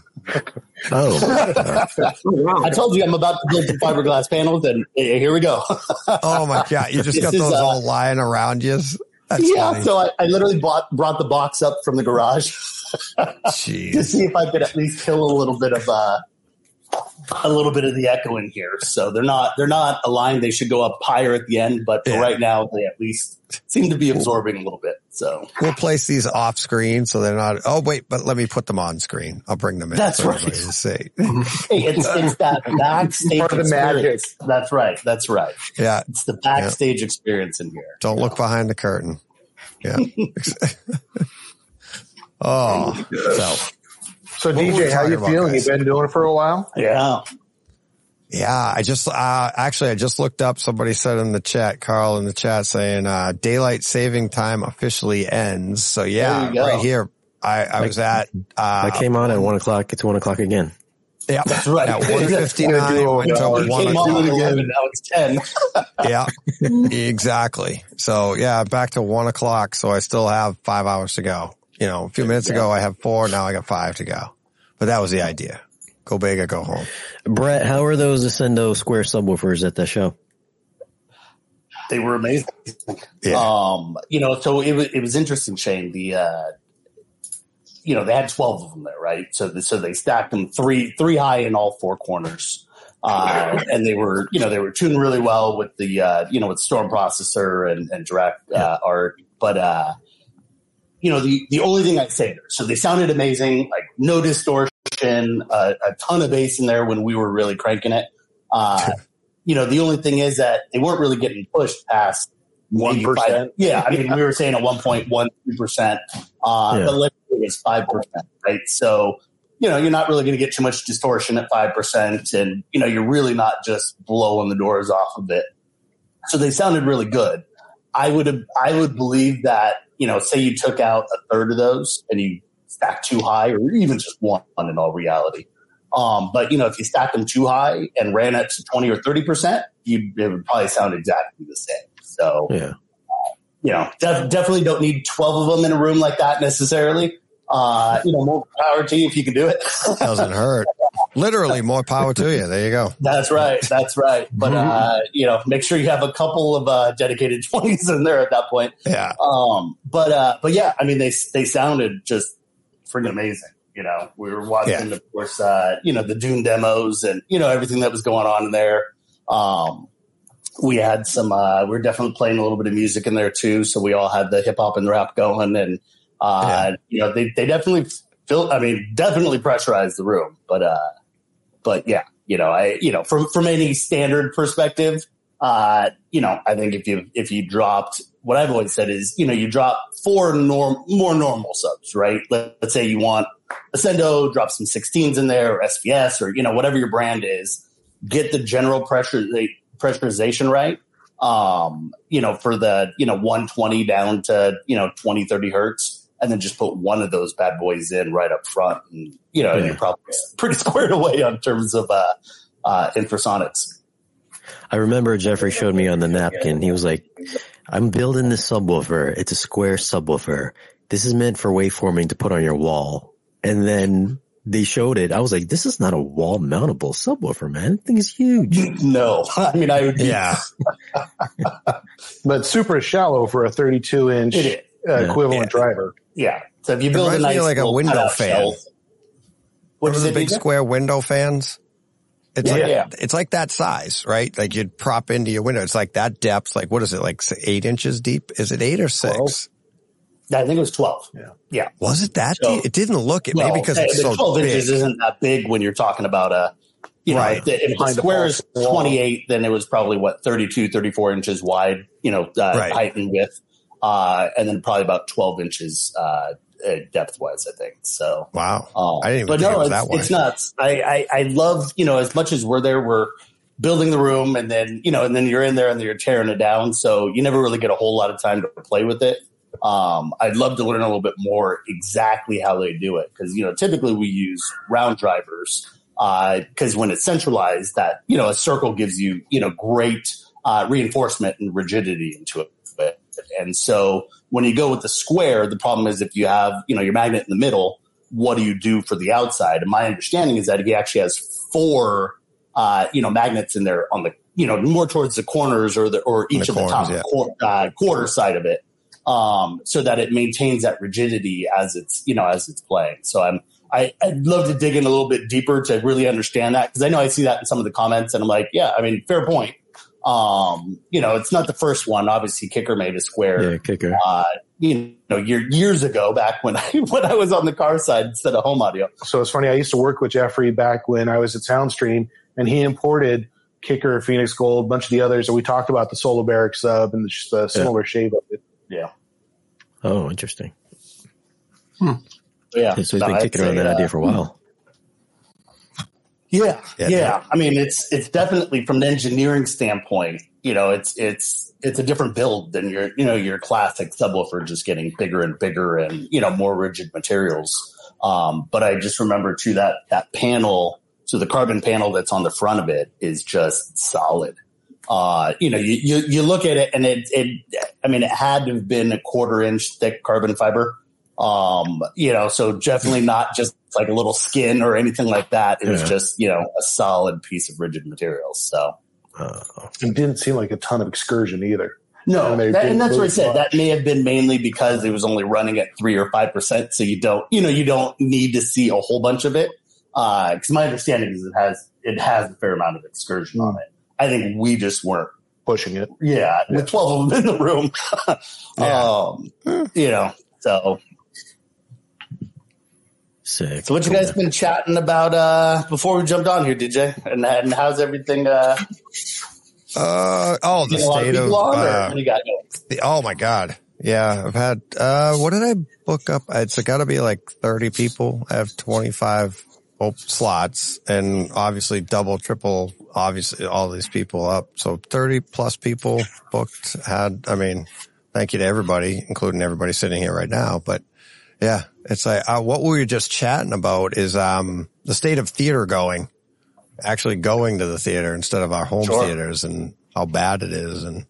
I told you I'm about to build some fiberglass panels, and here we go. Oh my God. You just got those all lying around you. That's funny. So I literally brought the box up from the garage to see if I could at least kill a little bit of the echo in here. So they're not aligned. They should go up higher at the end, but for right now they at least seem to be absorbing a little bit. So we'll place these off screen so they're not. Oh wait, but let me put them on screen. I'll bring them in. That's right. To see. Hey, it's that backstage part of the magic. That's right. Yeah, it's the backstage experience in here. Don't look behind the curtain. Yeah. Oh, So DJ, how you feeling? You've been doing it for a while? Yeah. Yeah. I just looked up. Somebody said in the chat, Carl in the chat, saying, daylight saving time officially ends. So yeah, right here. I was at, I came on at 1 o'clock. It's 1 o'clock again. Yeah. That's right. At 1:59 went to 1 o'clock. 11, now it's 10. Yeah, exactly. So yeah, back to 1 o'clock. So I still have 5 hours to go. A few minutes ago I have 4. Now I got 5 to go. But that was the idea. Go big or go home. Brett, how are those Ascendo Square subwoofers at the show? They were amazing. Yeah. So it was interesting, Shane. They had 12 of them there, right? So they stacked them three high in all 4 corners. And they were tuned really well with the, with Storm Processor and direct art. But, the only thing I'd say there, so they sounded amazing, like no distortion, a ton of bass in there when we were really cranking it. The only thing is that they weren't really getting pushed past 1%. Yeah. I mean, we were saying at 1.12%, but let's say it's 5%, right? So, you're not really going to get too much distortion at 5%, and, you're really not just blowing the doors off of it. So they sounded really good. I would believe that, say you took out a third of those and you stacked too high, or even just one in all reality. But if you stacked them too high and ran it to 20 or 30%, it would probably sound exactly the same. So, definitely don't need 12 of them in a room like that necessarily. More power to you if you can do it. Doesn't hurt. Literally more power to you. There you go. That's right. But, make sure you have a couple of dedicated 20s in there at that point. Yeah. But yeah, I mean, they sounded just freaking amazing. We were watching, of course, the Dune demos and, everything that was going on in there. We had some, we were definitely playing a little bit of music in there too. So we all had the hip hop and the rap going, and, they definitely definitely pressurized the room, but yeah, from any standard perspective, I think if you dropped, what I've always said is, you drop 4 more normal subs, right? Let's say you want Ascendo, drop some 16s in there, or SVS, or, whatever your brand is, get the general pressurization right. For the, 120 down to, 20, 30 hertz. And then just put one of those bad boys in right up front, and and you're probably pretty squared away on terms of infrasonics. I remember Jeffrey showed me on the napkin. He was like, "I'm building this subwoofer. It's a square subwoofer. This is meant for waveforming to put on your wall." And then they showed it. I was like, "This is not a wall mountable subwoofer, man. The thing is huge." No, I mean, I would. Yeah, but super shallow for a 32-inch equivalent driver. Yeah. So if you build a nice like a window fan. What are the big square window fans? It's it's like that size, right? Like you'd prop into your window. It's like that depth. Like what is it? Like 8 inches deep? Is it 8 or 6? 12. I think it was 12. Yeah. Was it that deep? It didn't look it. Maybe because it's so 12 big. inches isn't that big when you're talking about if the square is 28, then it was probably 32, 34 inches wide, height and width. And then probably about 12 inches depth wise, I think. So wow, I didn't even think it was that wide. It's nuts. I love as much as we're building the room, and then you're in there and you're tearing it down. So you never really get a whole lot of time to play with it. I'd love to learn a little bit more exactly how they do it, because typically we use round drivers because when it's centralized, that a circle gives you great reinforcement and rigidity into it. And so when you go with the square, the problem is if you have, your magnet in the middle, what do you do for the outside? And my understanding is that he actually has 4, magnets in there on the, more towards the corners or each of the top quarter side of it. So that it maintains that rigidity as it's playing. So I'd love to dig in a little bit deeper to really understand that, because I know I see that in some of the comments, and I'm like, yeah, I mean, fair point. It's not the first one. Obviously, Kicker made a square. Yeah, Kicker. Years ago, back when I was on the car side instead of home audio. So it's funny. I used to work with Jeffrey back when I was at Soundstream, and he imported Kicker, Phoenix Gold, a bunch of the others, and we talked about the Solo Barrack sub and the similar shape of it. Yeah. Oh, interesting. Yeah. So he's been kicking around that idea for a while. Yeah. I mean, it's definitely from an engineering standpoint, it's a different build than your classic subwoofer, just getting bigger and bigger and, more rigid materials. But I just remember too that panel, so the carbon panel that's on the front of it is just solid. You look at it and it had to have been a 1/4 inch thick carbon fiber. So definitely not just like a little skin or anything like that. It was just, a solid piece of rigid material. So it didn't seem like a ton of excursion either. No, and that's what I said. That may have been mainly because it was only running at 3 or 5%. So you don't need to see a whole bunch of it. Cause my understanding is it has a fair amount of excursion on it. I think we just weren't pushing it. Yeah. With 12 of them in the room, So. Sick. So what you guys been chatting about before we jumped on here, DJ? And how's everything? The state of oh my God. Yeah, I've had what did I book up? It's got to be like 30 people. I have 25 slots, and obviously double, triple, obviously all these people up. So 30 plus people booked. Thank you to everybody, including everybody sitting here right now. But yeah, it's like what we were just chatting about is the state of theater going, actually going to the theater instead of our home theaters, and how bad it is, and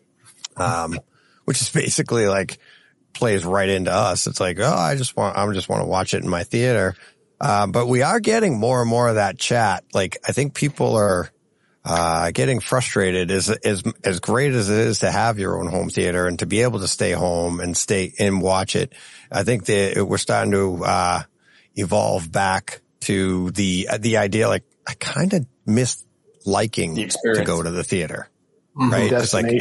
which is basically like plays right into us. It's like, I just want to watch it in my theater. But we are getting more and more of that chat. Like, I think people are getting frustrated. As great as it is to have your own home theater and to be able to stay home and stay and watch it, I think we're starting to evolve back to the idea. Like, I kind of miss liking to go to the theater, right? It's like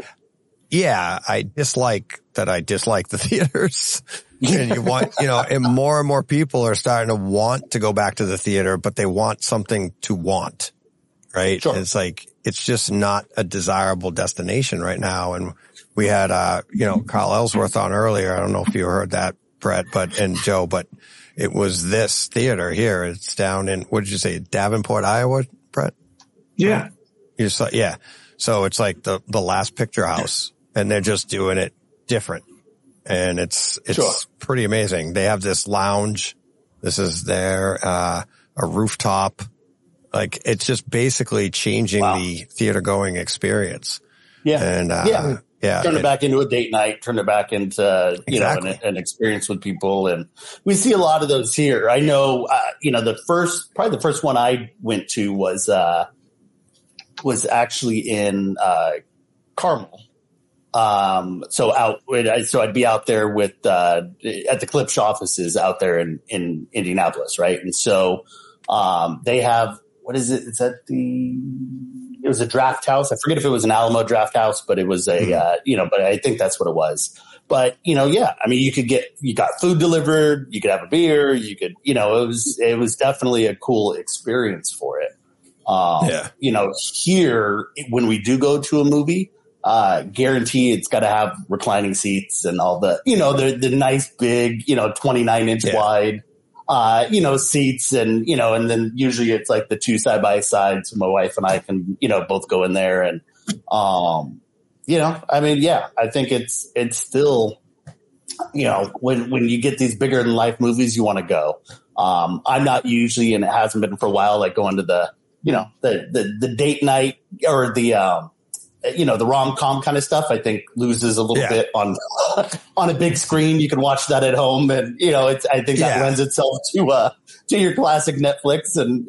I dislike the theaters. And you want, and more people are starting to want to go back to the theater, but they want something to want, right? Sure. It's like, it's just not a desirable destination right now. And we had, Carl Ellsworth on earlier. I don't know if you heard that, Brett, and Joe, but it was this theater here. It's down in, what did you say, Davenport, Iowa, Brett? Yeah. Yeah. So it's like the Last Picture House, and they're just doing it different. And it's pretty amazing. They have this lounge. This is a rooftop. Like, it's just basically changing the theater going experience. Yeah. And, turn it back into a date night, turn it back into, an experience with people. And we see a lot of those here. I know, the first one I went to was actually in, Carmel. So I'd be out there with, at the Klipsch offices out there in Indianapolis. Right. And so, they have, what is it? It was a draft house. I forget if it was an Alamo draft house, but it was but I think that's what it was. But, you got food delivered, you could have a beer, it was definitely a cool experience for it. Here, when we do go to a movie, guarantee it's got to have reclining seats and all the, the nice big, 29-inch wide, seats and, and then usually it's like the two side by sides. So my wife and I can, both go in there and, I think it's still, when you get these bigger than life movies, you want to go. I'm not usually, and it hasn't been for a while, like going to the date night or the rom-com kind of stuff, I think loses a little bit on a big screen. You can watch that at home, and I think that lends itself to your classic Netflix, and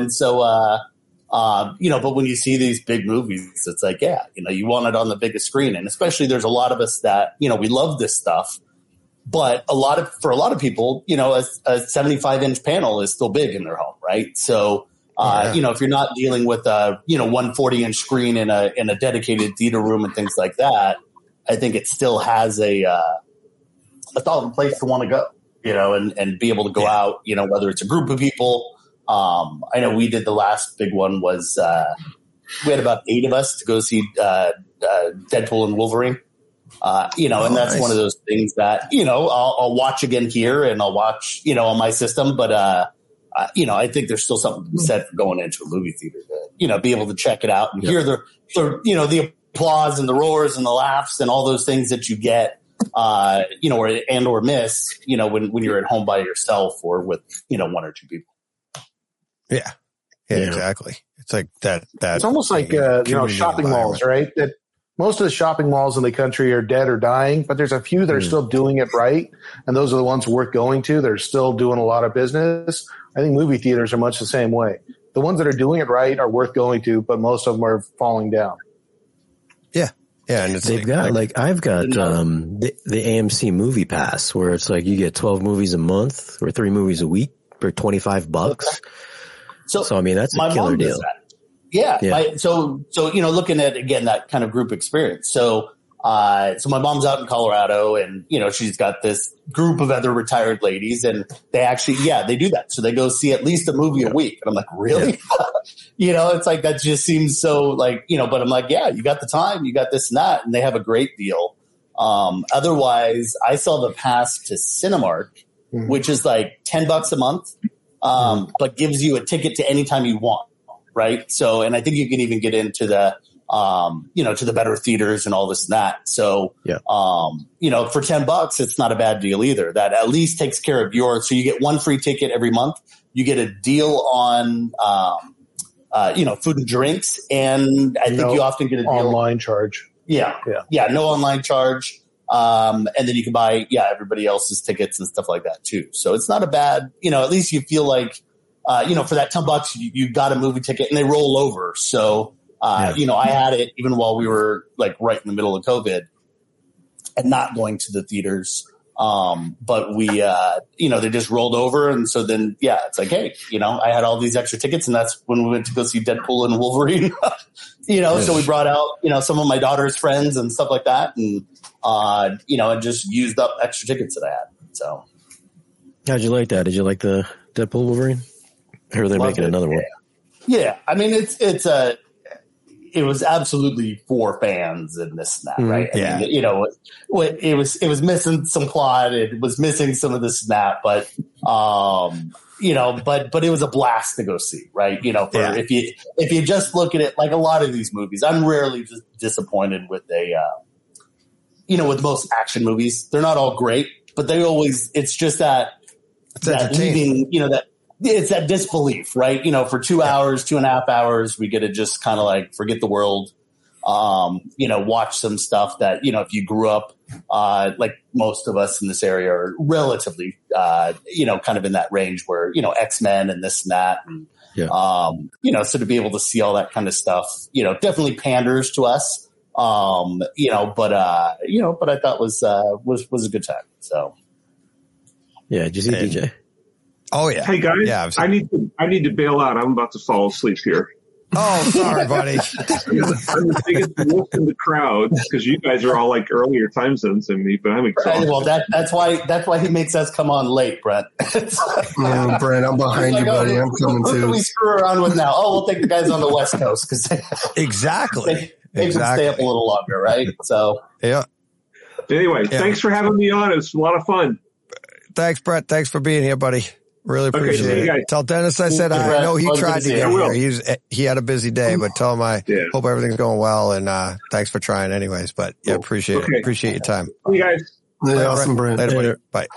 but when you see these big movies, it's like, you want it on the biggest screen, and especially there's a lot of us that we love this stuff, but for a lot of people, a 75-inch panel is still big in their home, right? So. If you're not dealing with a 140-inch screen in a dedicated theater room and things like that, I think it still has a solid place to want to go, and be able to go out, whether it's a group of people. I know we did the last big one was we had about 8 of us to go see Deadpool and Wolverine. And that's one of those things that I'll watch again here and I'll watch on my system, but I think there's still something to be said for going into a movie theater to, be able to check it out and hear the applause and the roars and the laughs and all those things that you get, or miss, when you're at home by yourself or with, 1 or 2 people. Yeah, exactly. It's like that. It's almost like, shopping malls, right? That most of the shopping malls in the country are dead or dying, but there's a few that are still doing it right. And those are the ones worth going to. They're still doing a lot of business. I think movie theaters are much the same way. The ones that are doing it right are worth going to, but most of them are falling down. Yeah. Yeah. And I've got the AMC Movie Pass where it's like you get 12 movies a month or 3 movies a week for $25. Okay. So I mean, that's a killer deal. Yeah. So looking at, again, that kind of group experience. So So my mom's out in Colorado, and she's got this group of other retired ladies, and they actually, they do that. So they go see at least a movie a week, and I'm like, really? It's like that just seems so like But I'm like, you got the time, you got this and that, and they have a great deal. Otherwise, I saw the pass to Cinemark, which is like $10 a month, but gives you a ticket to any time you want, right? So, and I think you can even get into the to the better theaters and all this and that. So, for $10, it's not a bad deal either. That at least takes care of yours. So you get one free ticket every month. You get a deal on, food and drinks. And I think you often get a deal. Online charge. Yeah. No online charge. And then you can buy, everybody else's tickets and stuff like that too. So it's not a bad, at least you feel like, for that $10, you got a movie ticket and they roll over. So, I had it even while we were like right in the middle of COVID and not going to the theaters. But we, they just rolled over. And so then, it's like, hey, I had all these extra tickets, and that's when we went to go see Deadpool and Wolverine, so we brought out, some of my daughter's friends and stuff like that. And, and just used up extra tickets that I had. So. How'd you like that? Did you like the Deadpool Wolverine? Or are they making another one? Yeah. I mean, it was absolutely for fans and this and that, right? Yeah. I mean, it was missing some plot. It was missing some of this and that, but, but it was a blast to go see, right? If you just look at it like a lot of these movies, I'm rarely just disappointed with with most action movies. They're not all great, but it's just that leaving, it's that disbelief, right? For 2 hours, 2.5 hours, we get to just kind of like forget the world, watch some stuff that, if you grew up, like most of us in this area are relatively, kind of in that range where, X-Men and this and that. And, so to be able to see all that kind of stuff, definitely panders to us. But I thought was a good time. So. Yeah. Did you see DJ? Oh yeah. Hey guys, I need to bail out. I'm about to fall asleep here. Oh, sorry, buddy. I'm the biggest wolf in the crowd because you guys are all like earlier time zones than me, but I'm exhausted. Well, that's why he makes us come on late, Brent. Brent, I'm behind you, buddy. I'm coming too. Who do we screw around with now? Oh, we'll take the guys on the West Coast because exactly. They can stay up a little longer, right? So yeah. Anyway, thanks for having me on. It was a lot of fun. Thanks, Brett. Thanks for being here, buddy. Really appreciate it. Tell Dennis I said I know he tried to get here. He had a busy day, but tell him I hope everything's going well, and thanks for trying anyways. But appreciate it. Appreciate your time. You guys. Awesome, Brent. Later. Bye.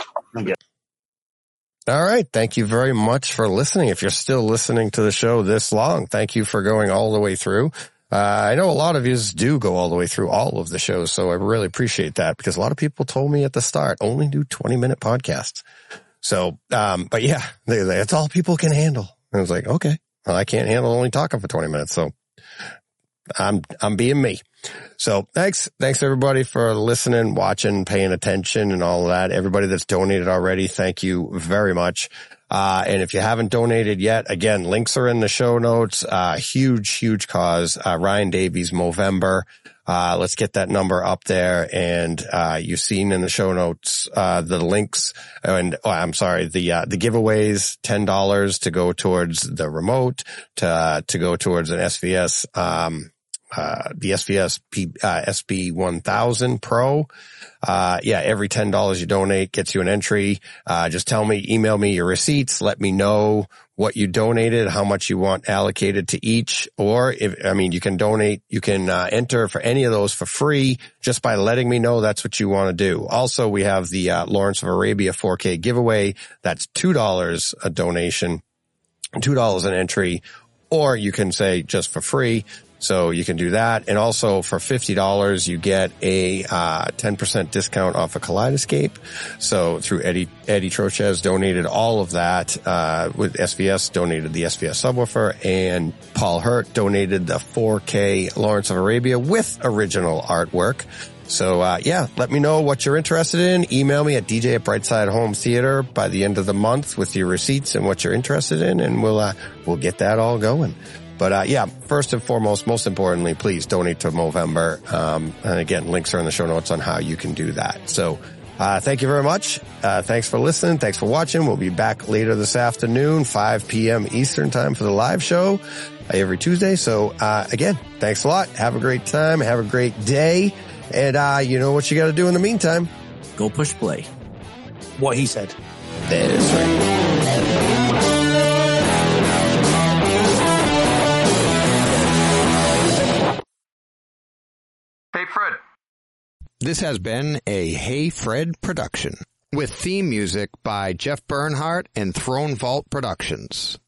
All right. Thank you very much for listening. If you're still listening to the show this long, thank you for going all the way through. I know a lot of you do go all the way through all of the shows, so I really appreciate that because a lot of people told me at the start, only do 20-minute podcasts. So, but yeah, that's all people can handle. And I was like, okay, well, I can't handle only talking for 20 minutes. So I'm being me. So thanks everybody for listening, watching, paying attention and all of that. Everybody that's donated already, thank you very much. And if you haven't donated yet, again, links are in the show notes. Huge cause. Ryan Davies, Movember. Let's get that number up there. And, you've seen in the show notes, the links and, the giveaways, $10 to go towards the remote, to go towards an SVS, the SVS SB1000 Pro. Every $10 you donate gets you an entry. Just email me your receipts. Let me know what you donated, how much you want allocated to each, or you can donate, you can enter for any of those for free just by letting me know that's what you want to do. Also, we have the Lawrence of Arabia 4K giveaway. That's $2 a donation, $2 an entry, or you can say just for free. So you can do that. And also for $50, you get a 10% discount off a Kaleidoscape. So through Eddie Trochez donated all of that, with SVS donated the SVS subwoofer, and Paul Hurt donated the 4K Lawrence of Arabia with original artwork. So, let me know what you're interested in. Email me at DJ@Brightside Home Theater by the end of the month with your receipts and what you're interested in, and we'll get that all going. But yeah, first and foremost, most importantly, please donate to Movember. And again, links are in the show notes on how you can do that. So thank you very much. Thanks for listening. Thanks for watching. We'll be back later this afternoon, 5 p.m. Eastern time for the live show every Tuesday. So again, thanks a lot. Have a great time. Have a great day. And you know what you got to do in the meantime. Go push play. What he said. That is right. Hey, Fred. This has been a Hey Fred production with theme music by Jeff Bernhardt and Throne Vault Productions.